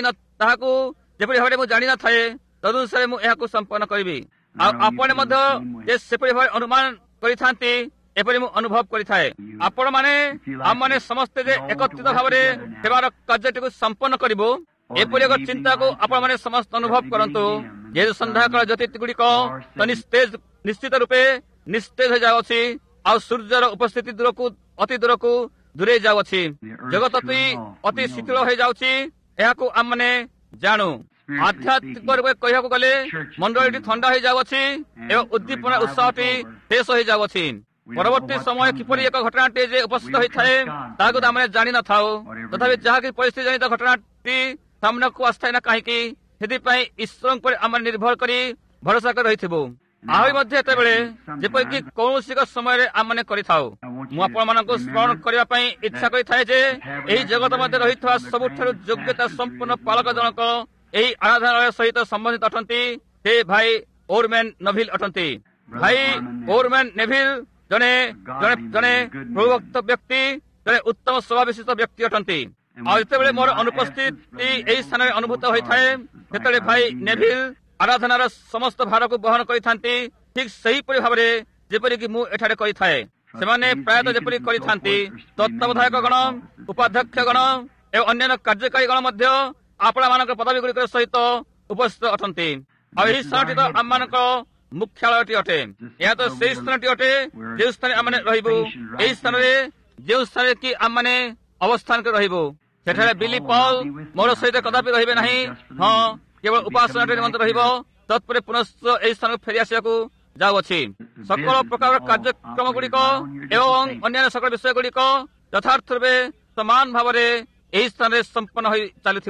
ଭାବରେ ମୁଁ ଜାଣିନଥାଏ, ତଦନୁସାରେ ମୁଁ ଏହାକୁ ସମ୍ପନ୍ନ କରିବି। ଆଉ ଆପଣ ମଧ୍ୟ ଯେ ସେପରି ଭାବରେ ଅନୁମାନ କରିଥାନ୍ତି, ଏପରି ମୁଁ ଅନୁଭବ କରିଥାଏ। ଆପଣମାନେ ଆମମାନେ ସମସ୍ତେ ଯେ ଏକତ୍ରିତ ଭାବରେ ହେବାର କାର୍ଯ୍ୟଟିକୁ ସମ୍ପନ୍ନ କରିବୁ, ଏପରି ଏକ ଚିନ୍ତାକୁ ଆପଣମାନେ ସମସ୍ତେ ଅନୁଭବ କରନ୍ତୁ। ଯେହେତୁ ସନ୍ଧ୍ୟାକାଳ ଜ୍ୟୋତି ଗୁଡ଼ିକ ନିଶ୍ଚିତ ରୂପେ ନିସ୍ତେଜ ହୋଇଯାଉଅଛି, ଆଉ ସୂର୍ଯ୍ୟର ଉପସ୍ଥିତି ଅତି ଦୂରକୁ ଦୂରେଇ ଯାଉଅଛି, ଜଗତ ଅତି ଶିଥିଳ ହୋଇଯାଉଛି, ଏହାକୁ ଆମମାନେ ଜାଣୁ। ଆଧ୍ୟାତ୍ମିକ ରୂପେ କହିବାକୁ ଗଲେ ମଣ୍ଡଳୀଟି ଥଣ୍ଡା ହୋଇଯାଉଅଛି ଏବଂ ଉଦ୍ଦୀପନା ଉତ୍ସାହଟି ଶେଷ ହୋଇଯାଉଅଛି। ପରବର୍ତ୍ତୀ ସମୟ କିପରି ଏକ ଘଟଣାଟି ଯେ ଉପସ୍ଥିତ ହୋଇଥାଏ ତାହାକୁ ତ ଆମେ ଜାଣିନଥାଉ, ତଥାପି ଯାହାକି ପରିସ୍ଥିତି ଜନିତ ଘଟଣାଟି ସାମ୍ନାକୁ ଆସିଥାଏ ନା କାହିଁକି, ସେଥିପାଇଁ ଈଶ୍ୱରଙ୍କ ଉପରେ ଆମେ ନିର୍ଭର କରି ଭରସା କରି ରହିଥିବୁ। ଆହୁରି ମଧ୍ୟ ଏତେବେଳେ ଯେପରିକି କୌଣସି ଏକ ସମୟରେ ଆମେ କରିଥାଉ, ମୁଁ ଆପଣମାନଙ୍କୁ ସ୍ମରଣ କରିବା ପାଇଁ ଇଚ୍ଛା କରିଥାଏ ଯେ ଏହି ଜଗତ ମଧ୍ୟରେ ରହିଥିବା ସବୁଠାରୁ ଯୋଗ୍ୟତା ସମ୍ପନ୍ନ ପାଳକ ଜଣକ ଏହି ଆରାଧନାଳୟ ସହିତ ସମ୍ବନ୍ଧିତ ଅଟନ୍ତି। ସେ ଭାଇ ଓରମ୍ୟାନ୍ ନେଭିଲ୍ ଅଟନ୍ତି। ଭାଇ ଓରମ୍ୟାନ୍ ନେଭିଲ୍ ଜଣେ ପ୍ରଭୁଭକ୍ତ ବ୍ୟକ୍ତି, ଜଣେ ଉତ୍ତମ ସ୍ୱଭାବ ବିଶିଷ୍ଟ ବ୍ୟକ୍ତି ଅଟନ୍ତି। ଆଉ ଯେତେବେଳେ ମୋର ଅନୁପସ୍ଥିତି ଏହି ସ୍ଥାନରେ ଅନୁଭୂତ ହୋଇଥାଏ, ସେତେବେଳେ ଭାଇ ନେଭିଲ୍ ଆରାଧନାର ସମସ୍ତ ଭାରକୁ ବହନ କରିଥାନ୍ତି, ଠିକ୍ ସେହିପରି ଭାବରେ ଯେପରିକି ମୁଁ ଏଠାରେ କରିଥାଏ। ସେମାନେ ପ୍ରାୟତଃ ଯେପରି କରିଥାନ୍ତି, ତତ୍ତ୍ୱାବଧାୟକ ଗଣ, ଉପାଧ୍ୟକ୍ଷ ଗଣ ଏବଂ ଅନ୍ୟାନ୍ୟ କାର୍ଯ୍ୟକାରୀ ଗଣ ମଧ୍ୟ ଆପଣମାନଙ୍କ ପଦବୀ ଗୁଡ଼ିକ ସହିତ ଉପସ୍ଥିତ ଅଟନ୍ତି। ଆଉ ଏହି ସ୍ଥାନଟି ତ ଆମମାନଙ୍କ ମୁଖ୍ୟାଳୟଟି ଅଟେ। ଏହା ତ ସେହି ସ୍ଥାନଟି ଅଟେ ଯେଉଁ ସ୍ଥାନରେ ଆମେ ରହିବୁ। ଏହି ସ୍ଥାନରେ ଯେଉଁ ସ୍ଥାନରେ କି ଆମେ ଅବସ୍ଥାନ କରି ରହିବୁ, ସେଠାରେ ବିଲି ପଲ୍ ମୋର ସହିତ କଦାପି ରହିବେ ନାହିଁ। ହଁ, କେବଳ ଉପାସନାଟି ନିମନ୍ତେ ରହିବ। ତତ୍ପରେ ପୁନଶ୍ଚ ଏହି ସ୍ଥାନକୁ ଫେରି ଆସିବାକୁ ଯାଉଅଛି। সকଳ ପ୍ରକାର କାର୍ଯ୍ୟକ୍ରମ ଗୁଡ଼ିକ ଏବଂ ଅନ୍ୟାନ୍ୟ সকଳ ବିଷୟ ଗୁଡ଼ିକ ଯଥାର୍ଥ ରୂପେ ସମାନ ଭାବରେ ଏହି ସ୍ଥାନରେ ସମ୍ପନ୍ନ ହୋଇ ଚାଲୁଥିବ।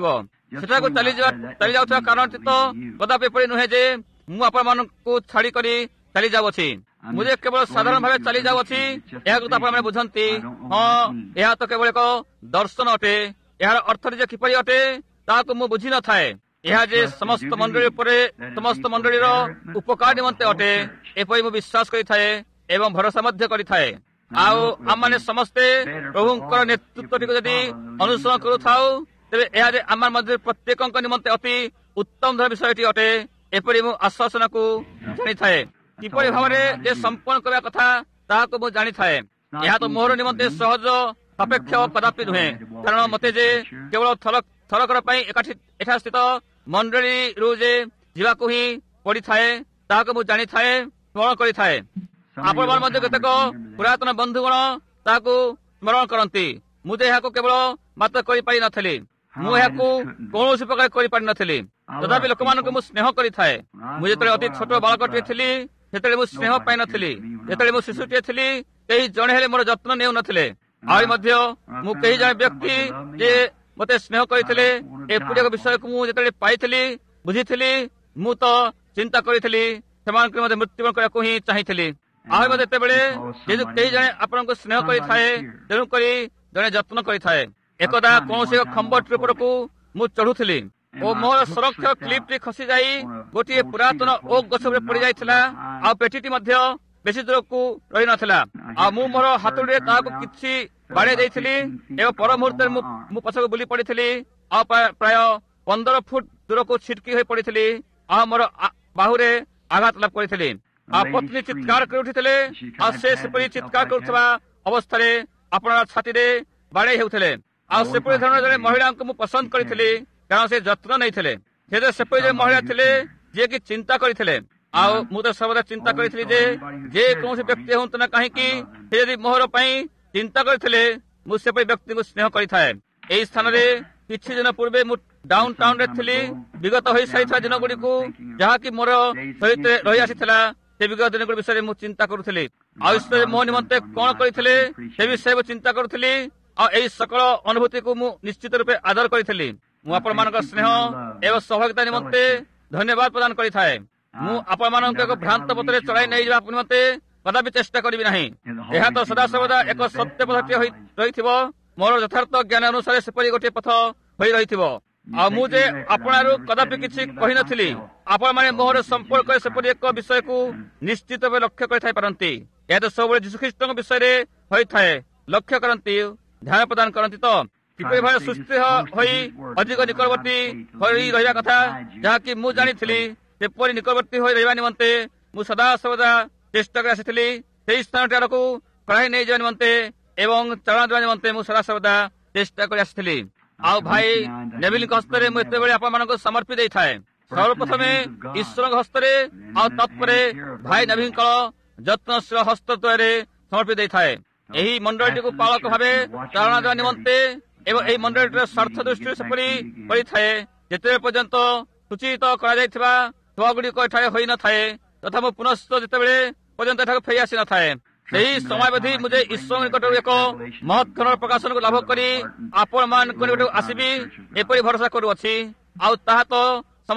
ସେଠାକୁ ଚାଲି ଯାଉଥିବା କାରଣଟି ତ କଦାପି ଏପରି ନୁହେଁ ଯେ ମୁଁ ଆପଣମାନଙ୍କୁ ଛାଡ଼ିକରି ଚାଲି ଯାଉଅଛି। ମୁଁ ଯେ କେବଳ ସାଧାରଣ ଭାବେ ଚାଲି ଯାଉଅଛି ଏହାକୁ ତ ଆପଣମାନେ ବୁଝନ୍ତି। ହଁ, ଏହା ତ କେବଳ ଏକ ଦର୍ଶନ ଅଟେ। ଏହାର ଅର୍ଥଟି ଯେ କିପରି ଅଟେ ତାହାକୁ ମୁଁ ବୁଝିନଥାଏ। ଏହା ଯେ ସମସ୍ତ ମଣ୍ଡଳୀ ଉପରେ ସମସ୍ତ ମଣ୍ଡଳୀର ଉପକାର ନିମନ୍ତେ ଅଟେ ଏପରି ମୁଁ ବିଶ୍ୱାସ କରିଥାଏ ଏବଂ ଭରସା ମଧ୍ୟ କରିଥାଏ। ଆଉ ଆମମାନେ ସମସ୍ତେ ପ୍ରଭୁଙ୍କର ନେତୃତ୍ୱଟିକୁ ଯଦି ଅନୁସରଣ କରୁଥାଉ ତେବେ ଏହା ଯେ ଆମ ମଧ୍ୟରେ ପ୍ରତ୍ୟେକଙ୍କ ନିମନ୍ତେ ଅତି ଉତ୍ତମ ବିଷୟଟି ଅଟେ ଏପରି ମୁଁ ଆଶ୍ୱାସନାକୁ ଜାଣିଥାଏ। କିପରି ଭାବରେ ଯେ ସମ୍ପନ୍ନ କରିବା କଥା ତାହାକୁ ମୁଁ ଜାଣିଥାଏ। ଏହା ତ ମୋର ନିମନ୍ତେ ସହଜ ସାପେକ୍ଷ କଦାପି ନୁହେଁ, କାରଣ ମୋତେ ଯେ କେବଳ ଥରକର ପାଇଁ ଏଠା ସ୍ଥିତ ମଣ୍ଡଳୀରୁ ଯେ ଯିବାକୁ ହିଁ ପଡ଼ିଥାଏ ତାହାକୁ ମୁଁ ଜାଣିଥାଏ, ସ୍ମରଣ କରିଥାଏ। ଆପଣମାନେ ମଧ୍ୟ କେତେକ ପୁରାତନ ବନ୍ଧୁଗଣ ତାହାକୁ ସ୍ମରଣ କରନ୍ତି। ମୁଁ ଯେ ଏହାକୁ କେବଳ ମାତ୍ର କରିପାରିନଥିଲି, ମୁଁ ଏହାକୁ କୌଣସି ପ୍ରକାର କରିପାରିନଥିଲି, ତଥାପି ଲୋକମାନଙ୍କୁ ମୁଁ ସ୍ନେହ କରିଥାଏ। ମୁଁ ଯେତେବେଳେ ଅତି ଛୋଟ ବାଳକଟିଏ ଥିଲି ସେତେବେଳେ ମୁଁ ସ୍ନେହ ପାଇନଥିଲି। ଯେତେବେଳେ ମୁଁ ଶିଶୁଟିଏ ଥିଲି କେହି ଜଣେ ହେଲେ ମୋର ଯତ୍ନ ନେଉନଥିଲେ। ଆହୁରି ମଧ୍ୟ ମୁଁ କେହି ଜଣେ ବ୍ୟକ୍ତି ଯେ ମୋତେ ସ୍ନେହ କରିଥିଲେ ଏପରି ଏକ ବିଷୟକୁ ମୁଁ ଯେତେବେଳେ ପାଇଥିଲି ବୁଝିଥିଲି ମୁଁ ତ ଚିନ୍ତା କରିଥିଲି ସେମାନଙ୍କୁ ମୋତେ ମୃତ୍ୟୁବରଣ କରିବାକୁ ହିଁ ଚାହିଁଥିଲି। ଆହୁରି ମଧ୍ୟ ଯେତେବେଳେ ଯେହେତୁ କେହି ଜଣେ ଆପଣଙ୍କୁ ସ୍ନେହ କରିଥାଏ ତେଣୁକରି ଜଣେ ଯତ୍ନ କରିଥାଏ। ଏକଦା କୌଣସି ଏକ ଖମ୍ବଟି ଉପରକୁ ମୁଁ ଚଢୁଥିଲି ଓ ମୋର ସୁରକ୍ଷା କ୍ଲିପ୍ଟି ଖସି ଯାଇ ଗୋଟିଏ ପୁରାତନ ଓକ୍ ଗଛ ଉପରେ ପଡି ଯାଇଥିଲା। ଆଉ ପେଟିଟି ମଧ୍ୟ ବେଶୀ ଦୂରକୁ ରହିନଥିଲା। ଆଉ ମୁଁ ମୋର ହାତୁଡ଼ିରେ ତାହାକୁ କିଛି ବାଡ଼େଇ ଦେଇଥିଲି ଏବଂ ପର ମୁହୂର୍ତ୍ତରେ ମୁଁ ପଛକୁ ବୁଲି ପଡ଼ିଥିଲି। ଆଉ ପ୍ରାୟ 15 ଫୁଟ ଦୂରକୁ ଛିଟକି ହୋଇ ପଡ଼ିଥିଲି। ଆଉ ମୋର ବାହୁରେ ଆଘାତ ଲାଭ କରିଥିଲି। ଆଉ ପତ୍ନୀ ଚିତ୍କାର କରି ଉଠିଥିଲେ। ଆଉ ସେ ସେପରି ଚିତ୍କାର କରୁଥିବା ଅବସ୍ଥାରେ ଆପଣଙ୍କ ଛାତିରେ ବାଡ଼େଇ ହେଉଥିଲେ। ଆଉ ସେପରି ଧରଣର ଜଣେ ମହିଳାଙ୍କୁ ମୁଁ ପସନ୍ଦ କରିଥିଲି କାରଣ ସେ ଯତ୍ନ ନେଇଥିଲେ। ସେ ସେପରି ଜଣେ ମହିଳା ଥିଲେ ଯିଏକି ଚିନ୍ତା କରିଥିଲେ। ଆଉ ମୁଁ ତ ସର୍ବଦା ଚିନ୍ତା କରିଥିଲି ଯେ କୌଣସି ବ୍ୟକ୍ତି ହୁଅନ୍ତୁ ନା କାହିଁକି ସେ ଯଦି ମୋହର ପାଇଁ ଚିନ୍ତା କରିଥିଲେ ମୁଁ ସେପରି ବ୍ୟକ୍ତିଙ୍କୁ ସ୍ନେହ କରିଥାଏ। ଏହି ସ୍ଥାନରେ କିଛି ଦିନ ପୂର୍ବେ ମୁଁ ଡାଉନ ଟାଉନରେ ଥିଲି। ବିଗତ ହୋଇସାରିଥିବା ଦିନ ଗୁଡ଼ିକୁ ଯାହାକି ମୋର ସହିତ ରହି ଆସିଥିଲା ସେ ବିଗତ ଦିନଗୁଡ଼ିକ ବିଷୟରେ ମୁଁ ଚିନ୍ତା କରୁଥିଲି। ଆଉ ଈଶ୍ୱର ମୋ ନିମନ୍ତେ କଣ କରିଥିଲେ ସେ ବିଷୟରେ ମୁଁ ଚିନ୍ତା କରୁଥିଲି। ଆଉ ଏହି ସକଳ ଅନୁଭୂତିକୁ ମୁଁ ନିଶ୍ଚିତ ରୂପେ ଆଦର କରିଥିଲି। ମୁଁ ଆପଣମାନଙ୍କ ସ୍ନେହ ଏବଂ ସହଭାଗିତା ନିମନ୍ତେ ଧନ୍ୟବାଦ ପ୍ରଦାନ କରିଥାଏ। ମୁଁ ଆପଣମାନଙ୍କୁ ଏକ ଭ୍ରାନ୍ତ ପଥରେ ଚଳାଇ ନେଇଯିବା ନିମନ୍ତେ କଦାପି ଚେଷ୍ଟା କରିବି ନାହିଁ। ଏହା ତ ସଦାସର୍ବଦା ଏକ ସତ୍ୟ ପଥଟିଏ ରହିଥିବ। ମୋର ଯଥାର୍ଥ ଜ୍ଞାନ ଅନୁସାରେ ସେପରି ଗୋଟିଏ ପଥ ହୋଇ ରହିଥିବ। ଆଉ ମୁଁ ଯେ ଆପଣରୁ କଦାପି କିଛି କହିନଥିଲି। ଆପଣମାନେ ମୋର ସମ୍ପର୍କରେ ସେପରି ଏକ ବିଷୟକୁ ନିଶ୍ଚିତ ଭାବେ ଲକ୍ଷ୍ୟ କରିଥାଇ ପାରନ୍ତି। ଏହା ତ ସବୁବେଳେ ଯୀଶୁଖ୍ରୀଷ୍ଟଙ୍କ ବିଷୟରେ ହୋଇଥାଏ। ଲକ୍ଷ୍ୟ କରନ୍ତି, ଧ୍ୟାନ ପ୍ରଦାନ କରନ୍ତି ତ କିପରି ଭାବେ ସୁସ୍ଥ ହୋଇ ଅଧିକ ନିକଟବର୍ତ୍ତୀ ହୋଇ ରହିବା କଥା ଯାହାକି ମୁଁ ଜାଣିଥିଲି ସେପରି ନିକଟବର୍ତ୍ତୀ ହୋଇ ରହିବା ନିମନ୍ତେ ମୁଁ ସଦାସର୍ବଦା ଚେଷ୍ଟା କରି ଆସିଥିଲି। ସେହି ସ୍ଥାନଟି ଆଡ଼କୁ କଢ଼ାଇ ନେଇଯିବା ନିମନ୍ତେ ଏବଂ ଚାଳନା ଦେବା ନିମନ୍ତେ ମୁଁ ସଦାସର୍ବଦା ଚେଷ୍ଟା କରି ଆସିଥିଲି। ଆଉ ଭାଇ ନେଭିଲଙ୍କ ହସ୍ତରେ ମୁଁ ଏତେବେଳେ ଆପଣମାନଙ୍କୁ ସମର୍ପି ଦେଇଥାଏ। ସର୍ବପ୍ରଥମେ ଈଶ୍ୱରଙ୍କ ହସ୍ତରେ ଆଉ ତତ୍ପରେ ଭାଇ ନେଭିଲଙ୍କ ଯତ୍ନଶୀଳ ହସ୍ତ ଦ୍ୱୟରେ ସମର୍ପି ଦେଇଥାଏ। ଏହି ମଣ୍ଡଳୀଟିକୁ ପାଳକ ଭାବେ ଚାଳନା ଦେବା ନିମନ୍ତେ ଏବଂ ଏହି ମଣ୍ଡଳୀଟିର ସ୍ୱାର୍ଥ ଦୃଷ୍ଟିରୁ ସେପରି କରିଥାଏ ଯେତେବେଳେ ପର୍ଯ୍ୟନ୍ତ ସୂଚିତ କରାଯାଇଥିବା ଛୁଆଗୁଡ଼ିକ ଏଠାରେ ହୋଇନଥାଏ ତଥା ମୁଁ ପୁନଶ୍ଚ ଯେତେବେଳେ ପର୍ଯ୍ୟନ୍ତ ଏଠାକୁ ଫେରି ଆସିନଥାଏ। ସେହି ସମୟାବଧି ମୁଁ ଯେ ଈଶ୍ୱର ନିକଟରୁ ଏକ ମହତ୍କରଣର ପ୍ରକାଶନକୁ ଲାଭ କରି ଆପଣମାନଙ୍କ ନିକଟକୁ ଆସିବି ଏପରି ଭରସା କରୁଅଛି। ଆଉ ତାହା ତ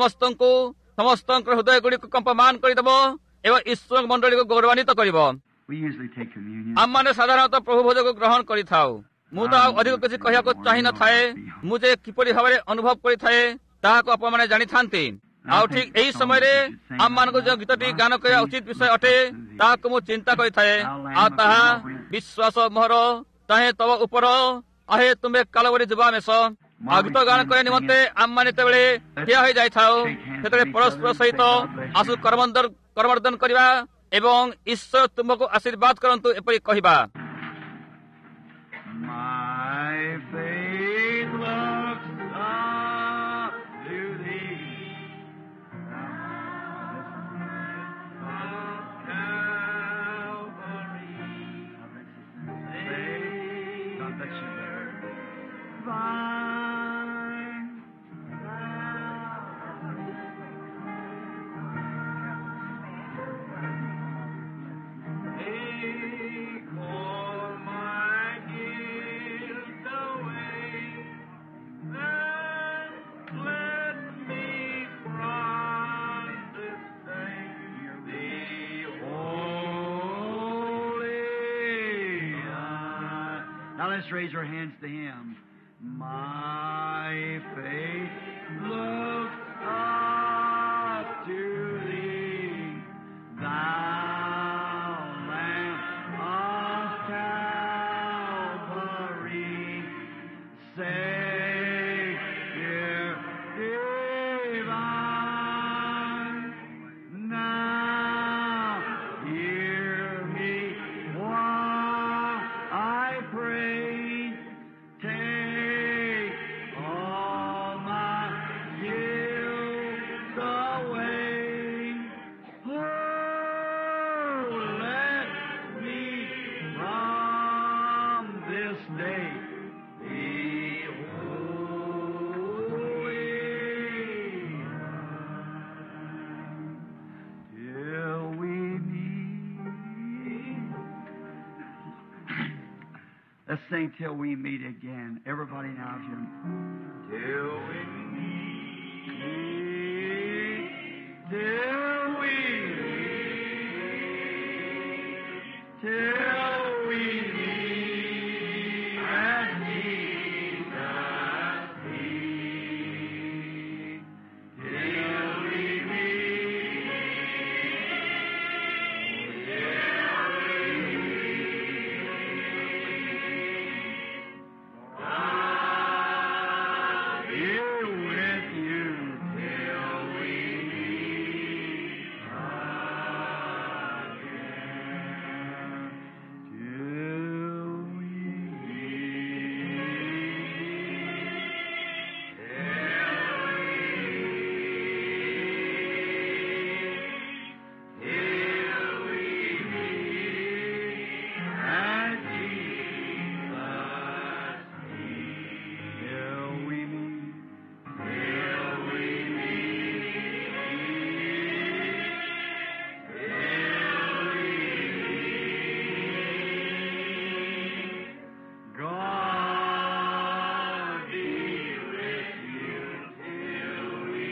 ସମସ୍ତଙ୍କର ହୃଦୟ ଗୁଡ଼ିକୁ କମ୍ପମାନ କରିଦେବ ଏବଂ ଈଶ୍ୱର ମଣ୍ଡଳୀକୁ ଗୌରବାନ୍ୱିତ କରିବ। ଆମମାନେ ସାଧାରଣତଃ ପ୍ରଭୁ ଭୋଜକୁ ଗ୍ରହଣ କରିଥାଉ। ମୁଁ ତ ଆଉ ଅଧିକ କିଛି କହିବାକୁ ଚାହିଁନଥାଏ। ମୁଁ ଯେ କିପରି ଭାବରେ ଅନୁଭବ କରିଥାଏ ତାହାକୁ ଆପଣମାନେ ଜାଣିଥାନ୍ତି। ଆଉ ଠିକ୍ ଏହି ସମୟରେ ଆମମାନଙ୍କୁ ଯେଉଁ ଗୀତଟି ଗାନ କରିବା ଉଚିତ ବିଷୟ ଅଟେ ତାହାକୁ ମୁଁ ଚିନ୍ତା କରିଥାଏ। ଆଉ ତାହା ବିଶ୍ୱାସ ମୋହର ଚାହେଁ ତବ ଉପର ଆହେ ତୁମେ କାଲବରୀ ଯୁବା ମେଷ। ଆଉ ଗୀତ ଗାନ କରିବା ନିମନ୍ତେ ଆମମାନେ ଯେତେବେଳେ ଠିଆ ହୋଇଯାଇଥାଉ ସେତେବେଳେ ପରସ୍ପର ସହିତ ଆଶୁ କରମର୍ଦ୍ଦନ କରିବା ଏବଂ ଈଶ୍ୱର ତୁମକୁ ଆଶୀର୍ବାଦ କରନ୍ତୁ ଏପରି କହିବା। Take Now let's raise our hands to Him. My faith looks up to Thee, Thou Lamb of Calvary, Savior divine. Now hear me while I pray. Take all my guilt away. Oh, let me from this day be holy till we meet. Let's sing till we meet again. Everybody now, Jim. Till we meet. Till we meet. Till we meet at Jesus' feet. Till we meet. Till we I'll be with you till we meet again. Till we meet. Till we meet at Jesus' feet. Till we meet. Till we meet. Till we meet. God be with you till we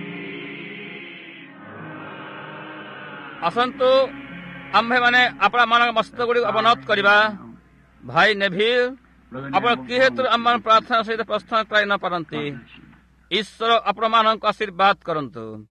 meet. ଆସନ୍ତୁ ଆମ୍ଭେମାନେ ଆପଣା ମାନଙ୍କ ମସ୍ତକ ଗୁଡ଼ିକୁ ଅବନତ କରିବା। ଭାଇ ନେଭିଲ, ଆପଣ କି ହେତୁ ଆମ ପ୍ରାର୍ଥନା ସହିତ ପ୍ରସ୍ଥାନ କରାଇ ନ ପାରନ୍ତି? ଈଶ୍ୱର ଆପଣମାନଙ୍କୁ ଆଶୀର୍ବାଦ କରନ୍ତୁ।